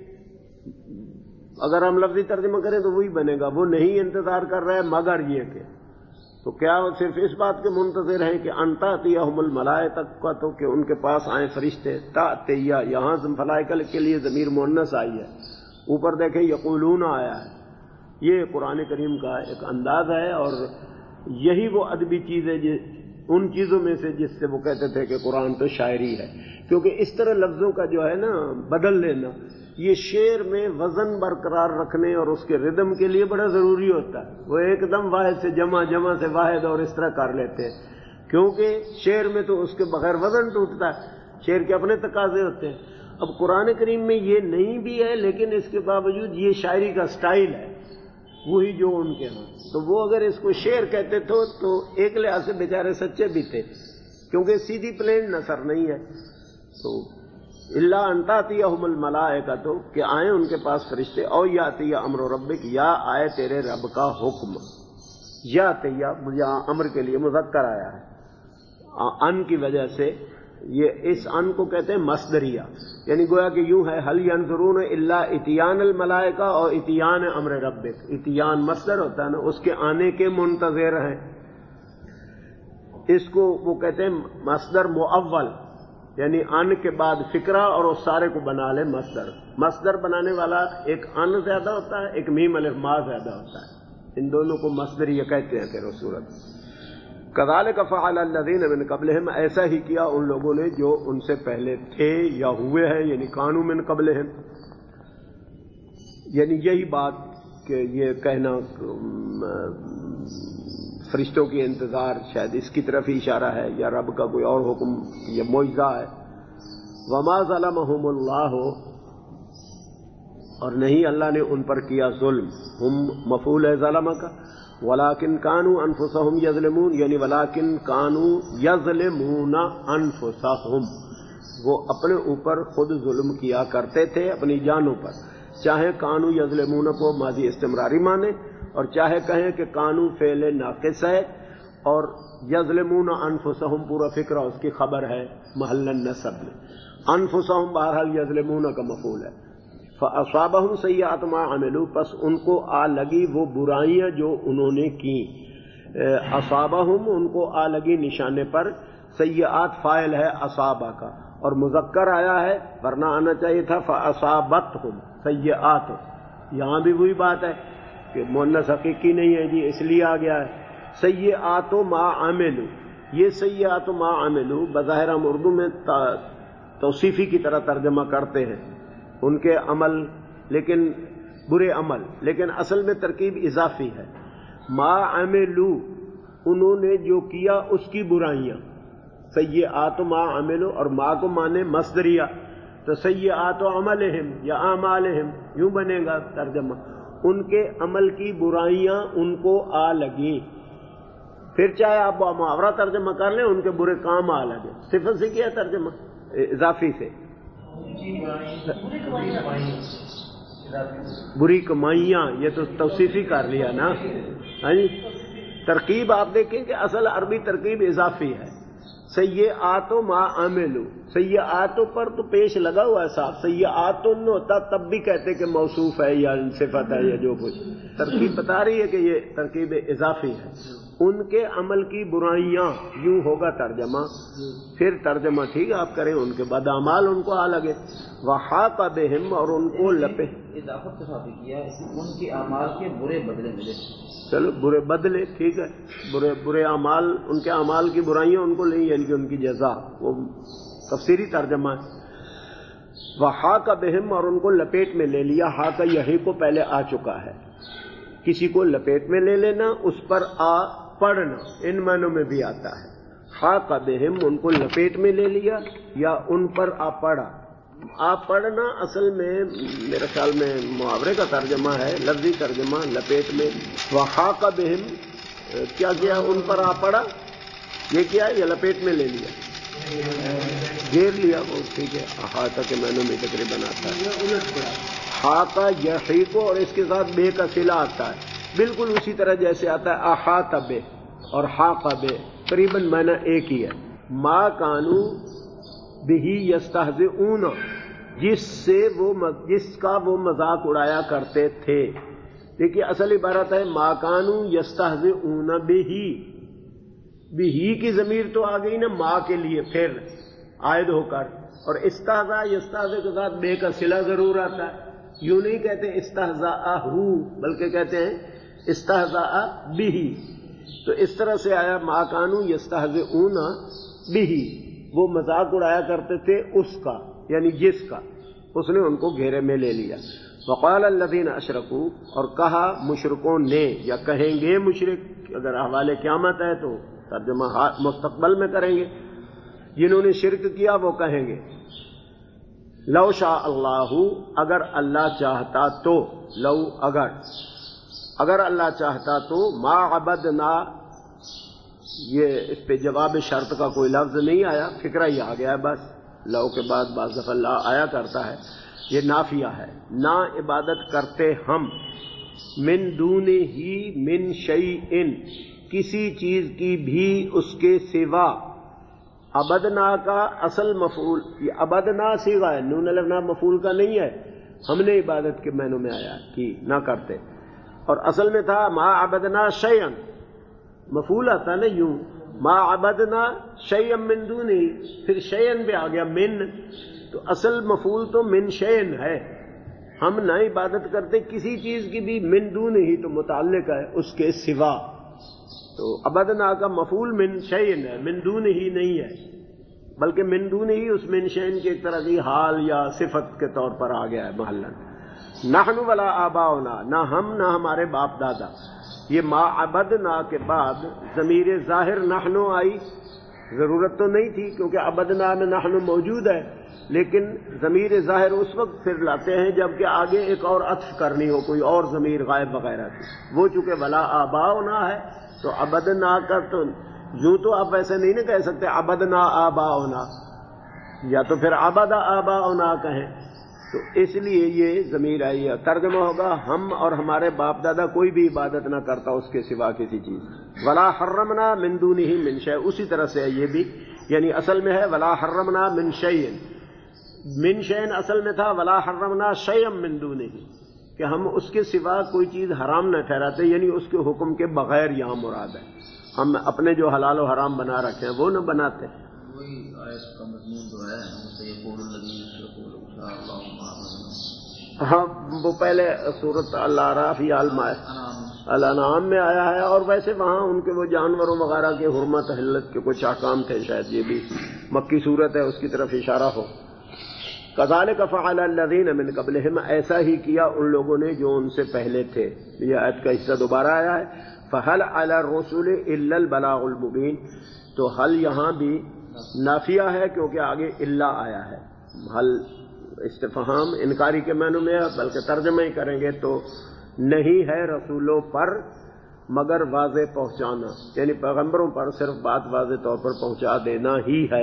اگر ہم لفظی ترجمہ کریں تو وہی بنے گا، وہ نہیں انتظار کر رہے مگر یہ کہ، تو کیا وہ صرف اس بات کے منتظر ہیں کہ ان تأتیہم الملائکہ کا، تو کہ ان کے پاس آئیں فرشتے، تأتیہ یہاں ملائکہ کے لیے ضمیر مؤنث آئی ہے، اوپر دیکھیں یقولون آیا ہے، یہ قرآن کریم کا ایک انداز ہے، اور یہی وہ ادبی چیز ہے ان چیزوں میں سے جس سے وہ کہتے تھے کہ قرآن تو شاعری ہے، کیونکہ اس طرح لفظوں کا جو ہے نا بدل لینا یہ شعر میں وزن برقرار رکھنے اور اس کے ردم کے لیے بڑا ضروری ہوتا ہے. وہ ایک دم واحد سے جمع، جمع سے واحد اور اس طرح کر لیتے ہیں، کیونکہ شعر میں تو اس کے بغیر وزن ٹوٹتا ہے، شعر کے اپنے تقاضے ہوتے ہیں. اب قرآن کریم میں یہ نہیں بھی ہے، لیکن اس کے باوجود یہ شاعری کا سٹائل ہے وہی جو ان کے ہاں. تو وہ اگر اس کو شعر کہتے تھے تو ایک لحاظ سے بیچارے سچے بھی تھے، کیونکہ سیدھی پلین نثر نہیں ہے. تو اللہ انتاتیہم الملائکہ، تو کہ آئیں ان کے پاس فرشتے، او یاتی امر ربک، یا آئے تیرے رب کا حکم. یا تیا یہاں امر کے لیے مذکر آیا ہے ان کی وجہ سے. یہ اس ان کو کہتے ہیں مصدریہ، یعنی گویا کہ یوں ہے هل ينظرون الا اتیان الملائکہ اور اتیان امر ربک. اتیان مصدر ہوتا ہے نا، اس کے آنے کے منتظر ہیں. اس کو وہ کہتے ہیں مصدر مؤول، یعنی ان کے بعد فکرہ اور اس سارے کو بنا لے مصدر. مصدر بنانے والا ایک ان زیادہ ہوتا ہے، ایک میم الف ما زیادہ ہوتا ہے. ان دونوں کو مصدریہ کہتے ہیں. پھر اس صورت کذالک فعل الذین من قبلہم، ایسا ہی کیا ان لوگوں نے جو ان سے پہلے تھے یا ہوئے ہیں، یعنی کانوا من قبلہم. یعنی یہی بات کہ یہ کہنا فرشتوں کی انتظار شاید اس کی طرف ہی اشارہ ہے، یا رب کا کوئی اور حکم یا معجزہ ہے. وما ظلمہم اللہ، اور نہیں اللہ نے ان پر کیا ظلم. ہم مفعول ہے ظلم کا. ولیکن کانوا انفسہم یظلمون، یعنی ولیکن کانوا یظلمون انفسہم، وہ اپنے اوپر خود ظلم کیا کرتے تھے اپنی جانوں پر. چاہے کانوا یظلمون کو ماضی استمراری مانے، اور چاہے کہیں کہ کانوا فعل ناقص ہے اور یظلمون انفسہم پورا فکرہ اس کی خبر ہے محل النصب میں. انفسہم بہرحال یظلمون کا مفعول ہے. فاصابہم سیئات ما عملوا، پس ان کو آ لگی وہ برائیاں جو انہوں نے کی. اصابہم ان کو آ لگی نشانے پر. سیئات فاعل ہے اصابہ کا، اور مذکر آیا ہے ورنہ آنا چاہیے تھا فاصابتہم سیئات. یہاں بھی وہی بات ہے کہ مؤنث حقیقی نہیں ہے جی، اس لیے آ گیا ہے. سیئات ما عملوا، یہ سیئات ما عملوا بظاہر ہم اردو میں توصیفی کی طرح ترجمہ کرتے ہیں ان کے عمل، لیکن برے عمل، لیکن اصل میں ترکیب اضافی ہے. ما عملوا انہوں نے جو کیا اس کی برائیاں. سیئات ما عملوا، اور ما کو مانے مصدریہ، تو سیئات عملہم یا اعمالہم یوں بنے گا ترجمہ. ان کے عمل کی برائیاں ان کو آ لگیں. پھر چاہے آپ محاورہ ترجمہ کر لیں، ان کے برے کام آ لگے. صفت سے کیا ترجمہ اضافی سے، بری کمائیاں، یہ تو توصیفی کر لیا نا. ہاں جی، ترکیب آپ دیکھیں کہ اصل عربی ترکیب اضافی ہے. سیئات ما عملوا، سیئات پر تو پیش لگا ہوا ہے صاحب. سیئات نہ ہوتا تب بھی کہتے کہ موصوف ہے یا صفت ہے یا جو کچھ. ترکیب بتا رہی ہے کہ یہ ترکیب اضافی ہے. ان کے عمل کی برائیاں یوں ہوگا ترجمہ. پھر ترجمہ ٹھیک آپ کریں، ان کے بد اعمال ان کو آ لگے. وحاق بہم، اور ان کو لپے اضافت کیا ان کے اعمال کے برے بدلے ملے. چلو برے بدلے ٹھیک ہے، برے برے اعمال، ان کے اعمال کی برائیاں ان کو لیں، یعنی کہ ان کی جزا، وہ تفسیری ترجمہ ہے. وحاق بہم، اور ان کو لپیٹ میں لے لیا. حاق یہی کو پہلے آ چکا ہے. کسی کو لپیٹ میں لے لینا، اس پر آ پڑھنا، ان معنوں میں بھی آتا ہے. حاق بہم ان کو لپیٹ میں لے لیا یا ان پر آ پڑا. آ پڑھنا اصل میں میرے خیال میں محاورے کا ترجمہ ہے، لفظی ترجمہ لپیٹ میں. وحاق بہم کیا کیا ان پر آ پڑا، یہ کیا یا لپیٹ میں لے لیا، گھیر لیا. وہ ٹھیک ہے، احاطہ کے معنوں میں تقریباً آتا ہے. حاقہ یحیق، اور اس کے ساتھ بے کا صلہ آتا ہے، بالکل اسی طرح جیسے آتا ہے احاطہ بے اور حاقہ بے، قریباً معنی ایک ہی ہے. ما کانوا بہی یستہزئون، جس سے وہ جس کا وہ مذاق اڑایا کرتے تھے. دیکھیے اصل عبارت ہے ما کانوا یستہزئون بہی. بہی کی ضمیر تو آ گئی نا ما کے لیے پھر عائد ہو کر، اور استہزاء یستہزئ کے ساتھ بے کا صلہ ضرور آتا ہے. یوں نہیں کہتے استہزاءہ، بلکہ کہتے ہیں استہزاء بہی. تو اس طرح سے آیا ما کانوا یستہزئون بہی، وہ مذاق اڑایا کرتے تھے اس کا، یعنی جس کا. اس نے ان کو گھیرے میں لے لیا. وقال الذین اشرکوا، اور کہا مشرکوں نے، یا کہیں گے مشرک، اگر حوالے قیامت ہے تو ترجمہ مستقبل میں کریں گے، جنہوں نے شرک کیا وہ کہیں گے لو شاء اللہ، اگر اللہ چاہتا تو، لو اگر اگر اللہ چاہتا تو، ما عبدنا، یہ اس پہ جواب شرط کا کوئی لفظ نہیں آیا، فکرہ ہی آ گیا ہے بس. لو کے بعد بعض دفعہ لا آیا کرتا ہے، یہ نافیہ ہے. نہ عبادت کرتے ہم، من دون ہی، من شیئن، کسی چیز کی بھی اس کے سوا. عبدنا کا اصل مفعول، یہ عبدنا صیغہ ہے، نون الف نام مفعول کا نہیں ہے، ہم نے عبادت کے معنوں میں آیا کہ نہ کرتے، اور اصل میں تھا ما عبدنا شیئن، مفعول آتا نا یوں، ما عبدنا شیئن من دونہ، پھر شیئن بھی آ گیا من، تو اصل مفعول تو من شیئن ہے. ہم نہ عبادت کرتے کسی چیز کی بھی، من دونہ ہی تو متعلق ہے اس کے سوا، تو عبدنا کا مفعول من شیئن ہے، من دونہ ہی نہیں ہے، بلکہ من دونہ ہی اس من شیئن کی ایک طرح کی حال یا صفت کے طور پر آ گیا ہے محلاً. نحن ولا آباؤنا، نہ ہم نہ ہمارے باپ دادا. یہ ما عبدنا کے بعد ضمیر ظاہر نحن آئی، ضرورت تو نہیں تھی کیونکہ عبدنا میں نحن موجود ہے، لیکن ضمیر ظاہر اس وقت پھر لاتے ہیں جب کہ آگے ایک اور عطف کرنی ہو، کوئی اور ضمیر غائب وغیرہ کی. وہ چونکہ ولا آباؤنا ہے تو عبدنا کا تو یوں تو آپ ایسے نہیں نہ کہہ سکتے عبدنا آباؤنا، یا تو پھر عبد آباؤنا کہیں، تو اس لیے یہ ضمیر آئی ہے. ترجمہ ہوگا ہم اور ہمارے باپ دادا کوئی بھی عبادت نہ کرتا اس کے سوا کسی چیز. ولا حرمنا من دونہ من شیء، اسی طرح سے ہے یہ بھی، یعنی اصل میں ہے ولا حرمنا من شیء، من شیء اصل میں تھا ولا حرمنا شیئا من دونہ، کہ ہم اس کے سوا کوئی چیز حرام نہ ٹھہراتے، یعنی اس کے حکم کے بغیر یہاں مراد ہے. ہم اپنے جو حلال و حرام بنا رکھے ہیں وہ نہ بناتے. وہی آیت کا مضمون جو ہے ہاں وہ پہلے صورت الاعراف یا الانعام میں آیا ہے، اور ویسے وہاں ان کے وہ جانوروں وغیرہ کے حرمت حلت کے کچھ احکام تھے، شاید یہ بھی مکی صورت ہے اس کی طرف اشارہ ہو. کذالک فعل الذین من قبلہم، ایسا ہی کیا ان لوگوں نے جو ان سے پہلے تھے. یہ آیت کا حصہ دوبارہ آیا ہے. فہل علی الرسل الا البلاغ المبین، تو حل یہاں بھی نافیہ ہے کیونکہ آگے الا آیا ہے. حل استفہام انکاری کے معنوں میں ہے، بلکہ ترجمہ ہی کریں گے تو نہیں ہے رسولوں پر مگر واضح پہنچانا، یعنی پیغمبروں پر صرف بات واضح طور پر پہنچا دینا ہی ہے.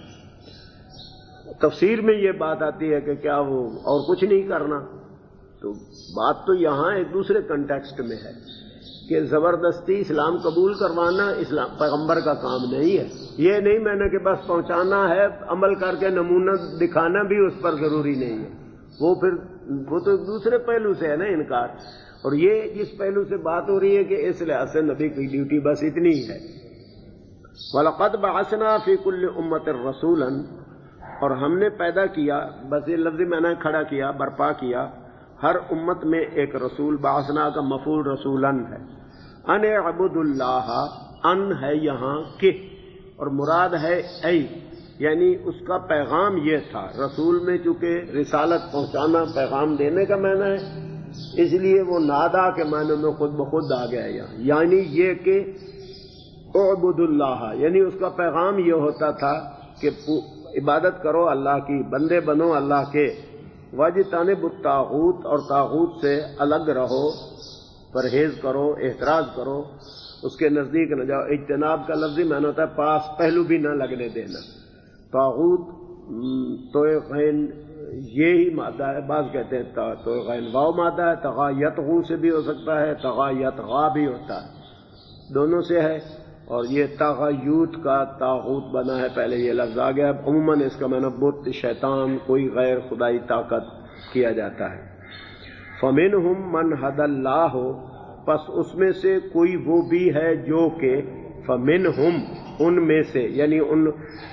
تفسیر میں یہ بات آتی ہے کہ کیا وہ اور کچھ نہیں کرنا، تو بات تو یہاں ایک دوسرے کنٹیکسٹ میں ہے کہ زبردستی اسلام قبول کروانا اسلام پیغمبر کا کام نہیں ہے. یہ نہیں میں نے کہ بس پہنچانا ہے، عمل کر کے نمونہ دکھانا بھی اس پر ضروری نہیں ہے. وہ پھر وہ تو ایک دوسرے پہلو سے ہے نا انکار، اور یہ جس پہلو سے بات ہو رہی ہے کہ اس لحاظ سے نبی کی ڈیوٹی بس اتنی ہی ہے. وَلَقَدْ بَعَثْنَا فِي كُلِّ أُمَّةٍ رَسُولًا، اور ہم نے پیدا کیا، بس یہ لفظ میں نے کھڑا کیا، برپا کیا، ہر امت میں ایک رسول. بعثنا کا مفعول رسولن ہے. ان عبد اللہ، ان ہے یہاں کہ، اور مراد ہے ای، یعنی اس کا پیغام یہ تھا. رسول میں چونکہ رسالت پہنچانا پیغام دینے کا معنی ہے، اس لیے وہ نادا کے معنی میں خود بخود آ گیا یہاں، یعنی یہ کہ اعبد اللہ، یعنی اس کا پیغام یہ ہوتا تھا کہ عبادت کرو اللہ کی، بندے بنو اللہ کے. واجتنبوا الطاغوت، اور طاغوت سے الگ رہو، پرہیز کرو، احتراز کرو، اس کے نزدیک نہ جاؤ. اجتناب کا لفظی معنی ہوتا ہے پاس پہلو بھی نہ لگنے دینا. طاغوت تو غین یہی مادہ ہے، بعض کہتے ہیں تو غین واو مادہ ہے، تغا یتغو سے بھی ہو سکتا ہے، تغا یتغا بھی ہوتا ہے، دونوں سے ہے. اور یہ تغیوت کا طاغوت بنا ہے، پہلے یہ لفظ آ گیا. عموماً اس کا معنی بت، شیطان، کوئی غیر خدائی طاقت کیا جاتا ہے. فَمِنْهُمْ مَنْ هَدَى اللَّهُ، پس اس میں سے کوئی وہ بھی ہے جو کہ فَمِنْهُمْ ان میں سے، یعنی ان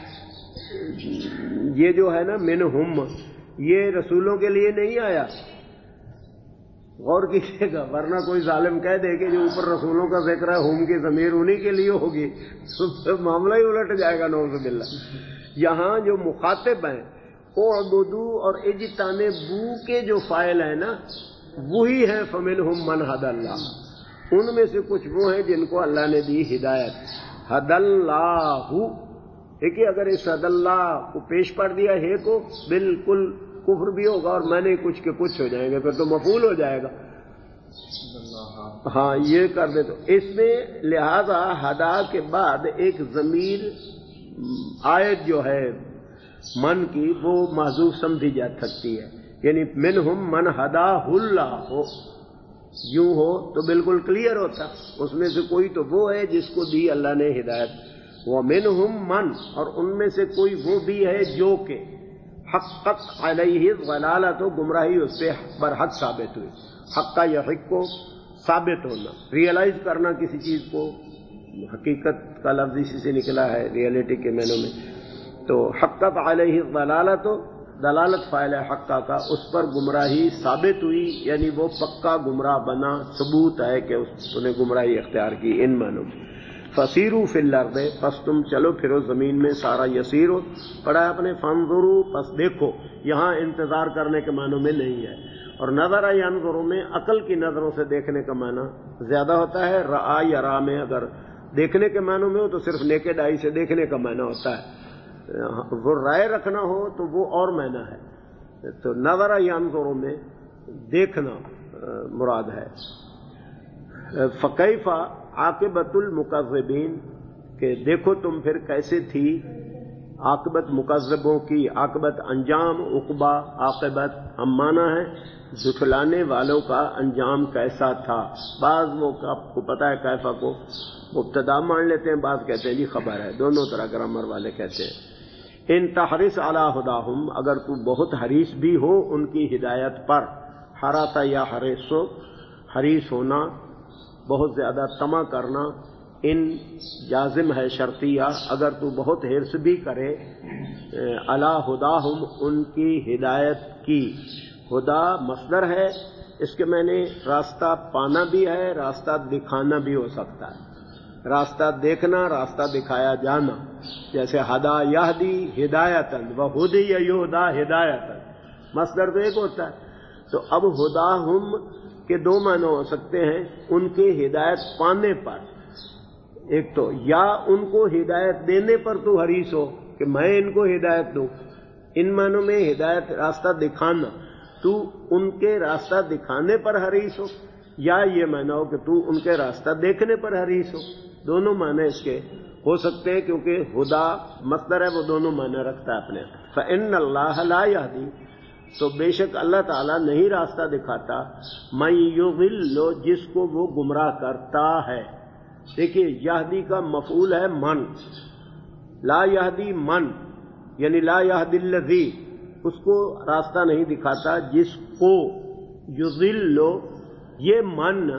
یہ جو ہے نا منہم، یہ رسولوں کے لیے نہیں آیا. غور کیجیے گا، ورنہ کوئی ظالم کہہ دے کہ جو اوپر رسولوں کا ذکر ہے ہم کی ضمیر انہی کے لیے ہوگی، تو معاملہ ہی الٹ جائے گا، نعوذ باللہ. یہاں جو مخاطب ہیں اعبدو اور اجتنبو کے جو فاعل ہے نا وہی ہے فمنہم من ہدی اللہ، ان میں سے کچھ وہ ہیں جن کو اللہ نے دی ہدایت. ہدی اللہ، دیکھیے اگر اس ہدی اللہ کو پیش پڑ دیا ہے کو بالکل کفر بھی ہوگا اور میں نے کچھ کے کچھ ہو جائیں گے، پھر تو مفعول ہو جائے گا. ہاں یہ کر دے تو اس میں لہذا ہدا کے بعد ایک ضمیر آیت جو ہے من کی وہ محذوف سمجھی جا سکتی ہے، یعنی منہم من ہداہ اللہ ہو، یوں ہو تو بالکل کلیئر ہوتا، اس میں سے کوئی تو وہ ہے جس کو دی اللہ نے ہدایت. ومنہم من، اور ان میں سے کوئی وہ بھی ہے جو کہ حقت علیہ الضلالۃ، گمراہی اس پہ برحق ثابت ہوئی. حق کا یحق کو ثابت ہونا، ریئلائز کرنا کسی چیز کو، حقیقت کا لفظ اسی سے نکلا ہے ریئلٹی کے معنوں میں. تو حقت علیہ الضلالۃ، دلالت فاعل ہے حقہ کا، اس پر گمراہی ثابت ہوئی، یعنی وہ پکا گمراہ بنا، ثبوت ہے کہ اس نے گمراہی اختیار کی ان معنوں میں. فسیرو فی الارض، پس تم چلو پھرو زمین میں. سارا یسیرو پڑھا ہے اپنے، فانظرو پس دیکھو، یہاں انتظار کرنے کے معنوں میں نہیں ہے. اور نظر ینظرو میں عقل کی نظروں سے دیکھنے کا معنی زیادہ ہوتا ہے. رآ یرا میں اگر دیکھنے کے معنوں میں ہو تو صرف نیکڈ آئی سے دیکھنے کا معنی ہوتا ہے، وہ رائے رکھنا ہو تو وہ اور معنی ہے. تو نظر ینظرو میں دیکھنا مراد ہے. فکیف عاقبت المکذبین، کہ دیکھو تم پھر کیسے تھی عاقبت مکذبوں کی. عاقبت انجام، عقبہ عاقبت ہم مانا ہے جھٹلانے والوں کا انجام کیسا تھا. بعض وہ آپ کو پتہ ہے کیفا کو مبتدا مان لیتے ہیں، بعض کہتے ہیں جی خبر ہے، دونوں طرح گرامر والے کہتے ہیں. ان تحرس علی ہداہم، اگر تو بہت حریص بھی ہو ان کی ہدایت پر. حراسا یا حریصو، حریص ہونا بہت زیادہ طمع کرنا. ان جازم ہے شرطیہ، اگر تو بہت حرص بھی کرے علی ہداہم ان کی ہدایت کی. ہدا مصدر ہے، اس کے میں نے راستہ پانا بھی ہے، راستہ دکھانا بھی ہو سکتا ہے. راستہ دیکھنا، راستہ دکھایا جانا، جیسے ہدا یہدی ہدایتن و ہدی یہدا ہدایتن، مصدر تو ایک ہوتا ہے. تو اب ہداہم کے دو معنی ہو سکتے ہیں، ان کے ہدایت پانے پر. ایک تو یا ان کو ہدایت دینے پر تو حریص ہو کہ میں ان کو ہدایت دوں، ان معنوں میں ہدایت راستہ دکھانا، تو ان کے راستہ دکھانے پر حریص ہو، یا یہ معنی ہو کہ تو ان کے راستہ دیکھنے پر حریص ہو. دونوں معنی اس کے ہو سکتے ہیں کیونکہ ہدا مصدر ہے، وہ دونوں معنی رکھتا ہے اپنے. فإن اللہ لا یہدی، تو بے شک اللہ تعالیٰ نہیں راستہ دکھاتا من یضل، جس کو وہ گمراہ کرتا ہے. دیکھیے یہدی کا مفعول ہے من، لا یہدی من یعنی لا یہدی الذی، اس کو راستہ نہیں دکھاتا جس کو. یضل، یہ من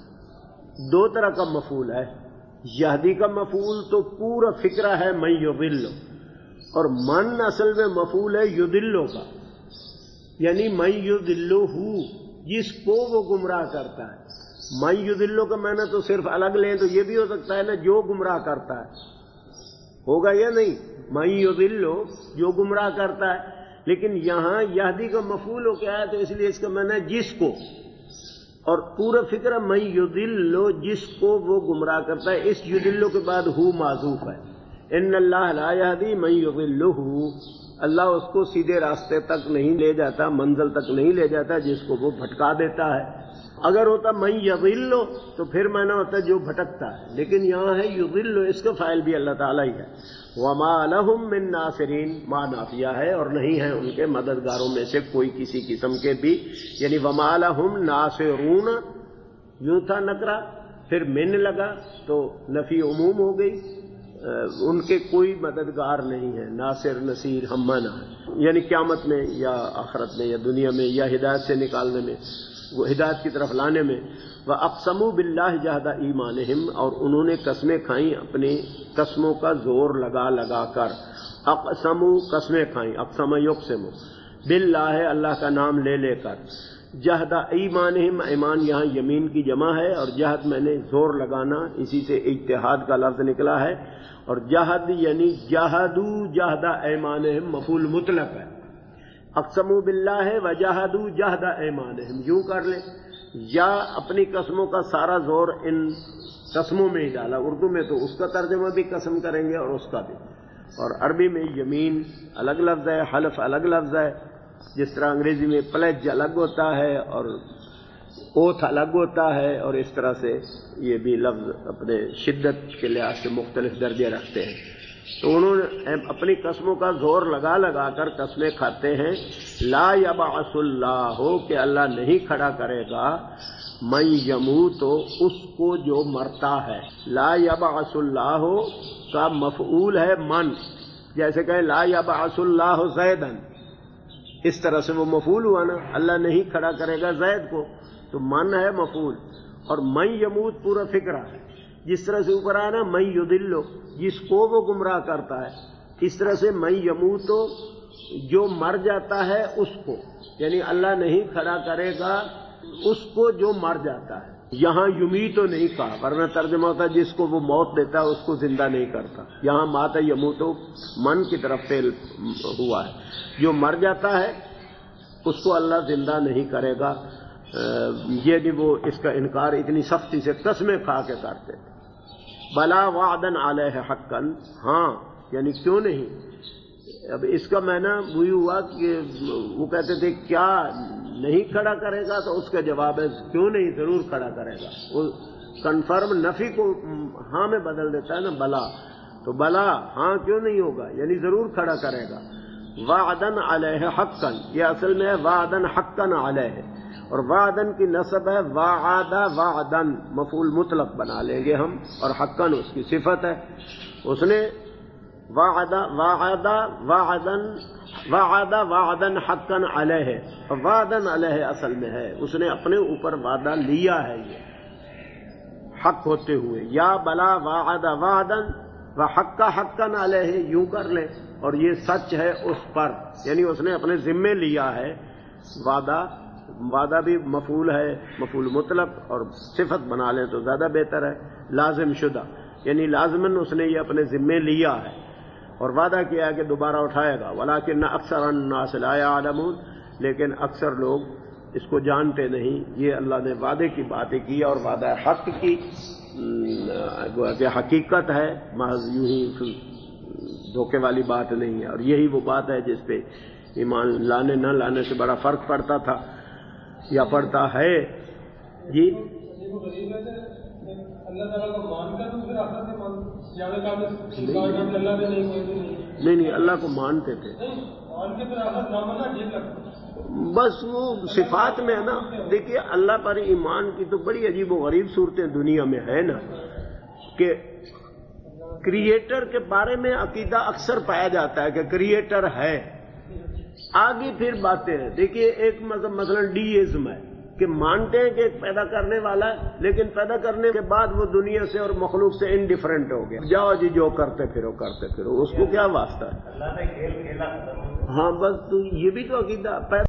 دو طرح کا مفعول ہے. یہدی کا مفعول تو پورا فکرہ ہے من یضل، اور من اصل میں مفعول ہے یضلو کا، یعنی من یضلہ، جس کو وہ گمراہ کرتا ہے. من یضلہ کا معنی تو صرف الگ لیں تو یہ بھی ہو سکتا ہے نا جو گمراہ کرتا ہے، ہوگا یا نہیں؟ من یضلہ جو گمراہ کرتا ہے، لیکن یہاں یہدی کا مفعول ہو کیا ہے تو اس لیے اس کا معنی ہے جس کو، اور پورا فکر من یضل جس کو وہ گمراہ کرتا ہے. اس یضل کے بعد ہو معذوف ہے. ان اللہ لا یہدی من یضلہ، اللہ اس کو سیدھے راستے تک نہیں لے جاتا، منزل تک نہیں لے جاتا جس کو وہ بھٹکا دیتا ہے. اگر ہوتا من یضل تو پھر معنی ہوتا جو بھٹکتا ہے، لیکن یہاں ہے یضل، اس کا فاعل بھی اللہ تعالیٰ ہی ہے. وما لهم من ناصرین، ما نافیہ ہے اور نہیں ہے ان کے مددگاروں میں سے کوئی کسی قسم کے بھی، یعنی وما لهم ناصرون یوں تھا نکرا، پھر من لگا تو نفی عموم ہو گئی. ان کے کوئی مددگار نہیں ہے، ناصر نصیر ہم مانا ہے، یعنی قیامت میں یا آخرت میں یا دنیا میں یا ہدایت سے نکالنے میں، وہ ہدایت کی طرف لانے میں. وَأَقْسَمُوا بِاللَّهِ جَهْدَ إِيمَانِهِمْ، اور انہوں نے قسمیں کھائیں اپنی قسموں کا زور لگا لگا کر. اقسموا قسمیں کھائیں، اقسم یقسم، باللہ اللہ کا نام لے لے کر. جہد ایمانہم، ایمان یہاں یمین کی جمع ہے، اور جہد میں نے زور لگانا، اسی سے اجتہاد کا لفظ نکلا ہے. اور جہد یعنی جہدو جہد ایمانہم مفعول مطلق ہے، اقسموا باللہ وجاہدوا جہد ایمانہم، یوں کر لیں، یا اپنی قسموں کا سارا زور ان قسموں میں ہی ڈالا. اردو میں تو اس کا ترجمہ بھی قسم کریں گے اور اس کا بھی، اور عربی میں یمین الگ لفظ ہے، حلف الگ لفظ ہے. جس طرح انگریزی میں پلیج الگ ہوتا ہے اور اوتھ الگ ہوتا ہے، اور اس طرح سے یہ بھی لفظ اپنے شدت کے لحاظ سے مختلف درجے رکھتے ہیں. تو انہوں نے اپنی قسموں کا زور لگا لگا کر قسمیں کھاتے ہیں. لا یبعث اللہ، کہ اللہ نہیں کھڑا کرے گا، من یموت، اس کو جو مرتا ہے. لا یبعث اللہ کا مفعول ہے من، جیسے کہ لا یبعث اللہ زیدن، اس طرح سے وہ مفعول ہوا نا، اللہ نہیں کھڑا کرے گا زید کو، تو من ہے مفعول. اور من یموت پورا فکرہ ہے، جس طرح سے اوپر آیا نا من یضل، جس کو وہ گمراہ کرتا ہے، اس طرح سے من یموت جو مر جاتا ہے اس کو، یعنی اللہ نہیں کھڑا کرے گا اس کو جو مر جاتا ہے. یہاں یمیت تو نہیں کہا، ورنہ ترجمہ ہوتا ہے جس کو وہ موت دیتا ہے اس کو زندہ نہیں کرتا. یہاں مات یموت من کی طرف فعل ہوا ہے، جو مر جاتا ہے اس کو اللہ زندہ نہیں کرے گا. یہ نہیں وہ اس کا انکار اتنی سختی سے قسمیں کھا کے کرتے تھے. بلا وعدن علیہ حقا، ہاں یعنی کیوں نہیں. اب اس کا معنی وہی ہوا کہ وہ کہتے تھے کیا نہیں کھڑا کرے گا، تو اس کا جواب ہے کیوں نہیں، ضرور کھڑا کرے گا. وہ کنفرم نفی کو ہاں میں بدل دیتا ہے نا، بلا، تو بلا ہاں کیوں نہیں ہوگا، یعنی ضرور کھڑا کرے گا. وعدن علیہ حقا، یہ اصل میں ہے وعدن حقا علیہ، اور وعدن کی نسب ہے وعد وعدن، مفعول مطلق بنا لیں گے ہم، اور حقا اس کی صفت ہے. اس نے وعد وعد وعدن وعد وعدن حقا علیہ، وعدن علیہ اصل میں ہے اس نے اپنے اوپر وعدہ لیا ہے یہ حق ہوتے ہوئے. یا بلا وعد وعدن وحق حقا علیہ، یوں کر لیں، اور یہ سچ ہے اس پر، یعنی اس نے اپنے ذمے لیا ہے وعدہ. وعدہ بھی مفعول ہے، مفعول مطلق، اور صفت بنا لیں تو زیادہ بہتر ہے، لازم شدہ، یعنی لازماً اس نے یہ اپنے ذمے لیا ہے اور وعدہ کیا ہے کہ دوبارہ اٹھائے گا. ولیکن اکثر الناس لا یعلمون، لیکن اکثر لوگ اس کو جانتے نہیں. یہ اللہ نے وعدے کی باتیں کی اور وعدہ حق کی کہ حقیقت ہے، محض یوں ہی دھوکے والی بات نہیں ہے. اور یہی وہ بات ہے جس پہ ایمان لانے نہ لانے سے بڑا فرق پڑتا تھا یا پڑتا ہے. جی اللہ تعالیٰ کو مان کر پھر آخر سے مان نہیں نہیں اللہ کو مانتے تھے، بس وہ صفات میں ہے نا. دیکھیے اللہ پر ایمان کی تو بڑی عجیب و غریب صورتیں دنیا میں ہے نا، کہ کریٹر کے بارے میں عقیدہ اکثر پایا جاتا ہے کہ کریٹر ہے، آگے پھر باتیں ہیں. دیکھیے ایک مذہب مثلا ڈیزم ہے کہ مانتے ہیں کہ ایک پیدا کرنے والا ہے، لیکن پیدا کرنے کے بعد وہ دنیا سے اور مخلوق سے انڈیفرنٹ ہو گیا. جاؤ جی جو کرتے پھرو کرتے پھرو، اس کو کیا واسطہ ہے. اللہ نے کھیل کھیلا. ہاں بس تو یہ بھی تو عقیدہ پیدا